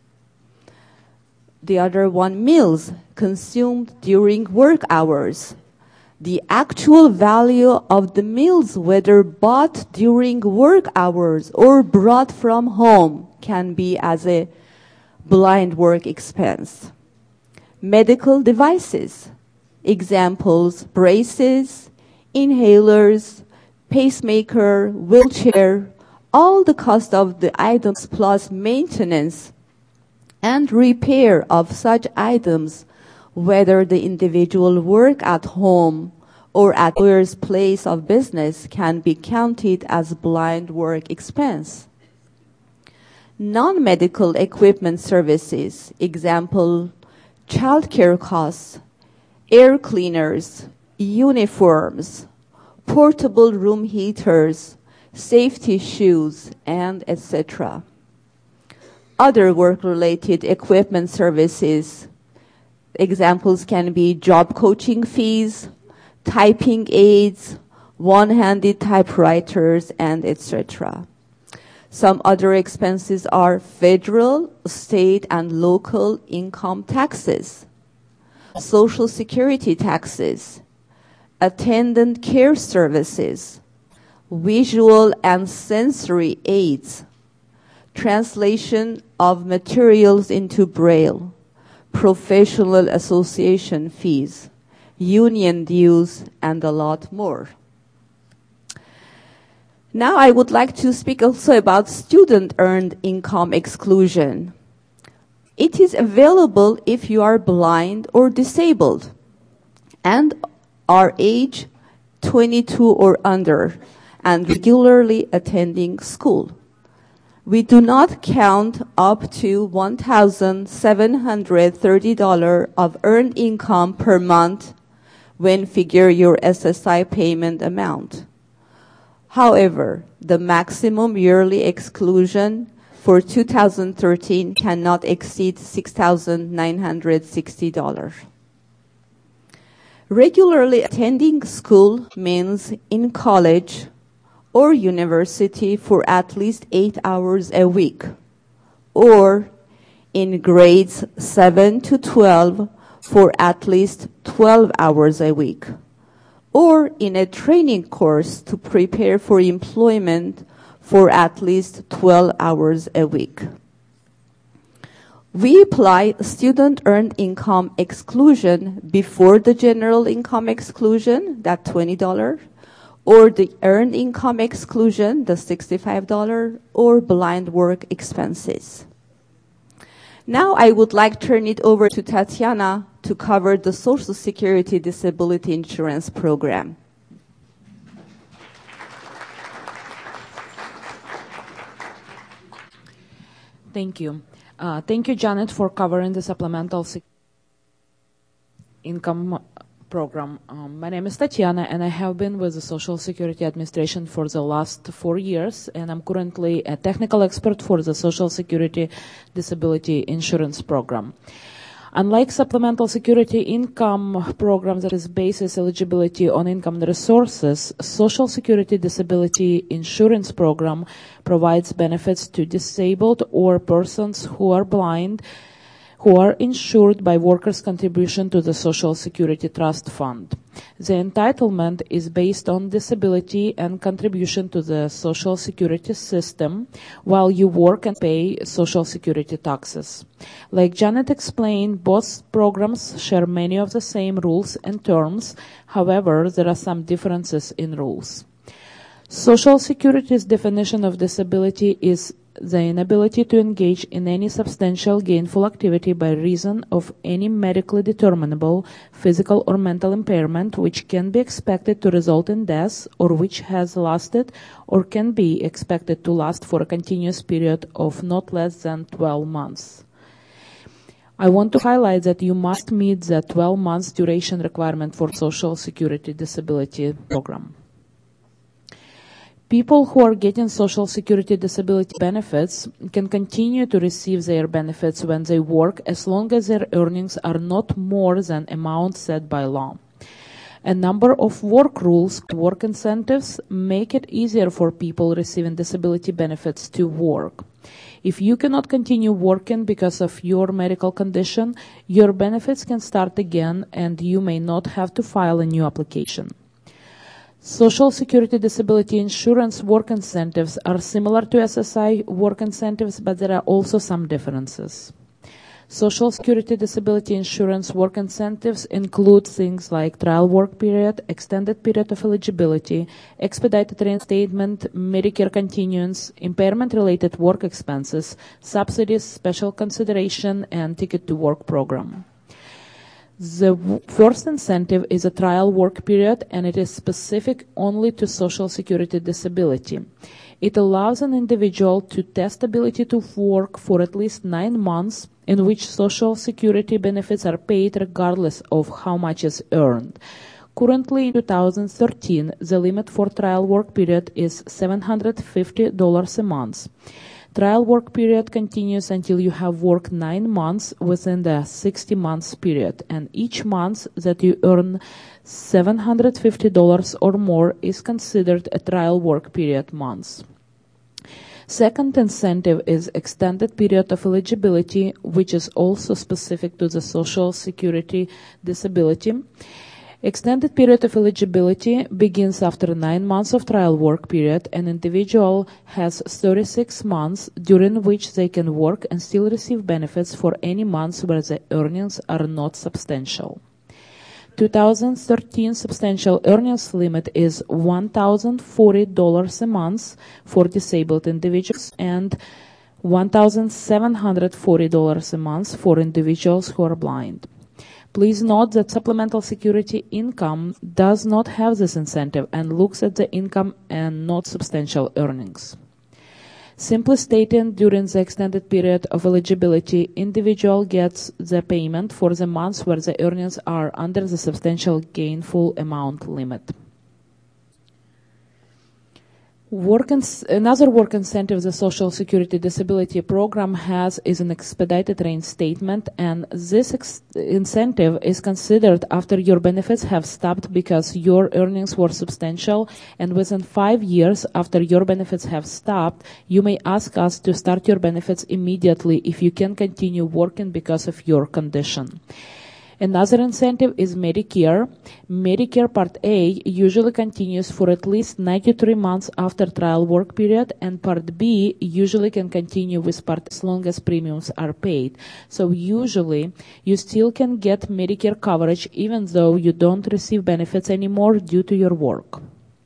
The other one, meals consumed during work hours. The actual value of the meals, whether bought during work hours or brought from home, can be as a blind work expense. Medical devices, examples, braces, inhalers, pacemaker, wheelchair, all the cost of the items plus maintenance and repair of such items, whether the individual work at home or at employer's place of business, can be counted as blind work expense. Non-medical equipment services, example, childcare costs, air cleaners, uniforms, portable room heaters, safety shoes, and et cetera. Other work-related equipment services, examples can be job coaching fees, typing aids, one-handed typewriters, and et cetera. Some other expenses are federal, state, and local income taxes, Social Security taxes, attendant care services, visual and sensory aids, translation of materials into Braille, professional association fees, union dues, and a lot more. Now I would like to speak also about student earned income exclusion. It is available if you are blind or disabled and are age twenty-two or under and regularly attending school. We do not count up to one thousand seven hundred thirty dollars of earned income per month when figure your S S I payment amount. However, the maximum yearly exclusion for two thousand thirteen cannot exceed six thousand nine hundred sixty dollars. Regularly attending school means in college or university for at least eight hours a week, or in grades seven to twelve for at least twelve hours a week, or in a training course to prepare for employment for at least twelve hours a week. We apply student earned income exclusion before the general income exclusion, that twenty dollars, or the earned income exclusion, the sixty-five dollars, or blind work expenses. Now I would like to turn it over to Tatiana to cover the Social Security Disability Insurance Program. Thank you. Uh, thank you, Janet, for covering the supplemental income program. Um, my name is Tatiana, and I have been with the Social Security Administration for the last four years, and I'm currently a technical expert for the Social Security Disability Insurance Program. Unlike supplemental security income program that is bases eligibility on income and resources, Social Security Disability Insurance Program provides benefits to disabled or persons who are blind who are insured by workers' contribution to the Social Security Trust Fund. The entitlement is based on disability and contribution to the Social Security system while you work and pay Social Security taxes. Like Janet explained, both programs share many of the same rules and terms. However, there are some differences in rules. Social Security's definition of disability is the inability to engage in any substantial gainful activity by reason of any medically determinable physical or mental impairment which can be expected to result in death or which has lasted or can be expected to last for a continuous period of not less than twelve months. I want to highlight that you must meet the twelve months duration requirement for Social Security Disability Program. People who are getting Social Security disability benefits can continue to receive their benefits when they work as long as their earnings are not more than amounts set by law. A number of work rules, work incentives, make it easier for people receiving disability benefits to work. If you cannot continue working because of your medical condition, your benefits can start again and you may not have to file a new application. Social Security Disability Insurance work incentives are similar to S S I work incentives, but there are also some differences. Social Security Disability Insurance work incentives include things like trial work period, extended period of eligibility, expedited reinstatement, Medicare continuance, impairment-related work expenses, subsidies, special consideration, and ticket to work program. The w- first incentive is a trial work period, and it is specific only to Social Security disability. It allows an individual to test ability to work for at least nine months in which Social Security benefits are paid regardless of how much is earned. Currently, in two thousand thirteen, the limit for trial work period is seven hundred fifty dollars a month. Trial work period continues until you have worked nine months within the sixty months period, and each month that you earn seven hundred fifty dollars or more is considered a trial work period month. Second incentive is extended period of eligibility, which is also specific to the Social Security disability. Extended period of eligibility begins after nine months of trial work period. An individual has thirty-six months during which they can work and still receive benefits for any months where the earnings are not substantial. two thousand thirteen substantial earnings limit is one thousand forty dollars a month for disabled individuals and one thousand seven hundred forty dollars a month for individuals who are blind. Please note that supplemental security income does not have this incentive and looks at the income and not substantial earnings. Simply stated, during the extended period of eligibility, individual gets the payment for the months where the earnings are under the substantial gainful amount limit. Work ins- another work incentive the Social Security Disability Program has is an expedited reinstatement, and this ex- incentive is considered after your benefits have stopped because your earnings were substantial, and within five years after your benefits have stopped, you may ask us to start your benefits immediately if you can continue working because of your condition. Another incentive is Medicare. Medicare Part A usually continues for at least ninety-three months after trial work period, and Part B usually can continue with Part as long as premiums are paid. So usually you still can get Medicare coverage even though you don't receive benefits anymore due to your work.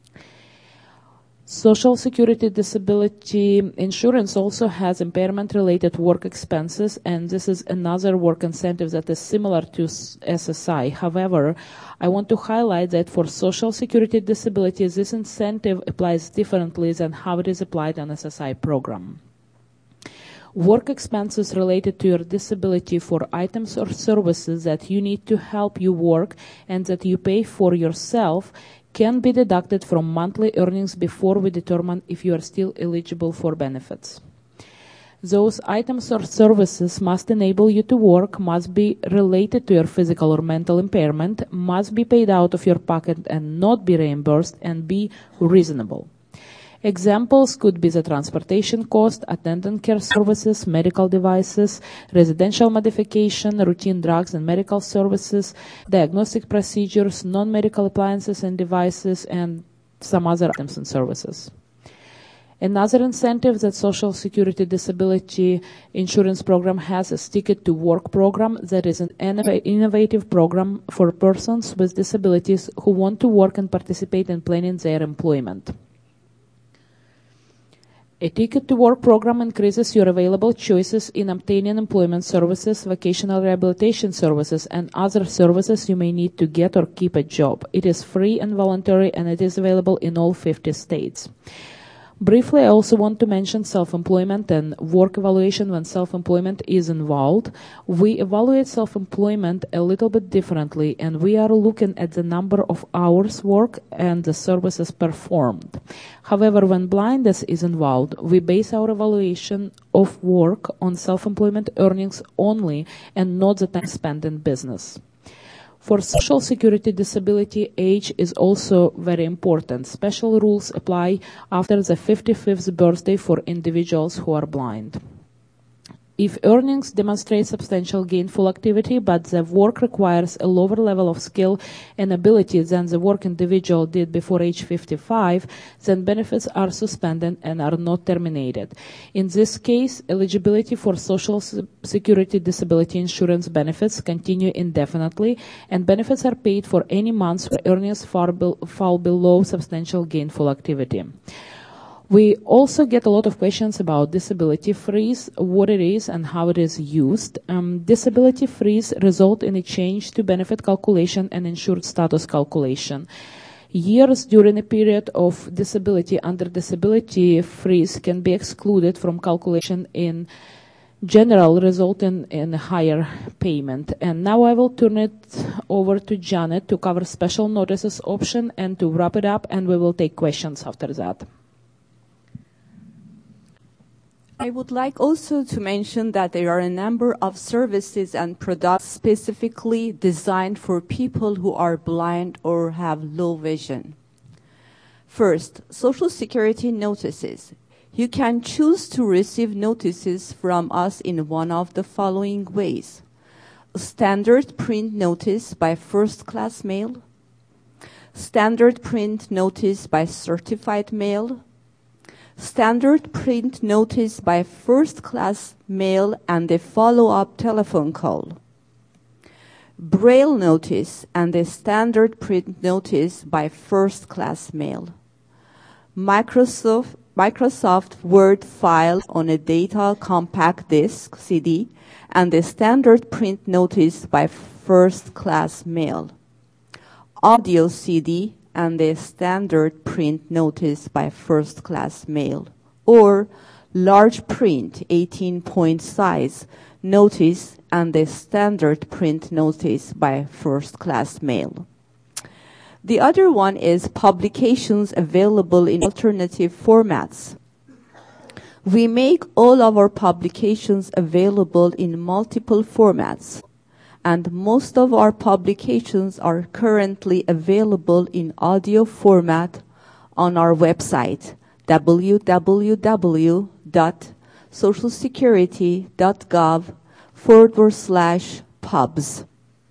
Social Security Disability Insurance also has impairment-related work expenses, and this is another work incentive that is similar to S S I. However, I want to highlight that for Social Security Disability, this incentive applies differently than how it is applied on S S I program. Work expenses related to your disability for items or services that you need to help you work and that you pay for yourself can be deducted from monthly earnings before we determine if you are still eligible for benefits. Those items or services must enable you to work, must be related to your physical or mental impairment, must be paid out of your pocket and not be reimbursed, and be reasonable. Examples could be the transportation cost, attendant care services, medical devices, residential modification, routine drugs and medical services, diagnostic procedures, non-medical appliances and devices, and some other items and services. Another incentive that Social Security Disability Insurance Program has is Ticket to Work program that is an innovative program for persons with disabilities who want to work and participate in planning their employment. A Ticket to Work program increases your available choices in obtaining employment services, vocational rehabilitation services, and other services you may need to get or keep a job. It is free and voluntary, and it is available in all fifty states. Briefly, I also want to mention self-employment and work evaluation when self-employment is involved. We evaluate self-employment a little bit differently, and we are looking at the number of hours worked and the services performed. However, when blindness is involved, we base our evaluation of work on self-employment earnings only and not the time spent in business. For Social Security disability, age is also very important. Special rules apply after the fifty-fifth birthday for individuals who are blind. If earnings demonstrate substantial gainful activity, but the work requires a lower level of skill and ability than the work individual did before age fifty-five, then benefits are suspended and are not terminated. In this case, eligibility for Social Security disability insurance benefits continue indefinitely, and benefits are paid for any months where earnings fall, be- fall below substantial gainful activity. We also get a lot of questions about disability freeze, what it is and how it is used. Um, disability freeze result in a change to benefit calculation and insured status calculation. Years during a period of disability under disability freeze can be excluded from calculation in general, resulting in a higher payment. And now I will turn it over to Janet to cover special notices option and to wrap it up, and we will take questions after that. I would like also to mention that there are a number of services and products specifically designed for people who are blind or have low vision. First, Social Security notices. You can choose to receive notices from us in one of the following ways. A standard print notice by first-class mail, standard print notice by certified mail, standard print notice by first-class mail and a follow-up telephone call, Braille notice and a standard print notice by first-class mail, Microsoft, Microsoft Word file on a data compact disc, C D, and a standard print notice by first-class mail, audio C D, and a standard print notice by first-class mail, or large print eighteen point size notice and a standard print notice by first-class mail. The other one is publications available in alternative formats. We make all of our publications available in multiple formats, and most of our publications are currently available in audio format on our website, w w w dot social security dot gov forward slash pubs.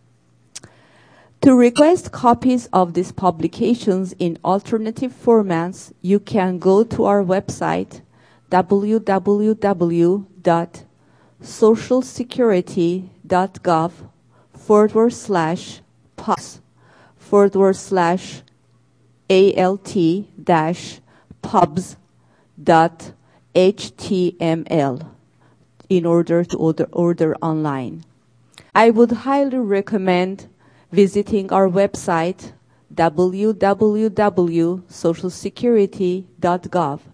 To request copies of these publications in alternative formats, you can go to our website, w w w dot social security dot gov forward slash pubs forward slash alt dash pubs dot html in order to order, order online. I would highly recommend visiting our website, w w w dot social security dot gov.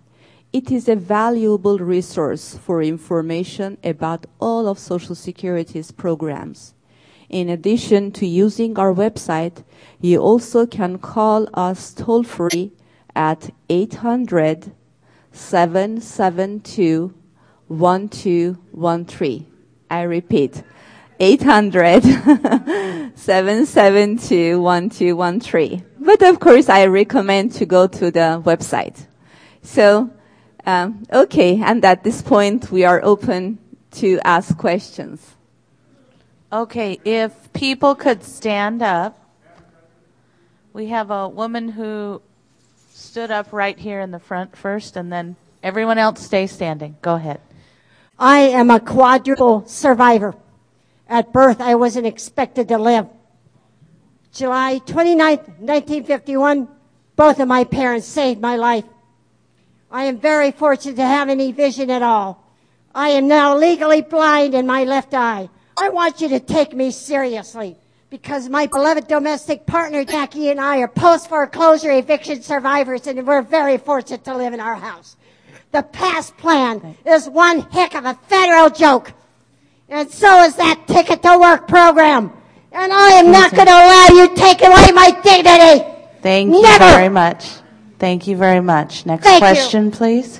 It is a valuable resource for information about all of Social Security's programs. In addition to using our website, you also can call us toll-free at eight hundred, seven seven two, one two one three. I repeat, eight hundred, seven seven two, one two one three. But of course, I recommend to go to the website. So, um, okay, and at this point, we are open to ask questions. Okay, if people could stand up. We have a woman who stood up right here in the front first, and then everyone else stay standing. Go ahead. I am a quadruple survivor. At birth, I wasn't expected to live. July twenty-ninth, nineteen fifty-one, both of my parents saved my life. I am very fortunate to have any vision at all. I am now legally blind in my left eye. I want you to take me seriously because my beloved domestic partner, Jackie, and I are post-foreclosure eviction survivors, and we're very fortunate to live in our house. The past plan is one heck of a federal joke, and so is that Ticket to Work program. And I am not going to allow you to take away my dignity. Thank Never. you very much. Thank you very much. Next Thank question, you. please.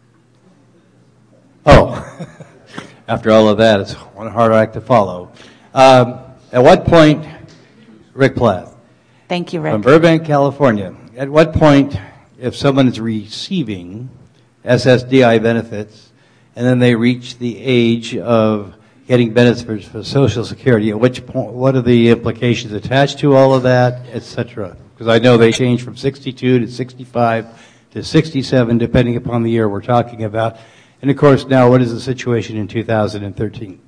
Oh, after all of that, it's one hard act to follow. Um, at what point, Rick Plath. Thank you, Rick. From Burbank, California. At what point, if someone is receiving S S D I benefits and then they reach the age of getting benefits for Social Security, at which point, what are the implications attached to all of that, et cetera? Because I know they change from sixty-two to sixty-five to sixty-seven, depending upon the year we're talking about. And of course, now, what is the situation in two thousand thirteen?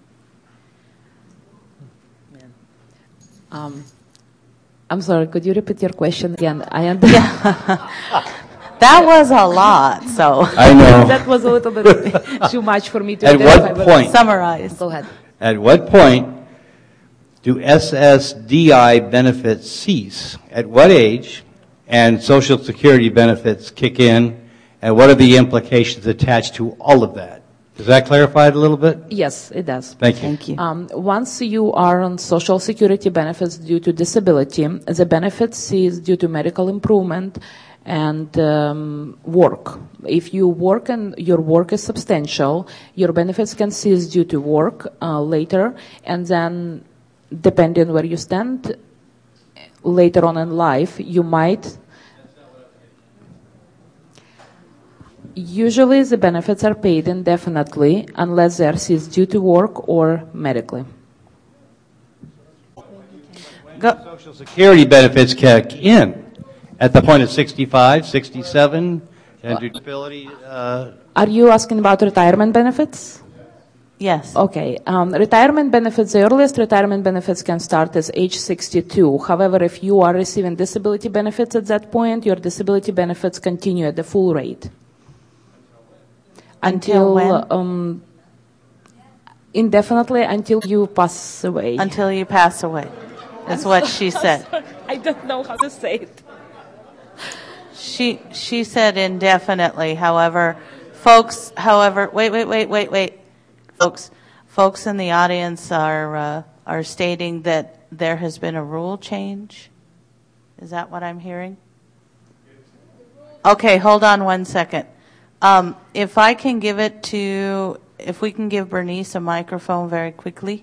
Um, I'm sorry, could you repeat your question again? I understand. That was a lot, so. I know. That was a little bit too much for me to At identify, what but point? Summarize. Go ahead. At what point do S S D I benefits cease? At what age? And Social Security benefits kick in? And what are the implications attached to all of that? Does that clarify it a little bit? Yes, it does. Thank you. Thank you. Um, once you are on Social Security benefits due to disability, the benefits cease due to medical improvement and um, work. If you work and your work is substantial, your benefits can cease due to work uh, later, and then depending on where you stand later on in life, you might. Usually the benefits are paid indefinitely unless they are ceased due to work or medically. Go. Social Security benefits kick in at the point of sixty-five, sixty-seven, and disability. Uh, Are you asking about retirement benefits? Yes. Okay. Um, retirement benefits, the earliest retirement benefits can start as age sixty-two. However, if you are receiving disability benefits at that point, your disability benefits continue at the full rate. Until, Until when? Um, indefinitely until you pass away. Until you pass away. That's what she said. I don't know how to say it. She she said indefinitely. However, folks. However, wait, wait, wait, wait, wait, folks. Folks in the audience are uh, are stating that there has been a rule change. Is that what I'm hearing? Okay, hold on one second. Um, if I can give it to, if we can give Bernice a microphone very quickly.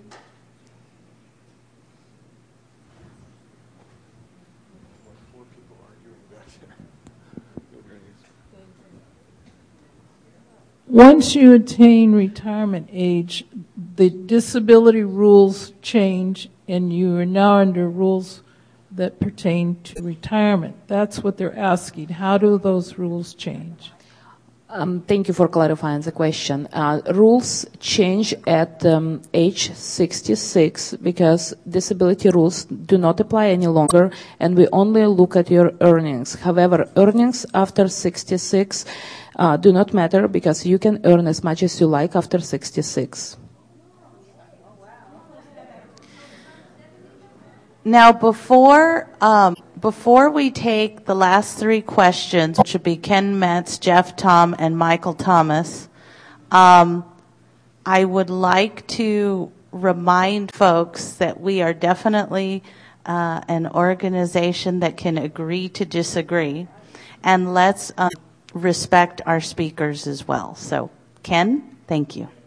Once you attain retirement age, the disability rules change and you are now under rules that pertain to retirement. That's what they're asking. How do those rules change? Um, thank you for clarifying the question. Uh, rules change at um, age sixty-six because disability rules do not apply any longer and we only look at your earnings. However, earnings after sixty-six uh, do not matter because you can earn as much as you like after sixty-six. Now, before um, before we take the last three questions, which would be Ken Metz, Jeff Tom, and Michael Thomas, um, I would like to remind folks that we are definitely uh, an organization that can agree to disagree, and let's um, respect our speakers as well. So, Ken, thank you.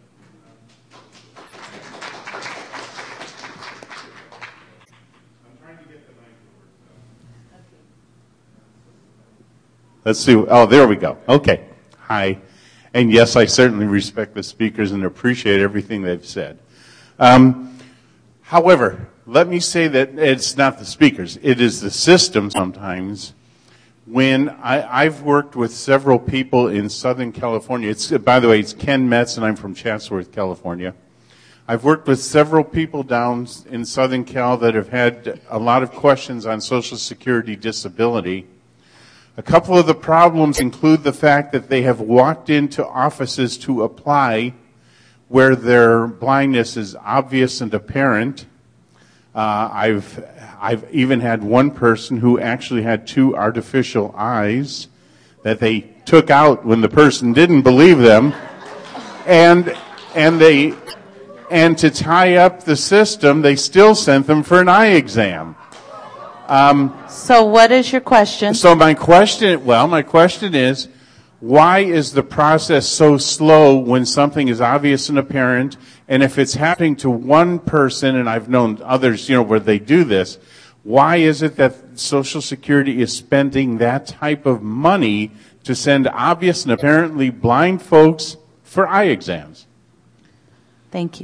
Let's see. Oh, there we go. Okay. Hi. And yes, I certainly respect the speakers and appreciate everything they've said. Um, however, let me say that it's not the speakers. It is the system sometimes. When I, I've worked with several people in Southern California. It's, by the way, it's Ken Metz, and I'm from Chatsworth, California. I've worked with several people down in Southern Cal that have had a lot of questions on Social Security disability. A couple of the problems include the fact that they have walked into offices to apply where their blindness is obvious and apparent. Uh, I've I've even had one person who actually had two artificial eyes that they took out when the person didn't believe them, and and they and to tie up the system, they still sent them for an eye exam. Um, so what is your question? So my question, well, my question is, why is the process so slow when something is obvious and apparent? And if it's happening to one person, and I've known others, you know, where they do this, why is it that Social Security is spending that type of money to send obvious and apparently blind folks for eye exams? Thank you.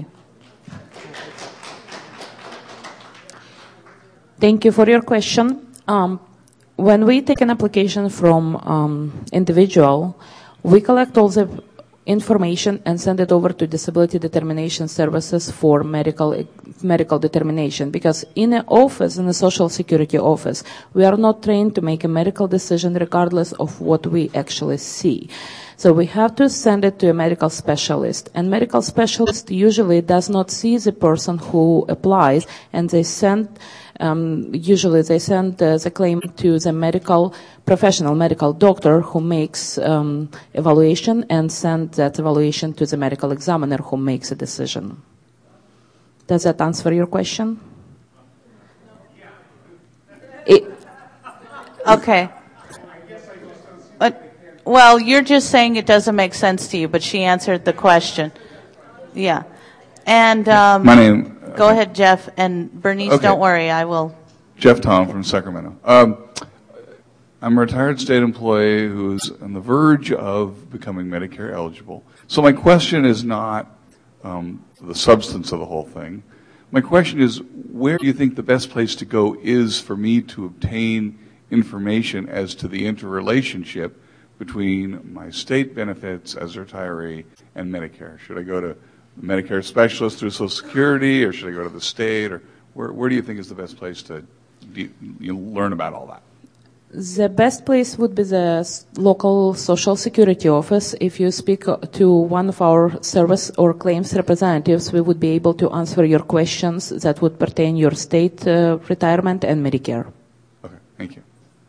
Thank you for your question. Um, when we take an application from um, individual, we collect all the information and send it over to Disability Determination Services for medical medical determination. Because in an office, in a Social Security office, we are not trained to make a medical decision regardless of what we actually see. So we have to send it to a medical specialist, and medical specialist usually does not see the person who applies, and they send Um, usually they send uh, the claim to the medical professional, medical doctor who makes um, evaluation and send that evaluation to the medical examiner who makes a decision. Does that answer your question? It, okay. But, well, you're just saying it doesn't make sense to you, but she answered the question. Yeah. And um, my name. Go ahead, Jeff, and Bernice, okay. Don't worry, I will. Jeff Tom from Sacramento. Um, I'm a retired state employee who's on the verge of becoming Medicare eligible. So my question is not um, the substance of the whole thing. My question is, where do you think the best place to go is for me to obtain information as to the interrelationship between my state benefits as a retiree and Medicare? Should I go to the Medicare specialist through Social Security, or should I go to the state, or where, where do you think is the best place to de- you know, learn about all that? The best place would be the local Social Security office. If you speak to one of our service or claims representatives, we would be able to answer your questions that would pertain your state uh, retirement and Medicare. Okay, thank you.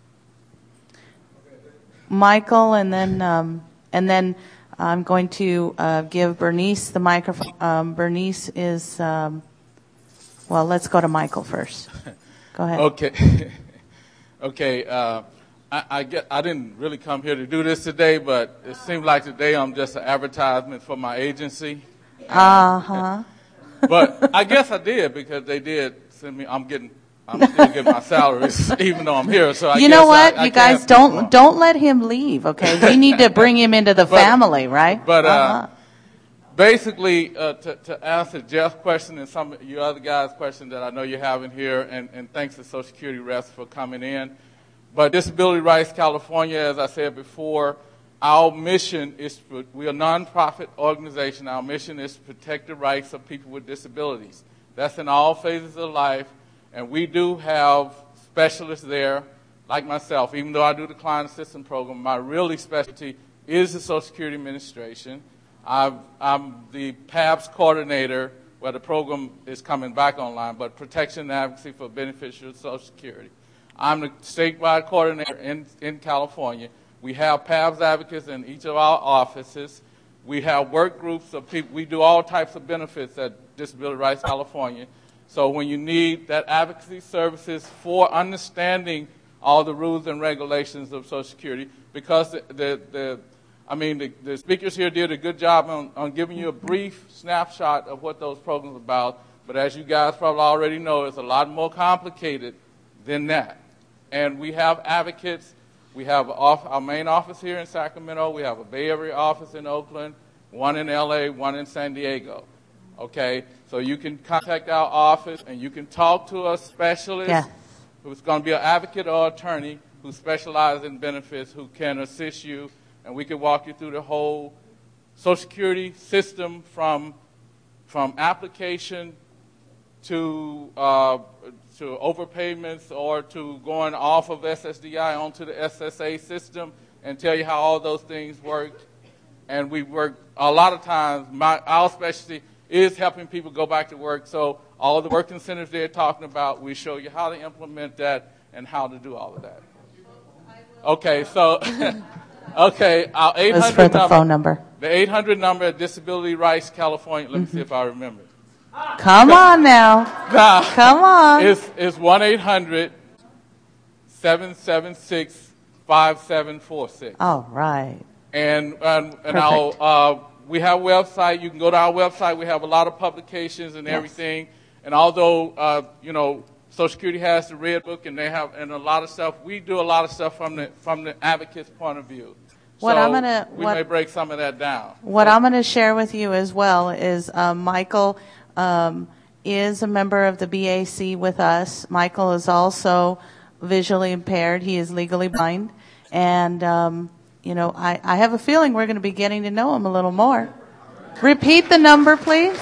Michael, and then um, and then I'm going to uh, give Bernice the microphone. Um, Bernice is, um, well, let's go to Michael first. Go ahead. Okay. Okay, uh, I, I, get, I didn't really come here to do this today, but it seemed like today I'm just an advertisement for my agency. Uh-huh. But I guess I did, because they did send me, I'm getting, I'm still getting my salaries even though I'm here. So I you guess know what? I, I you guys don't don't let him leave, okay? We need to bring him into the but, family, right? But uh, uh-huh. basically, uh, to, to answer Jeff's question and some of you other guys' question that I know you're having here, and, and thanks to Social Security reps for coming in. But Disability Rights California, as I said before, our mission is, we're a nonprofit organization. Our mission is to protect the rights of people with disabilities. That's in all phases of life. And we do have specialists there, like myself. Even though I do the client assistance program, my really specialty is the Social Security Administration. I've, I'm the P A B S coordinator where the program is coming back online, but protection and advocacy for beneficiaries of Social Security. I'm the statewide coordinator in, in California. We have P A B S advocates in each of our offices. We have work groups of people. We do all types of benefits at Disability Rights California. So when you need that advocacy services for understanding all the rules and regulations of Social Security, because the, the, the I mean, the, the speakers here did a good job on, on giving you a brief snapshot of what those programs are about. But as you guys probably already know, it's a lot more complicated than that. And we have advocates. We have off, our main office here in Sacramento. We have a Bay Area office in Oakland, one in L A, one in San Diego. Okay, so you can contact our office and you can talk to a specialist yeah. who's going to be an advocate or attorney who specializes in benefits, who can assist you, and we can walk you through the whole Social Security system from from application to uh, to overpayments or to going off of S S D I onto the S S A system, and tell you how all those things work. And we work a lot of times. My our specialty is helping people go back to work. So all the work incentives they're talking about, we show you how to implement that and how to do all of that. Okay, so okay, our eight hundred That's for the number, phone number. The eight hundred number at Disability Rights California. Let me see if I remember. Come on now. Nah, Come on. It's it's one eight hundred seven seven six five seven four six. All right. And and, and our, uh, we have a website. You can go to our website. We have a lot of publications and Yes. everything. And although uh, you know, Social Security has the Red Book and they have and a lot of stuff, we do a lot of stuff from the from the advocate's point of view. What so I'm gonna- we what- may break some of that down. What I'm going to share with you as well is um, Michael um, is a member of the B A C with us. Michael is also visually impaired. He is legally blind. And, um, you know, I, I have a feeling we're going to be getting to know him a little more. Repeat the number, please.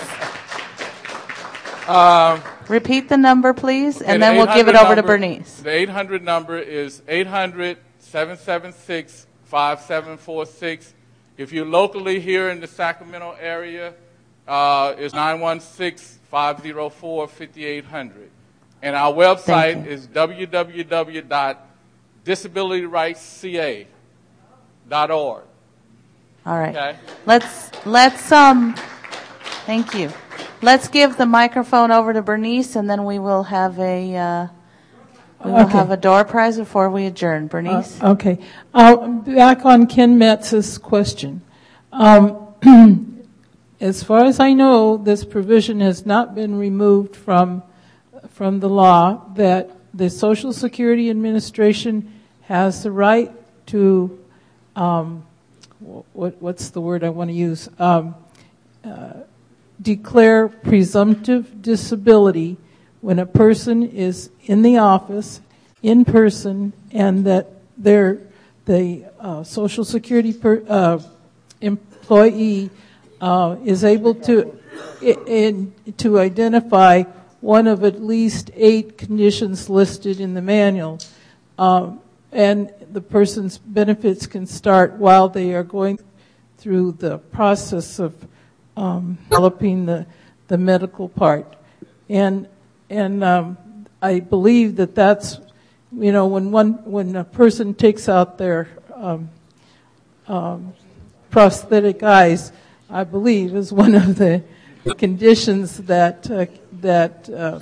Um, Repeat the number, please, and Okay, then the we'll give it eight hundred over to number- Bernice. The eight hundred number is eight hundred seven seven six five seven four six. If you're locally here in the Sacramento area, uh, it's nine one six five zero four five eight zero zero. And our website is w w w dot disability rights c a dot org. All right. Okay. Let's let's um. Thank you. Let's give the microphone over to Bernice, and then we will have a uh, we will Okay. have a door prize before we adjourn. Bernice. Uh, okay. Uh, back on Ken Metz's question. Um, as far as I know, this provision has not been removed from from the law that the Social Security Administration has the right to um, what, what's the word I want to use? Um, uh, declare presumptive disability when a person is in the office, in person, and that they're, the uh, Social Security per, uh, employee uh, is able to in, to identify one of at least eight conditions listed in the manual, um, and the person's benefits can start while they are going through the process of um, developing the the medical part, and and um, I believe that that's, you know, when one when a person takes out their um, um, prosthetic eyes, I believe is one of the conditions that uh, that uh,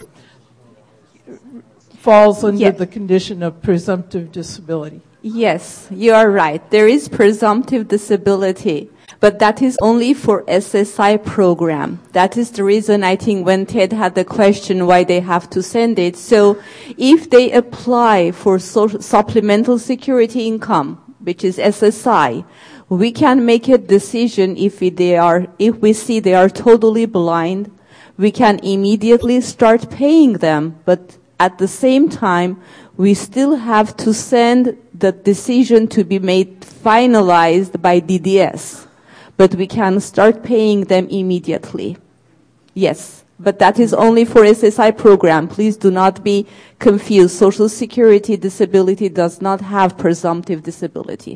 falls under Yes. the condition of presumptive disability. Yes, you are right. There is presumptive disability, but that is only for S S I program. That is the reason I think when Ted had the question why they have to send it. So if they apply for social, supplemental security income, which is S S I, we can make a decision if we, they are, if we see they are totally blind, we can immediately start paying them, but at the same time, we still have to send the decision to be made finalized by D D S. But we can start paying them immediately. Yes, but that is only for S S I program. Please do not be confused. Social Security disability does not have presumptive disability.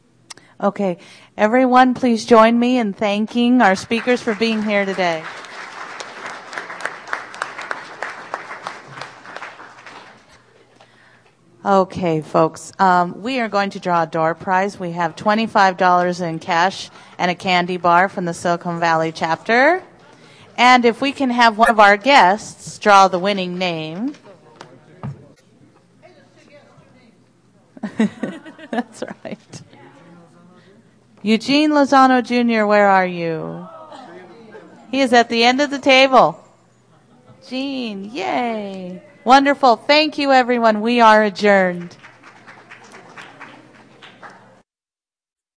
Okay. Everyone, please join me in thanking our speakers for being here today. Okay, folks, um, we are going to draw a door prize. We have twenty-five dollars in cash and a candy bar from the Silicon Valley chapter. And if we can have one of our guests draw the winning name. That's right. Eugene Lozano Junior, where are you? He is at the end of the table. Gene, yay. Wonderful. Thank you, everyone. We are adjourned.